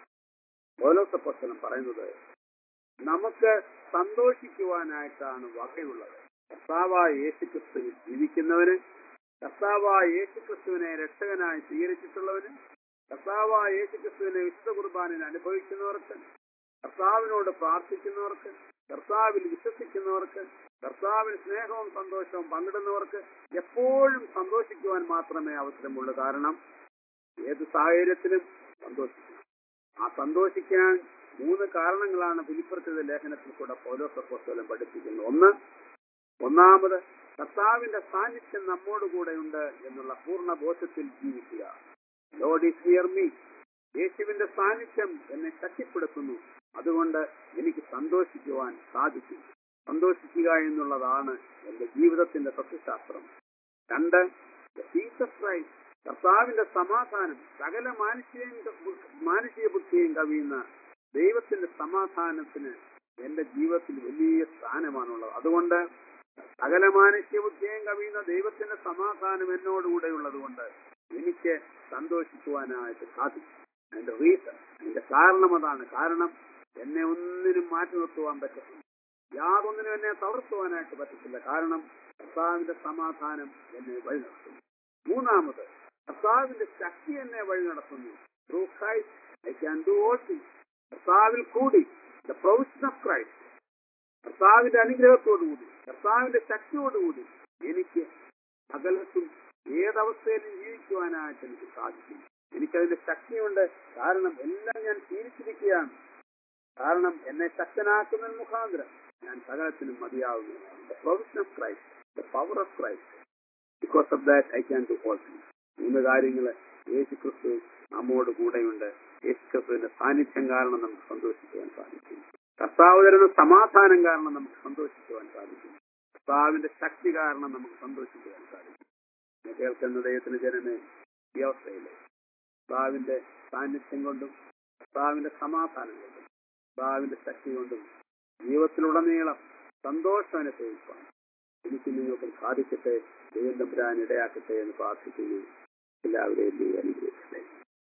പൗലോസ് അപ്പോസ്തലൻ പറയുന്നത് നമുക്ക് സന്തോഷിക്കുവാനായിട്ടാണ് വകയുള്ളത്. കർത്താവായ യേശുക്രിസ്തുവിൽ ജീവിക്കുന്നവന്, കർത്താവായ യേശുക്രിസ്തുവിനെ രക്ഷകനായി സ്വീകരിച്ചിട്ടുള്ളവന്, കർത്താവായ യേശുക്രിസ്തുവിനെ വിശുദ്ധ കുർബാനയിൽ അനുഭവിക്കുന്നവർക്ക്, കർത്താവിനോട് പ്രാർത്ഥിക്കുന്നവർക്ക്, കർത്താവിൽ വിശ്വസിക്കുന്നവർക്ക്, കർത്താവിൽ സ്നേഹവും സന്തോഷവും പങ്കിടുന്നവർക്ക് എപ്പോഴും സന്തോഷിക്കുവാൻ മാത്രമേ അവസരമുള്ളൂ. കാരണം ഏത് സാഹചര്യത്തിലും സന്തോഷിക്കണം. ആ സന്തോഷിക്കാൻ മൂന്ന് കാരണങ്ങളാണ് ഫിലിപ്പിയർക്കെഴുതിയ ലേഖനത്തിൽ കൂടെ പൗലോസ് അപ്പോസ്തലൻ പഠിപ്പിക്കുന്നത്. ഒന്ന്, ഒന്നാമത് കർത്താവിന്റെ സാന്നിധ്യം നമ്മോടുകൂടെ ഉണ്ട് എന്നുള്ള പൂർണ്ണ ബോധത്തിൽ ജീവിക്കുക. Lord is near me. യേശുവിന്റെ സാന്നിധ്യം എന്നെ ശക്തിപ്പെടുത്തുന്നു. അതുകൊണ്ട് എനിക്ക് സന്തോഷിക്കുവാൻ സാധിക്കും. സന്തോഷിക്കുക എന്നുള്ളതാണ് എന്റെ ജീവിതത്തിന്റെ തത്വശാസ്ത്രം. രണ്ട്, ജീസസ് ക്രൈസ്റ്റ്, കർത്താവിന്റെ സമാധാനം, സകല മാനുഷിക മാനുഷിക ബുദ്ധിയും കവിയുന്ന ദൈവത്തിന്റെ സമാധാനത്തിന് എന്റെ ജീവിതത്തിൽ വലിയ സ്ഥാനമാണുള്ളത്. അതുകൊണ്ട് സകല മാനുഷിക ബുദ്ധിയും കവിയുന്ന ദൈവത്തിന്റെ സമാധാനം എന്നോടുകൂടെ ഉള്ളത് കൊണ്ട് എനിക്ക് സന്തോഷിക്കുവാനായിട്ട് സാധിക്കും. അതിന്റെ റീസൺ, അതിന്റെ കാരണം അതാണ്. കാരണം എന്നെ ഒന്നിനും മാറ്റി നിർത്തുവാൻ പറ്റത്തില്ല, യാതൊന്നിനും എന്നെ തളർത്തുവാനായിട്ട് പറ്റത്തില്ല. കാരണം കർത്താവിന്റെ സമാധാനം എന്നെ വഴി നടത്തുന്നു. മൂന്നാമത്, കർത്താവിന്റെ ശക്തി എന്നെ വഴി നടത്തുന്നു. Through Christ I can do all things. കർത്താവിൽ കൂടി, ദ പ്രൊവിഷൻ ഓഫ് ക്രൈസ്റ്റ്, കർത്താവിന്റെ അനുഗ്രഹത്തോടുകൂടി, കർത്താവിന്റെ ശക്തിയോടുകൂടി എനിക്ക് അകലത്തും ഏതവസ്ഥയിലും ജീവിക്കുവാനായിട്ട് എനിക്ക് സാധിക്കും. എനിക്കതിന്റെ ശക്തിയുണ്ട്. കാരണം എല്ലാം ഞാൻ ശീലിച്ചിരിക്കുകയാണ്. കാരണം എന്നെ ശക്തനാക്കുന്ന മുഖാന്തരം ഞാൻ സകലത്തിനും മതിയാവുന്നതാണ്. The provision of Christ, the power of Christ, because of that I can do all things. മൂന്ന് കാര്യങ്ങള് യേശു ക്രിസ്തു നമ്മോട് കൂടെയുണ്ട്. യേശു ക്രിസ്തുവിന്റെ സാന്നിധ്യം കാരണം നമുക്ക് സന്തോഷിക്കുവാൻ സാധിക്കും. കർത്താവ് തരുന്ന സമാധാനം കാരണം നമുക്ക് സന്തോഷിക്കുവാൻ സാധിക്കും. കർത്താവിന്റെ ശക്തി കാരണം നമുക്ക് സന്തോഷിക്കുവാൻ സാധിക്കും. കേൾക്കുന്ന ദൈവത്തിന്റെ ജനമേ, ഈ അവസ്ഥയില് കർത്താവിന്റെ സാന്നിധ്യം കൊണ്ടും കർത്താവിന്റെ സമാധാനം കൊണ്ടും കർത്താവിന്റെ ശക്തി കൊണ്ടും ജീവിതത്തിലുടനീളം സന്തോഷം അനുഭവിക്കാൻ എനിക്ക് നിങ്ങൾക്ക് സാധിക്കട്ടെ. ദൈവം തമ്പുരാൻ ഇടയാക്കട്ടെ എന്ന് പ്രാർത്ഥിക്കുന്നു. എല്ലാവരെയും ദൈവം അനുഗ്രഹിക്കട്ടെ.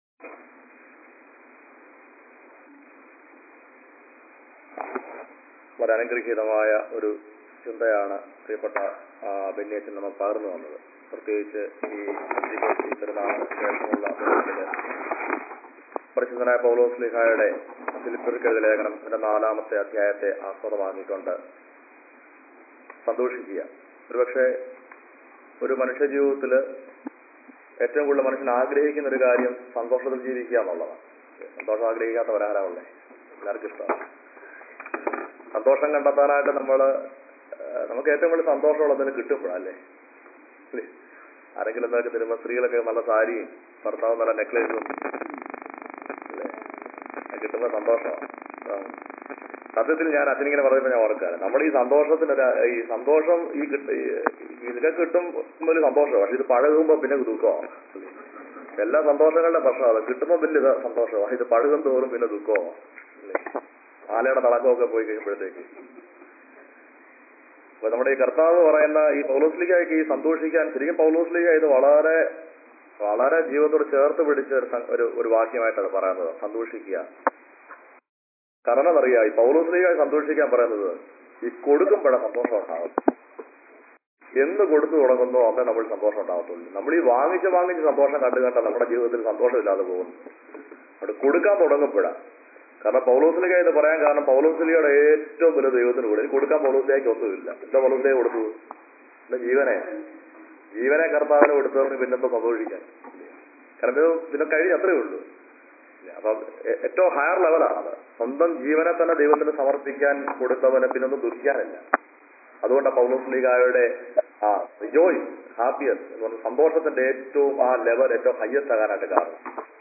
വളരെ അനുഗ്രഹീതമായ ഒരു ചിന്തയാണ് പ്രിയപ്പെട്ട ബെന്യാച്ചൻ നമ്മൾ പകർന്നു വന്നത്. പ്രത്യേകിച്ച് ഈ ഈ പെരുന്നാളിന് ശേഷമുള്ള ദിവസത്തില് പരിശുദ്ധനായ പൗലോസ് ശ്ലീഹായുടെ ഫിലിപ്പിയർക്കെഴുതിയ ലേഖനം എന്റെ നാലാമത്തെ അധ്യായത്തെ ആസ്പദമാക്കിക്കൊണ്ട് സന്തോഷിക്കുക. ഒരുപക്ഷെ ഒരു മനുഷ്യ ജീവിതത്തില് ഏറ്റവും കൂടുതൽ മനുഷ്യൻ ആഗ്രഹിക്കുന്ന ഒരു കാര്യം സന്തോഷത്തിൽ ജീവിക്കുക എന്നുള്ളതാണ്. സന്തോഷം ആഗ്രഹിക്കാത്തവരാരാവുള്ളേ? എല്ലാവർക്കും ഇഷ്ടമാണ്. സന്തോഷം കണ്ടെത്താനായിട്ട് നമ്മള് നമുക്ക് ഏറ്റവും കൂടുതൽ സന്തോഷമുള്ളതിന് കിട്ടുമ്പോഴല്ലേ? ആരെങ്കിലും എന്തൊക്കെ തരുമ്പോൾ സ്ത്രീകളൊക്കെ നല്ല സാരിയും ഭർത്താവ് നല്ല നെക്ലേസും അല്ലേ കിട്ടുന്ന സന്തോഷമാണ്. സത്യത്തിൽ ഞാൻ അച്ഛനിങ്ങനെ പറയുമ്പോൾ ഞാൻ ഓർക്കാറ്, നമ്മൾ ഈ സന്തോഷത്തിനൊരു ഈ സന്തോഷം ഈ കിട്ടും ഇതൊക്കെ കിട്ടുമ്പോൾ ഒരു സന്തോഷമാണ്. പക്ഷെ ഇത് പഴകുമ്പോൾ പിന്നെ ദുഃഖമാണ്. എല്ലാ സന്തോഷങ്ങളുടെ പ്രശ്നമാണ്. കിട്ടുമ്പോൾ വലിയ സന്തോഷമാണ്, ഇത് പഴകും തോറും പിന്നെ ദുഃഖമാണ്. ആലയുടെ തളക്കമൊക്കെ പോയി കഴിയുമ്പോഴത്തേക്ക് അപ്പൊ നമ്മുടെ ഈ കർത്താവ് പറയുന്ന ഈ പൗലോസ്ലിഹയ്ക്ക് ഈ സന്തോഷിക്കാൻ ശരിക്കും പൗലോസ്ലിഹ ഇത് വളരെ വളരെ ജീവിതത്തോട് ചേർത്ത് പിടിച്ച ഒരു ഒരു വാക്യമായിട്ടാണ് പറയുന്നത്. സന്തോഷിക്കുക. കാരണം അറിയാം, ഈ പൗലോസ്ലിഹ സന്തോഷിക്കാൻ പറയുന്നത് ഈ കൊടുക്കുമ്പോഴാണ് സന്തോഷം ഉണ്ടാകും. എന്ന് കൊടുത്തു തുടങ്ങുന്നോ അന്നേ നമ്മൾ സന്തോഷം ഉണ്ടാകത്തുള്ളൂ. നമ്മൾ ഈ വാങ്ങിച്ച് വാങ്ങിച്ച് സന്തോഷം കണ്ടു കണ്ട നമ്മുടെ ജീവിതത്തിൽ സന്തോഷമില്ലാതെ പോകുന്നു. അവിടെ കൊടുക്കാൻ തുടങ്ങുമ്പോഴാണ്. കാരണം പൗലോസ്ലിഹ എന്ന് പറയാൻ കാരണം പൗലോസ്ലിഹയുടെ ഏറ്റവും വലിയ ദൈവത്തിന് കൂടെ കൊടുക്കാൻ പൗലോസ്ലിഹയ്ക്ക് ഒന്നുമില്ല. എന്താ പൗലോസ്ലിഹ കൊടുത്തത്? എന്താ ജീവനെ ജീവനെ കർത്താവിനെ കൊടുത്തവന് പിന്നെന്തോ സന്തോഷിക്കാൻ? കാരണം ഇത് പിന്നെ കഴിഞ്ഞ അത്രയേ ഉള്ളൂ. അപ്പം ഏറ്റവും ഹയർ ലെവലാണത്. സ്വന്തം ജീവനെ തന്നെ ദൈവത്തിന് സമർപ്പിക്കാൻ കൊടുത്തവനെ പിന്നൊന്നും ദുഃഖിക്കാനില്ല. അതുകൊണ്ടാണ് പൗലോസ്ലിഹയുടെ ആ ജോയ് ഹാപ്പിയസ് എന്ന് പറഞ്ഞ സന്തോഷത്തിന്റെ ഏറ്റവും ആ ലെവൽ ഏറ്റവും ഹയ്യസ്റ്റ് ആകാനായിട്ട് കാരണം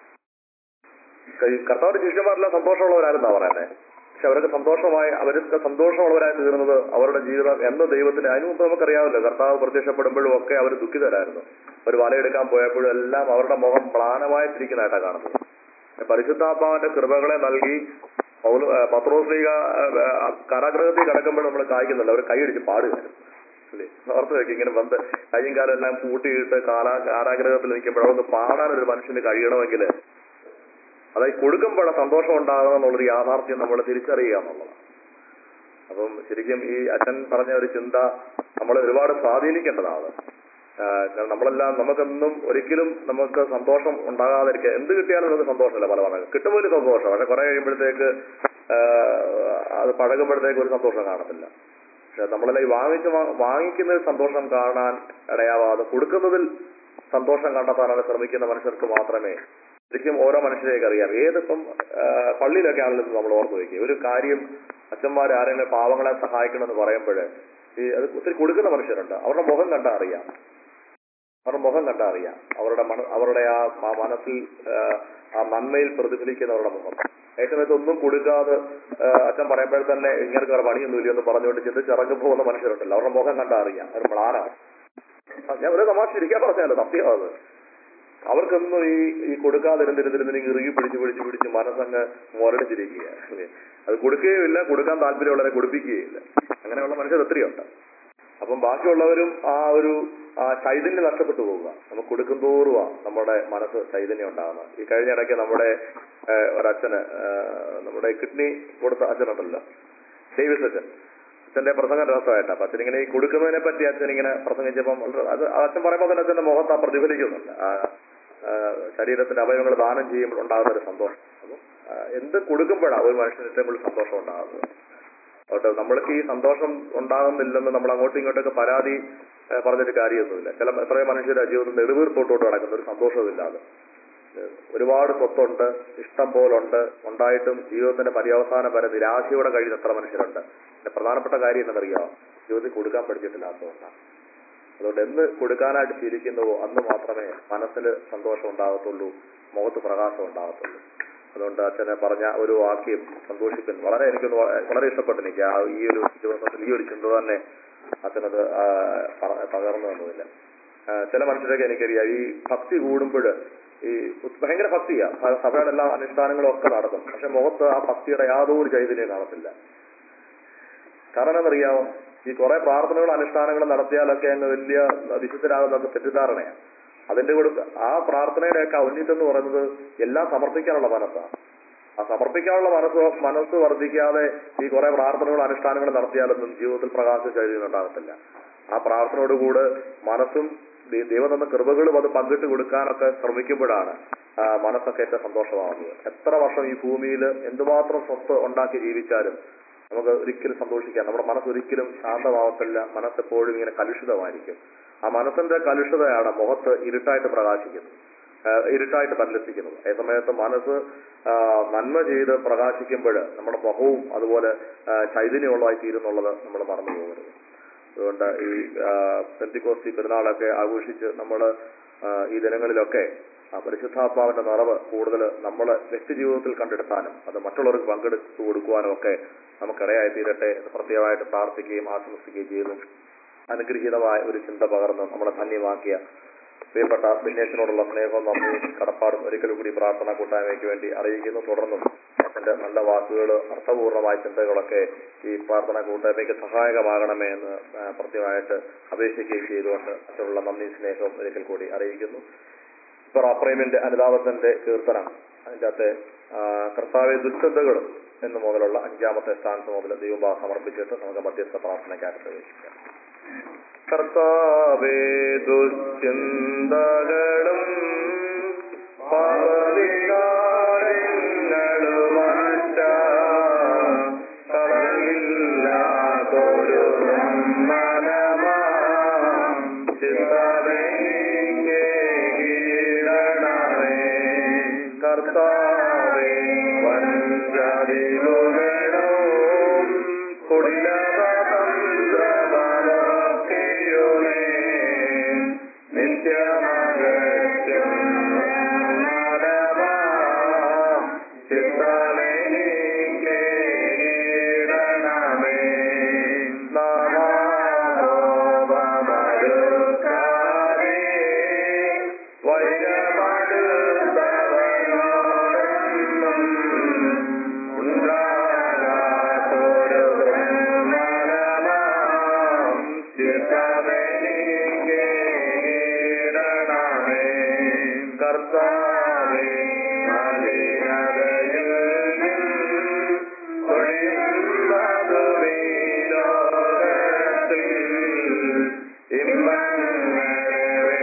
കർത്താവിന്റെ ശിഷ്യന്മാരെല്ലാം സന്തോഷമുള്ളവരായിരുന്നാ പറയുന്നത്. പക്ഷെ അവരൊക്കെ സന്തോഷമായി അവരൊക്കെ സന്തോഷമുള്ളവരായി തീർന്നത് അവരുടെ ജീവിതം എന്ന ദൈവത്തിന് അതിനു മുമ്പ് നമുക്കറിയാമല്ലോ, കർത്താവ് പ്രത്യക്ഷപ്പെടുമ്പോഴും ഒക്കെ അവർ ദുഃഖിതരായിരുന്നു. അവർ വലയെടുക്കാൻ പോയപ്പോഴും എല്ലാം അവരുടെ മുഖം മ്ലാനമായിട്ടിരിക്കുന്നതായിട്ടാണ് കാണുന്നത്. പരിശുദ്ധാത്മാവിന്റെ കൃപകളെ നൽകി പൗലോ പത്രോസ്ലീഹ കാരാഗൃഹത്തിൽ കിടക്കുമ്പോൾ നമ്മൾ കായ്ക്കുന്നുണ്ട്. അവർ കൈയടിച്ച് പാടുകയായിരുന്നു. അല്ലേ? ഓർത്ത് വെക്കും, ഇങ്ങനെ ബന്ധ കയ്യും കാലം എല്ലാം കൂട്ടിയിട്ട് കാലാ കാരാഗ്രഹത്തിൽ നിൽക്കുമ്പോൾ അതൊന്ന് പാടാൻ ഒരു മനുഷ്യന് കഴിയണമെങ്കിൽ അതായത് കൊടുക്കുമ്പോഴാണ് സന്തോഷം ഉണ്ടാകുക എന്നുള്ളൊരു യാഥാർത്ഥ്യം നമ്മൾ തിരിച്ചറിയുക എന്നുള്ളതാണ്. അപ്പം ശരിക്കും ഈ അച്ഛൻ പറഞ്ഞ ഒരു ചിന്ത നമ്മളെ ഒരുപാട് സ്വാധീനിക്കേണ്ടതാണ്. കാരണം നമ്മളെല്ലാം നമുക്കെന്നും ഒരിക്കലും നമുക്ക് സന്തോഷം ഉണ്ടാകാതിരിക്കുക. എന്ത് കിട്ടിയാലും നമുക്ക് സന്തോഷമില്ല. പല പല കിട്ടുമ്പോൾ ഒരു സന്തോഷം, പക്ഷെ കുറെ കഴിയുമ്പോഴത്തേക്ക് അത് പഴകുമ്പോഴത്തേക്ക് ഒരു സന്തോഷം കാണത്തില്ല. പക്ഷെ നമ്മളെല്ലാം ഈ വാങ്ങിച്ച് വാങ്ങിക്കുന്നതിൽ സന്തോഷം കാണാൻ ഇടയാവാതെ കൊടുക്കുന്നതിൽ സന്തോഷം കണ്ടെത്താനാണ് ശ്രമിക്കുന്ന മനുഷ്യർക്ക് മാത്രമേ ശരിക്കും ഓരോ മനുഷ്യരെയൊക്കെ അറിയാം. ഏതിപ്പം പള്ളിയിലൊക്കെ ആണെങ്കിലും നമ്മൾ ഓർത്ത് വയ്ക്കുക, ഒരു കാര്യം അച്ഛന്മാർ ആരെങ്കിലും പാവങ്ങളെ സഹായിക്കണമെന്ന് പറയുമ്പോൾ ഈ അത് ഒത്തിരി കൊടുക്കുന്ന മനുഷ്യരുണ്ട്. അവരുടെ മുഖം കണ്ടാൽ അറിയാം അവരുടെ മുഖം കണ്ടാൽ അറിയാം അവരുടെ മന അവരുടെ ആ മനസ്സിൽ ആ നന്മയിൽ പ്രതിഫലിക്കുന്നവരുടെ മുഖം. ഏറ്റവും ഒന്നും കൊടുക്കാതെ അച്ഛൻ പറയുമ്പോൾ തന്നെ ഇങ്ങനെ വേറെ പണിയൊന്നുമില്ല എന്ന് പറഞ്ഞുകൊണ്ട് ചിന്തിച്ചിറങ്ങി പോകുന്ന മനുഷ്യരുണ്ടല്ലോ, അവരുടെ മുഖം കണ്ടാൽ അറിയാം അവർ മ്ലാനാണ്. ഞാൻ ഒരു തമാശ ഇരിക്കാൻ പറഞ്ഞല്ലോ, സത്യമാണ്. അവർക്കൊന്നും ഈ ഈ കൊടുക്കാതിരുന്നിരുന്നിരുന്നെങ്കിൽ ഇറുകി പിടിച്ച് പിടിച്ച് പിടിച്ച് മനസ്സങ്ങ് മുരടിച്ചിരിക്കുക. അത് കൊടുക്കുകയുമില്ല, കൊടുക്കാൻ താല്പര്യമുള്ളവരെ കൊടുപ്പിക്കുകയില്ല. അങ്ങനെയുള്ള മനുഷ്യർ ഒത്തിരിയുണ്ട്. അപ്പം ബാക്കിയുള്ളവരും ആ ഒരു ആ ചൈതന്യം നഷ്ടപ്പെട്ടു പോവുക. നമുക്ക് കൊടുക്കും തോറുക നമ്മുടെ മനസ്സ് ചൈതന്യം ഉണ്ടാകുന്നത്. ഈ കഴിഞ്ഞ ഇടയ്ക്ക് നമ്മുടെ ഒരച്ഛന് നമ്മുടെ കിഡ്നി കൊടുത്ത അച്ഛനുണ്ടല്ലോ, ഡേവിസ് അച്ഛൻ, അച്ഛന്റെ പ്രസംഗം രസമായിട്ടാണ്. അപ്പൊ അച്ഛനിങ്ങനെ ഈ കൊടുക്കുന്നതിനെ പറ്റി അച്ഛൻ ഇങ്ങനെ പ്രസംഗിച്ചപ്പം അത് അച്ഛൻ പറയുമ്പോൾ തന്നെ അച്ഛന്റെ മുഖത്ത് ആ പ്രതിഫലിക്കുന്നുണ്ട്. ആ ശരീരത്തിന്റെ അവയവങ്ങൾ ദാനം ചെയ്യുമ്പോൾ ഉണ്ടാകുന്ന ഒരു സന്തോഷം. അപ്പം എന്ത് കൊടുക്കുമ്പോഴാണ് ഒരു മനുഷ്യന് ഏറ്റവും കൂടുതൽ സന്തോഷം ഉണ്ടാകുന്നത്. അതുകൊണ്ട് നമ്മൾക്ക് ഈ സന്തോഷം ഉണ്ടാകുന്നില്ലെന്ന് നമ്മൾ അങ്ങോട്ടും ഇങ്ങോട്ടൊക്കെ പരാതി പറഞ്ഞിട്ട് കാര്യമൊന്നുമില്ല. ചില എത്രയോ മനുഷ്യരുടെ ജീവിതത്തിൽ നെടുവീർപ്പോട്ടോട്ട് നടക്കുന്ന ഒരു സന്തോഷമില്ലാതെ ഒരുപാട് സ്വത്തുണ്ട്, ഇഷ്ടം പോലുണ്ട്, ഉണ്ടായിട്ടും ജീവിതത്തിന്റെ പര്യവസാനം വരെ നിരാശയോടെ കഴിയുന്ന എത്ര മനുഷ്യരുണ്ട്. പിന്നെ പ്രധാനപ്പെട്ട കാര്യം എന്നറിയാമോ? ജീവിതത്തിൽ കൊടുക്കാൻ പഠിച്ചിട്ടില്ലാത്തതുകൊണ്ടാണ്. അതുകൊണ്ട് എന്ന് കൊടുക്കാനായിട്ട് ശീലിക്കുന്നുവോ അന്ന് മാത്രമേ മനസ്സിൽ സന്തോഷം ഉണ്ടാകത്തുള്ളൂ, മുഖത്ത് പ്രകാശം ഉണ്ടാകത്തുള്ളൂ. അതുകൊണ്ട് അച്ഛനെ പറഞ്ഞ ഒരു വാക്യം സന്തോഷിപ്പിൻ വളരെ എനിക്കൊന്ന് വളരെ ഇഷ്ടപ്പെട്ടു. എനിക്ക് ആ ഈ ഒരു ദിവസത്തിൽ ഈ ഒരു ചിന്ത തന്നെ അച്ഛനത് പകർന്നു തന്നതില്ല. ചില മനുഷ്യരൊക്കെ എനിക്കറിയാം, ഈ ഭക്തി കൂടുമ്പോൾ ഈ ഭയങ്കര ഭക്തിയാ, സഭയുടെ എല്ലാ അനുഷ്ഠാനങ്ങളും ഒക്കെ നടക്കും, പക്ഷെ മുഖത്ത് ആ ഭക്തിയുടെ യാതൊരു ചൈതന്യം കാണത്തില്ല. കാരണം എന്നറിയാമോ? ഈ കുറെ പ്രാർത്ഥനകളും അനുഷ്ഠാനങ്ങളും നടത്തിയാലൊക്കെ അങ്ങ് വലിയ വിശുദ്ധരാകുന്ന തെറ്റിദ്ധാരണയാണ്. അതിന്റെ കൂടെ ആ പ്രാർത്ഥനയുടെയൊക്കെ ഔന്നിത്യം എന്ന് പറയുന്നത് എല്ലാം സമർപ്പിക്കാനുള്ള മനസ്സാണ്. ആ സമർപ്പിക്കാനുള്ള മനസ്സ് മനസ്സ് വർദ്ധിക്കാതെ ഈ കുറെ പ്രാർത്ഥനകളും അനുഷ്ഠാനങ്ങളും നടത്തിയാലൊന്നും ജീവിതത്തിൽ പ്രകാശ ചൈതന്യം ഉണ്ടാകത്തില്ല. ആ പ്രാർത്ഥനയോടുകൂടെ മനസ്സും ദൈവം തന്ന കൃപകളും അത് പങ്കിട്ട് കൊടുക്കാനൊക്കെ ശ്രമിക്കുമ്പോഴാണ് മനസ്സൊക്കെ ഏറ്റവും സന്തോഷമാകുന്നത്. എത്ര വർഷം ഈ ഭൂമിയിൽ എന്തുമാത്രം സ്വത്ത് ഉണ്ടാക്കി ജീവിച്ചാലും നമുക്ക് ഒരിക്കലും സന്തോഷിക്കാം. നമ്മുടെ മനസ്സൊരിക്കലും ശാന്തമാവത്തില്ല. മനസ്സെപ്പോഴും ഇങ്ങനെ കലുഷിതമായിരിക്കും. ആ മനസ്സിന്റെ കലുഷിതയാണ് മുഖത്ത് ഇരുട്ടായിട്ട് പ്രകാശിക്കുന്നത്, ഇരുട്ടായിട്ട് പരിലസിക്കുന്നത്. അതേ സമയത്ത് മനസ്സ് നന്മ ചെയ്ത് പ്രകാശിക്കുമ്പോൾ നമ്മുടെ മുഖവും അതുപോലെ ചൈതന്യമുള്ളതായി തീരുന്നുള്ളത് നമ്മൾ മറന്നു പോകരുത്. അതുകൊണ്ട് ഈ പെന്തിക്കോസ്തി പെരുന്നാളൊക്കെ ആഘോഷിച്ച് നമ്മൾ ഈ ദിനങ്ങളിലൊക്കെ ആ പരിശുദ്ധാത്മാവിന്റെ നിറവ് കൂടുതൽ നമ്മൾ വ്യക്തി ജീവിതത്തിൽ കണ്ടെടുത്താനും അത് മറ്റുള്ളവർക്ക് പങ്കെടുത്തു കൊടുക്കുവാനും ഒക്കെ നമുക്കിടയായി തീരട്ടെ എന്ന് പ്രത്യേകമായിട്ട് പ്രാർത്ഥിക്കുകയും ആശംസിക്കുകയും ചെയ്യുന്നു. അനുഗ്രഹീതമായ ഒരു ചിന്ത പകർന്ന് നമ്മളെ ധന്യമാക്കിയ പ്രിയപ്പെട്ട ബിന്നേശിനോടുള്ള സ്നേഹവും നന്ദിയും കടപ്പാടും ഒരിക്കലും കൂടി പ്രാർത്ഥനാ കൂട്ടായ്മയ്ക്ക് വേണ്ടി അറിയിക്കുന്നു. തുടർന്നും അതിന്റെ നല്ല വാക്കുകൾ, അർത്ഥപൂർണമായ ചിന്തകളൊക്കെ ഈ പ്രാർത്ഥനാ കൂട്ടായ്മയ്ക്ക് സഹായകമാകണമേ എന്ന് പ്രത്യേകമായിട്ട് അപേക്ഷിക്കുകയും ചെയ്തുകൊണ്ട് അതിനുള്ള നന്ദി സ്നേഹവും ഒരിക്കൽ കൂടി അറിയിക്കുന്നു. ഇപ്പോൾ അപ്രേമിന്റെ അനുതാപത്തിന്റെ കീർത്തനം അതിൻ്റെ അകത്തെ കർത്താവെ ദുശ്ചിന്തകളും എന്ന് മുതലുള്ള അഞ്ചാമത്തെ സ്ഥാനത്ത് മുതൽ ദൈവം സമർപ്പിച്ചിട്ട് നമുക്ക് മധ്യസ്ഥ പ്രാർത്ഥനയ്ക്കായിട്ട് പ്രവേശിക്കാം. കർത്താവേ ദുശ്ചിന്തകളും കളവില്ലാതൊരു കർത്താവേ വഞ്ചതികളും കുടിലതന്ത്രമൊക്കെയുമേ നിത്യമകൾ കർത്താവേ മലിനതയിൽ ഒഴിയുന്നതുമീ ലോകത്തിൽ ഇമ്പങ്ങളെ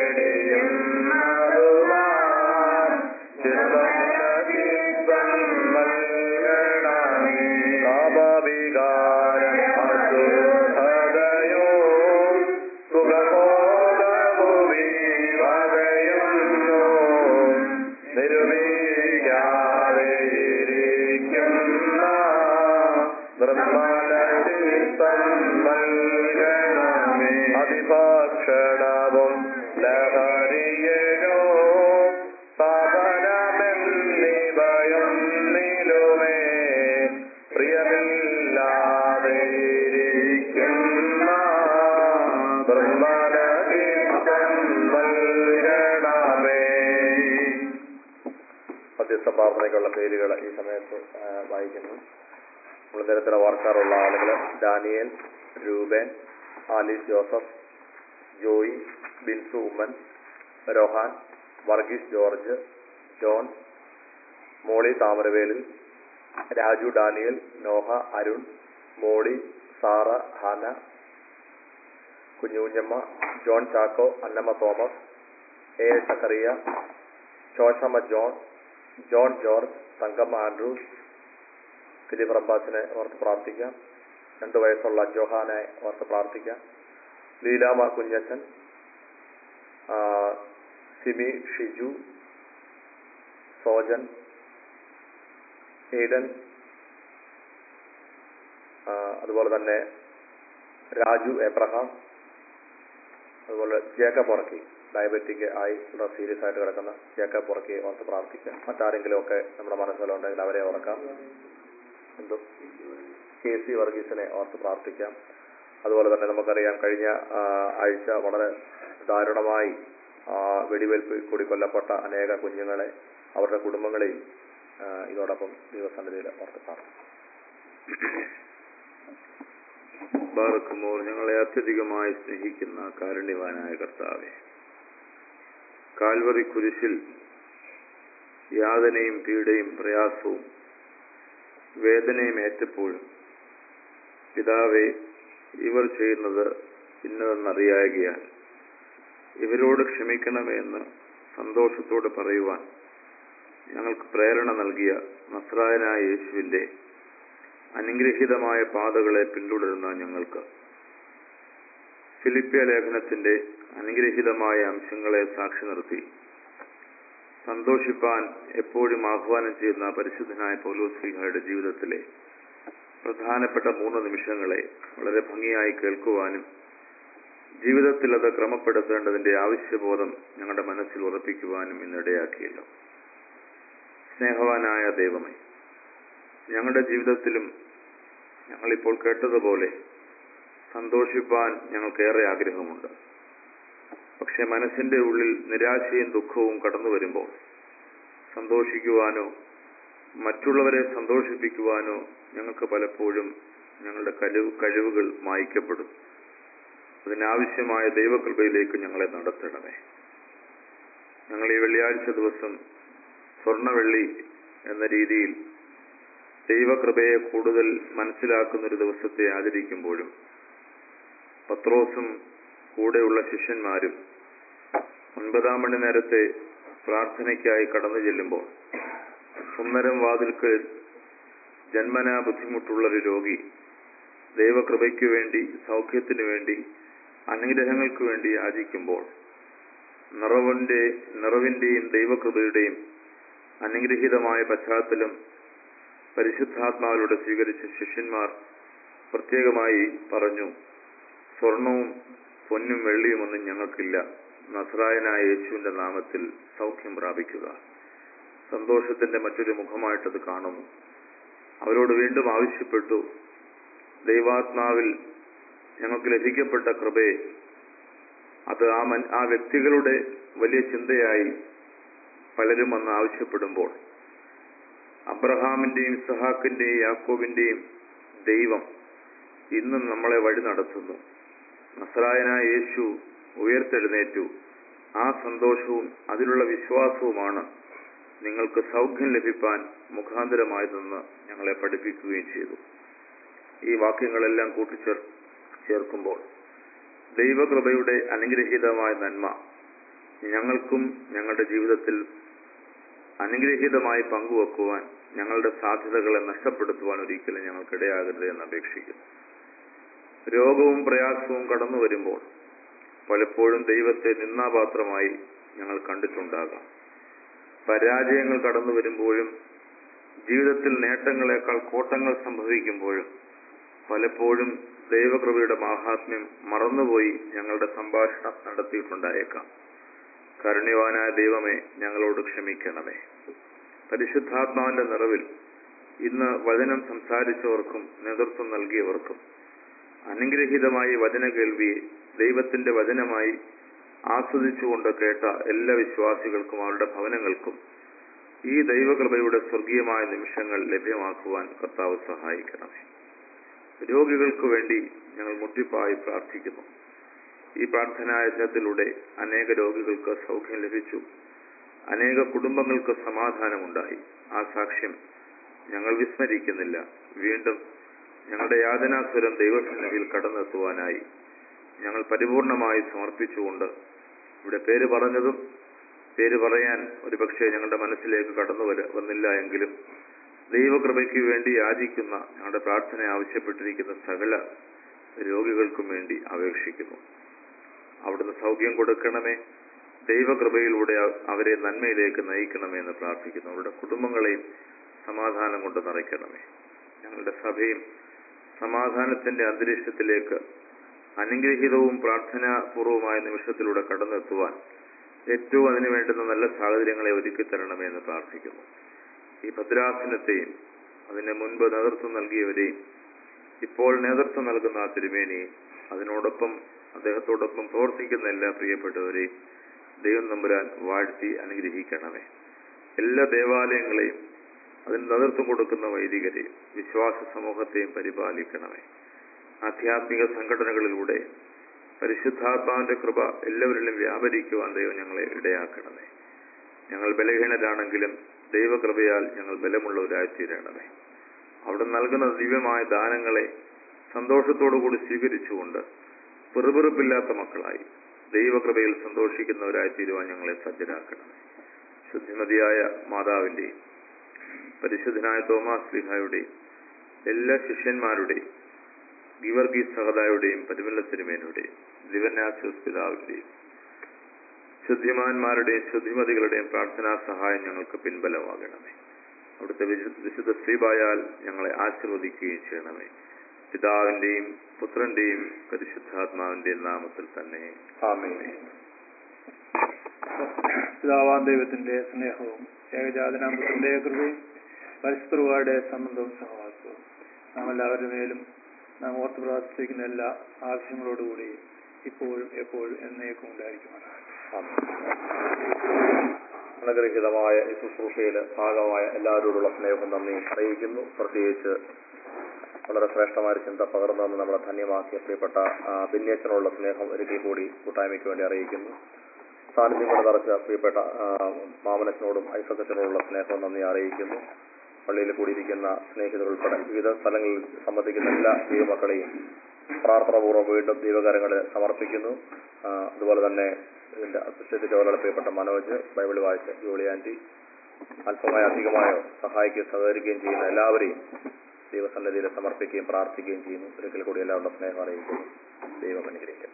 വെടിയുന്നതുമാം ചിർവനചിത്തം നൽകണമേ. കാമവികാരം അശുദ്ധതയോ സുഖബോധഭൂമി വകയുന്നു നിരുപീക്കാതെ ഇരിക്കുന്ന നിർമ്മലചിത്തം നൽകണമേ. അതിഭക്ഷണവും ലഹരിയനോ സ്ഥാപനമെന്നിവയൊന്നിലുമേ പ്രിയമില്ലാതെ ഇരിക്കുന്ന നിർമ്മലചിത്തം നൽകണമേ. മധ്യസ്ഥ പ്രാർത്ഥനയ്ക്കുള്ള പേരുകൾ ഈ സമയത്ത് വായിക്കുന്നു. നമ്മൾ നിരന്തരം ഓർക്കാറുള്ള ആളുകൾ: Daniel, Rupen, Alice Joseph, Joy, Binsu Oommen, Rohan, Varghese George, John, Molly Thamaravelil, Raju Daniel, Noah, Arun, Molly, Sara, Hannah, Kunjukunjamma, John Chacko, Annamma Thomas, A Zachariah, Sosamma John, John George, Thankamma Andrews, Philip റബ്ബാസിനെ ഓർത്ത് പ്രാർത്ഥിക്കാം. രണ്ടു വയസ്സുള്ള ജോഹാനെ ഓർത്ത് പ്രാർത്ഥിക്കാം. ലീലാമ കുഞ്ഞച്ചൻ, സിമി ഷിജു, സോജൻ, എയ്ഡൻ, അതുപോലെ തന്നെ രാജു എബ്രഹാം, അതുപോലെ ജേക്കബ് ഉറക്കി, ഡയബറ്റിക് ആയി സീരിയസ് ആയിട്ട് കിടക്കുന്ന ജേക്കബ് ഉറക്കി ഓർത്ത് പ്രാർത്ഥിക്കാം. മറ്റാരെങ്കിലും ഒക്കെ നമ്മുടെ മനസ്സിലുണ്ടെങ്കിൽ അവരെ ഓർക്കാം. എന്തോ കെ സി വർഗീസിനെ ഓർത്ത് പ്രാർത്ഥിക്കാം. അതുപോലെ തന്നെ നമുക്കറിയാം, കഴിഞ്ഞ ആഴ്ച വളരെ ദാരുണമായി വെടിവെയ്പ്പിൽ കൂടി കൊല്ലപ്പെട്ട അനേക കുഞ്ഞുങ്ങളെ, അവരുടെ കുടുംബങ്ങളെയും ഇതോടൊപ്പം ദൈവസന്നിധിയിൽ ഓർത്ത് പ്രാർത്ഥിക്കാം. ബാറക്കുമോർ, ഞങ്ങളെ അത്യധികമായി സ്നേഹിക്കുന്ന കാരുണ്യവാനായ കർത്താവേ, കാൽവറി കുരിശിൽ യാതനയും പീഡയും പ്രയാസവും വേദനയും ഏറ്റപ്പോഴും പിതാവേ, ഇവർ ചെയ്യുന്നത് ഇന്നതെന്നറിയാകിയാൽ ഇവരോട് ക്ഷമിക്കണമെന്ന് സന്തോഷത്തോടെ പറയുവാൻ ഞങ്ങൾക്ക് പ്രേരണ നൽകിയ നസ്രായനായ യേശുവിൻ്റെ അനുഗ്രഹീതമായ പാതകളെ പിന്തുടരുന്ന ഞങ്ങൾക്ക് ഫിലിപ്പിയ ലേഖനത്തിന്റെ അനുഗ്രഹീതമായ അംശങ്ങളെ സാക്ഷി നിർത്തി സന്തോഷിപ്പാൻ എപ്പോഴും ആഹ്വാനം ചെയ്യുന്ന പരിശുദ്ധനായ പൗലോസ്ലീഹായുടെ ജീവിതത്തിലെ പ്രധാനപ്പെട്ട മൂന്ന് നിമിഷങ്ങളെ വളരെ ഭംഗിയായി കേൾക്കുവാനും ജീവിതത്തിൽ അത് ക്രമപ്പെടുത്തേണ്ടതിന്റെ ആവശ്യബോധം ഞങ്ങളുടെ മനസ്സിൽ ഉറപ്പിക്കുവാനും ഇന്നിടയാക്കിയല്ലോ. സ്നേഹവാനായ ദൈവമേ, ഞങ്ങളുടെ ജീവിതത്തിലും ഞങ്ങളിപ്പോൾ കേട്ടതുപോലെ സന്തോഷിപ്പാൻ ഞങ്ങൾക്കേറെ ആഗ്രഹമുണ്ട്. പക്ഷെ മനസ്സിന്റെ ഉള്ളിൽ നിരാശയും ദുഃഖവും കടന്നു വരുമ്പോൾ സന്തോഷിക്കുവാനോ മറ്റുള്ളവരെ സന്തോഷിപ്പിക്കുവാനോ ഞങ്ങൾക്ക് പലപ്പോഴും ഞങ്ങളുടെ കഴിവ് കഴിവുകൾ മായ്ക്കപ്പെടും. അതിനാവശ്യമായ ദൈവകൃപയിലേക്ക് ഞങ്ങളെ നടത്തണമേ. ഞങ്ങൾ ഈ വെള്ളിയാഴ്ച ദിവസം സ്വർണ്ണവെള്ളി എന്ന രീതിയിൽ ദൈവകൃപയെ കൂടുതൽ മനസ്സിലാക്കുന്നൊരു ദിവസത്തെ ആചരിക്കുമ്പോഴും പത്രോസും കൂടെയുള്ള ശിഷ്യന്മാരും ഒൻപതാം മണി നേരത്തെ പ്രാർത്ഥനയ്ക്കായി കടന്നു ചെല്ലുമ്പോൾ സുന്ദരം വാതിൽക്ക് ജന്മനാ ബുദ്ധിമുട്ടുള്ളൊരു രോഗി ദൈവകൃപയ്ക്കു വേണ്ടി, സൗഖ്യത്തിനു വേണ്ടി, അനുഗ്രഹങ്ങൾക്ക് വേണ്ടി യാചിക്കുമ്പോൾ നിറവിന്റെ നിറവിന്റെയും ദൈവകൃപയുടെയും അനുഗ്രഹീതമായ പശ്ചാത്തലം പരിശുദ്ധാത്മാവിലൂടെ സ്വീകരിച്ച ശിഷ്യന്മാർ പ്രത്യേകമായി പറഞ്ഞു, സ്വർണവും പൊന്നും വെള്ളിയുമൊന്നും ഞങ്ങൾക്കില്ല, നസ്രായനായ യേശുവിന്റെ നാമത്തിൽ സൗഖ്യം പ്രാപിക്കുക. സന്തോഷത്തിന്റെ മറ്റൊരു മുഖമായിട്ടത് കാണുന്നു. അവരോട് വീണ്ടും ആവശ്യപ്പെട്ടു, ദൈവാത്മാവിൽ ഞങ്ങൾക്ക് ലഭിക്കപ്പെട്ട കൃപയെ അത് ആ മൻ ആ വ്യക്തികളുടെ വലിയ ചിന്തയായി പലരും വന്ന് ആവശ്യപ്പെടുമ്പോൾ അബ്രഹാമിന്റെയും ഇസ്ഹാക്കിന്റെയും യാക്കോബിന്റെയും ദൈവം ഇന്നും നമ്മളെ വഴി നടത്തുന്നു. നസ്രായനായ യേശു ഉയർത്തെഴുന്നേറ്റു. ആ സന്തോഷവും അതിലുള്ള വിശ്വാസവുമാണ് നിങ്ങൾക്ക് സൗഖ്യം ലഭിപ്പാൻ മുഖാന്തരമായതെന്ന് ഞങ്ങളെ പഠിപ്പിക്കുകയും ചെയ്തു. ഈ വാക്യങ്ങളെല്ലാം കൂട്ടിച്ചേർ ചേർക്കുമ്പോൾ ദൈവകൃപയുടെ അനുഗ്രഹീതമായ നന്മ ഞങ്ങൾക്കും ഞങ്ങളുടെ ജീവിതത്തിൽ അനുഗ്രഹീതമായി പങ്കുവെക്കുവാൻ ഞങ്ങളുടെ സാധ്യതകളെ നഷ്ടപ്പെടുത്തുവാൻ ഒരിക്കലും ഞങ്ങൾക്കിടയാകരുത് എന്ന് അപേക്ഷിക്കുന്നു. രോഗവും പ്രയാസവും കടന്നു വരുമ്പോൾ പലപ്പോഴും ദൈവത്തെ നിന്ദാപാത്രമായി ഞങ്ങൾ കണ്ടിട്ടുണ്ടാകാം. പരാജയങ്ങൾ കടന്നു വരുമ്പോഴും ജീവിതത്തിൽ നേട്ടങ്ങളെക്കാൾ കോട്ടങ്ങൾ സംഭവിക്കുമ്പോഴും പലപ്പോഴും ദൈവകൃപയുടെ മാഹാത്മ്യം മറന്നുപോയി ഞങ്ങളുടെ സംഭാഷണം നടത്തിയിട്ടുണ്ടായേക്കാം. കാരുണ്യവാനായ ദൈവമേ, ഞങ്ങളോട് ക്ഷമിക്കണമേ. പരിശുദ്ധാത്മാവിന്റെ നിറവിൽ ഇന്ന് വചനം സംസാരിച്ചവർക്കും നേതൃത്വം നൽകിയവർക്കും അനുഗ്രഹീതമായി വചന കേൾവിയെ ദൈവത്തിന്റെ വചനമായി ആസ്വദിച്ചുകൊണ്ട് കേട്ട എല്ലാ വിശ്വാസികൾക്കും അവരുടെ ഭവനങ്ങൾക്കും ഈ ദൈവകൃപയുടെ സ്വർഗീയമായ നിമിഷങ്ങൾ ലഭ്യമാക്കുവാൻ കർത്താവ് സഹായിക്കണമേ. രോഗികൾക്ക് വേണ്ടി ഞങ്ങൾ മുട്ടിപ്പായി പ്രാർത്ഥിക്കുന്നു. ഈ പ്രാർത്ഥനായജ്ഞത്തിലൂടെ അനേക രോഗികൾക്ക് സൗഖ്യം ലഭിച്ചു, അനേക കുടുംബങ്ങൾക്ക് സമാധാനമുണ്ടായി. ആ സാക്ഷ്യം ഞങ്ങൾ വിസ്മരിക്കുന്നില്ല. വീണ്ടും ഞങ്ങളുടെ യാതനാസ്വരം ദൈവസന്നിധിയിൽ കടന്നെത്തുവാനായി ഞങ്ങൾ പരിപൂർണമായി സമർപ്പിച്ചുകൊണ്ട് ഇവിടെ പേര് പറഞ്ഞതും പേര് പറയാൻ ഒരുപക്ഷെ ഞങ്ങളുടെ മനസ്സിലേക്ക് കടന്നു വര വന്നില്ല എങ്കിലും ദൈവകൃപയ്ക്ക് വേണ്ടി യാചിക്കുന്ന ഞങ്ങളുടെ പ്രാർത്ഥന ആവശ്യപ്പെട്ടിരിക്കുന്ന സകല രോഗികൾക്കും വേണ്ടി അപേക്ഷിക്കുന്നു. അവിടുന്ന് സൗഖ്യം കൊടുക്കണമേ. ദൈവകൃപയിലൂടെ അവരെ നന്മയിലേക്ക് നയിക്കണമേ എന്ന് പ്രാർത്ഥിക്കുന്നു. അവരുടെ കുടുംബങ്ങളെയും സമാധാനം കൊണ്ട് നിറയ്ക്കണമേ. ഞങ്ങളുടെ സഭയും സമാധാനത്തിന്റെ അന്തരീക്ഷത്തിലേക്ക് അനുഗ്രഹീതവും പ്രാർത്ഥനാപൂർവമായ നിമിഷത്തിലൂടെ കടന്നെത്തുവാൻ ഏറ്റവും അതിനു വേണ്ടുന്ന നല്ല സാഹചര്യങ്ങളെ ഒരുക്കി തരണമേ എന്ന് പ്രാർത്ഥിക്കുന്നു. ഈ ഭദ്രാസനത്തെയും അതിന് മുൻപ് നേതൃത്വം നൽകിയവരെയും ഇപ്പോൾ നേതൃത്വം നൽകുന്ന ആ തിരുമേനിയും അതിനോടൊപ്പം അദ്ദേഹത്തോടൊപ്പം പ്രവർത്തിക്കുന്ന എല്ലാ പ്രിയപ്പെട്ടവരെയും ദൈവം നമ്പുരാൻ വാഴ്ത്തി അനുഗ്രഹിക്കണമേ. എല്ലാ ദേവാലയങ്ങളെയും അതിന് നേതൃത്വം കൊടുക്കുന്ന വൈദികരെയും വിശ്വാസ സമൂഹത്തെയും പരിപാലിക്കണമേ. ആധ്യാത്മിക സംഘടനകളിലൂടെ പരിശുദ്ധാത്മാവിന്റെ കൃപ എല്ലാവരിലും വ്യാപരിക്കുവാൻ ദൈവം ഞങ്ങളെ ഇടയാക്കണമേ. ഞങ്ങൾ ബലഹീനരാണെങ്കിലും ദൈവകൃപയാൽ ഞങ്ങൾ ബലമുള്ളവരായി തീരണമേ. അവിടെ നൽകുന്ന ദിവ്യമായ ദാനങ്ങളെ സന്തോഷത്തോടുകൂടി സ്വീകരിച്ചുകൊണ്ട് പെറുപെറുപ്പില്ലാത്ത മക്കളായി ദൈവകൃപയിൽ സന്തോഷിക്കുന്നവരായി തീരുവാൻ ഞങ്ങളെ സജ്ജരാക്കണമേ. ശുദ്ധിമതിയായ മാതാവിന്റെയും പരിശുദ്ധനായ തോമാസ് ശ്ലീഹായുടെയും എല്ലാ ശിഷ്യന്മാരുടെയും ഗീവർഗീസ് സഹദായുടെയും പരിമല തിരുമേനയുടെയും ദിവന്യാസ്യോസ് പിതാവിന്റെയും ശുദ്ധിമാന്മാരുടെയും ശുദ്ധിമതികളുടെയും പ്രാർത്ഥനാ സഹായം ഞങ്ങൾക്ക് പിൻബലമാകണമേ. അവിടുത്തെ വിശുദ്ധ ശ്രീബായാൽ ഞങ്ങളെ ആശീർവദിക്കുകയും ചെയ്യണമേ. പിതാവിന്റെയും പുത്രന്റെയും പരിശുദ്ധാത്മാവിന്റെയും നാമത്തിൽ തന്നെ ആമേൻ. പിതാവാം ദൈവത്തിന്റെ സ്നേഹവും ഏകജാതനാമത്തിന്റെ കൃപയും പരിശുദ്ധരുടെ സംബന്ധവും സഹവാസവും നാം എല്ലാവരുടെ മേലും നാം ഓർത്ത് പ്രാർത്ഥിക്കുന്ന എല്ലാ ആവശ്യങ്ങളോടുകൂടി ഇപ്പോഴും എപ്പോഴും എന്നേക്കും ഉണ്ടായിരിക്കുമാണ്. അനുഗ്രഹീതമായ ഈ ശുശ്രൂഷയിൽ ഭാഗമായ എല്ലാവരോടുള്ള സ്നേഹം നന്ദി അറിയിക്കുന്നു. പ്രത്യേകിച്ച് വളരെ ശ്രേഷ്ഠമായ ചിന്ത പകർന്നു നമ്മളെ ധന്യമാക്കിയ പ്രിയപ്പെട്ട ബിന്യച്ചനുള്ള സ്നേഹം ഒരിക്കൽ കൂടി കൂട്ടായ്മയ്ക്ക് വേണ്ടി അറിയിക്കുന്നു. സാന്നിധ്യം കൊണ്ട് നിറച്ച പ്രിയപ്പെട്ട മാമനച്ചനോടും ഐസക്കച്ചനോടുള്ള സ്നേഹം നന്ദി അറിയിക്കുന്നു. പള്ളിയിൽ കൂടിയിരിക്കുന്ന സ്നേഹിതർ ഉൾപ്പെടെ വിവിധ സ്ഥലങ്ങളിൽ സംബന്ധിക്കുന്ന എല്ലാ ദൈവമക്കളെയും പ്രാർത്ഥനാപൂർവ്വം വീണ്ടും ദൈവകാര്യങ്ങളിൽ സമർപ്പിക്കുന്നു. അതുപോലെ തന്നെ ഇതിന്റെ അസിസ്റ്റന്റ് ജോലിയുടെ പ്രിയപ്പെട്ട മനോജ്, ബൈബിൾ വായിച്ച ജോളി ആന്റി, അല്പമായോ അധികമായോ സഹായിക്കുകയും സഹകരിക്കുകയും ചെയ്യുന്ന എല്ലാവരെയും ദൈവസന്നിധിയിൽ സമർപ്പിക്കുകയും പ്രാർത്ഥിക്കുകയും ചെയ്യുന്നു. ഒരിക്കൽ കൂടി എല്ലാവരുടെ സ്നേഹം അറിയിക്കുന്നു. ദൈവം അനുഗ്രഹിക്കട്ടെ.